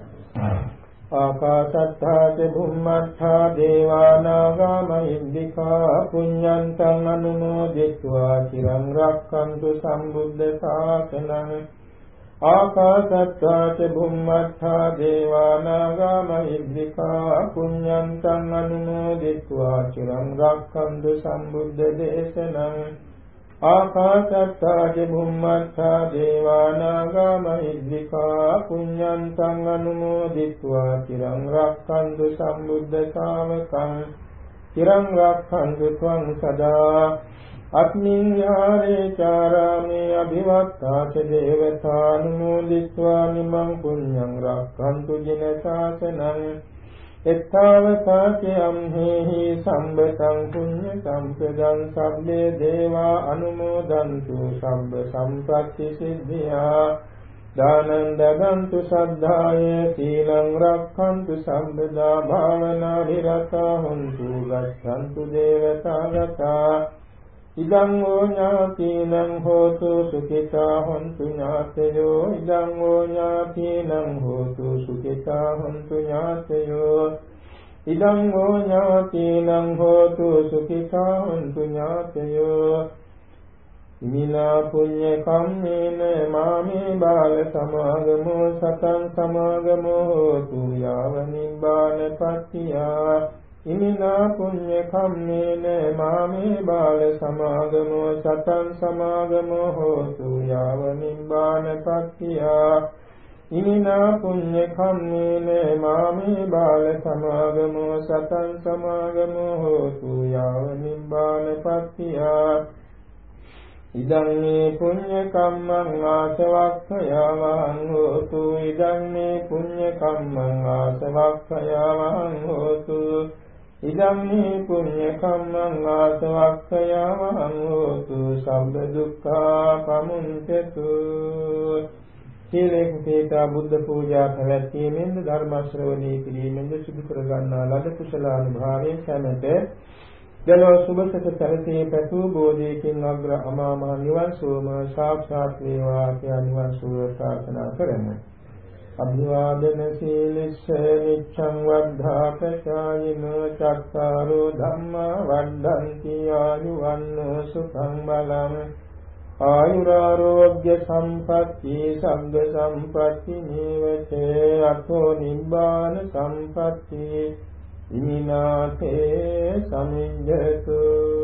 ආකාශත්තා ච භුම්මත්තා දේවා නාග මහින්దికා පුඤ්ඤන්තං අනුමෝදිत्वा চিරං රක්ඛන්තු සම්බුද්ධ ශාසනං. ආකාශත්තා ච භුම්මත්තා දේවා නාග මහින්దికා පුඤ්ඤන්තං අනුමෝදිत्वा চিරං රක්ඛන්තු සම්බුද්ධ දේශනං. ආකාශත්තා ච භුම්මත්තා දේවා නාග මහින්దికා පුඤ්ඤන්තං අනුමෝදිत्वा চিරං රක්ඛන්තු සම්බුද්ධ ශාවකං. চিරං රක්ඛන්තු ත්වං සදා අත්මින් යාරේ චාරාමේ අභිවත්තා ච දේවතානුමෝදිत्वा නිමං පුඤ්ඤං රක්ඛන්තු ජින ශාසනං. එත්තාවතාචයම් හේහි සම්බතං පුඤ්ඤ සම්පදං සබ්බේ දේවා අනුමෝදන්තු සම්බ සම්පත්ති සිද්ධියා. දානං දගන්තු සද්ධාය සීලං රක්ඛන්තු සම්බදා භාවනා විරතා හොන්තු ගච්ඡන්තු දේවතාගතා. ඉදං ඕ ඥාතිනං හෝතු සුඛිතා හොන්තු ඥාතයෝ. ඉදං ඕ ඥාතිනං හෝතු සුඛිතා හොන්තු ඥාතයෝ. ඉදං හෝ ඥාතිනං හෝතු සුඛිතා හොන්තු ඥාතයෝ ඉමිනා පුඤ්ඤ කම්මේන මාමේ බාල සමාගමෝ සතං සමාගමෝ හෝතු යාව නිබ්බාන පත්තියා ඉමිනා පුඤ්ඤ කම්මේන මාමේ බාල සමාගමෝ සතං සමාගමෝ හෝතු යාව නිබ්බාන පත්තියා ඉමිනා පුඤ්ඤ කම්මේන මාමේ බාල සමාගමෝ සතං සමාගමෝ හෝතු යාව නිබ්බාන පත්තියා ඉදං මේ පුඤ්ඤ කම්මං ආසවක්ඛයාවං හෝතු ඉදං මේ පුඤ්ඤ කම්මං ආසවක්ඛයාවං හෝතු ඉදං මේ පුඤ්ඤ කම්මං ආසවක්ඛයාවං හෝතු සම්බ දුක්ඛා පමුඤ්චතු සීලෙන් පිටා බුද්ධ පූජා පැවැත්වීමෙන් ධර්ම ශ්‍රවණී කිරීමෙන් සිදු කර ගන්නා ලද කුසලානුභාවයෙන් සැමට ජනෝ සුභසත සැලසී පැතු බෝධියකින් අග්‍ර අමා මහ නිවන් සෝම සාක්ෂාත් වේවා කියන නිවන් සුව ප්‍රාර්ථනා කරමු. අභිවාදන සීලස්ස නිච්ඡං වද්ධා ප්‍රචායිනෝ චක්කාරෝ ධම්මා වණ්ඩන්ති ආයුවන්නෝ සුඛං බලං ආයුරාෝග්‍ය සම්පatti සග්ග සම්පatti නීවචේ අතෝ නිබ්බාන සම්පatti ඉමිනාතේ සමිඤ්ඤතු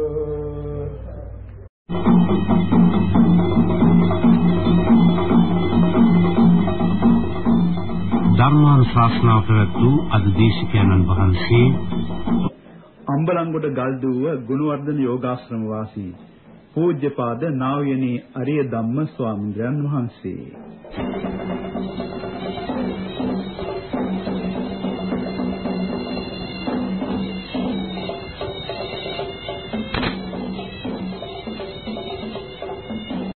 ධර්මානුශාසනා ප්‍රවතු අද දේශකයන්න් වහන්සේ අම්බලන්ගොඩ ගල්දුව ගුණවර්ධන යෝගාශ්‍රම වාසී පූජ්‍යපාද නා වූ අරිය ධම්ම ස්වාමීන් වහන්සේ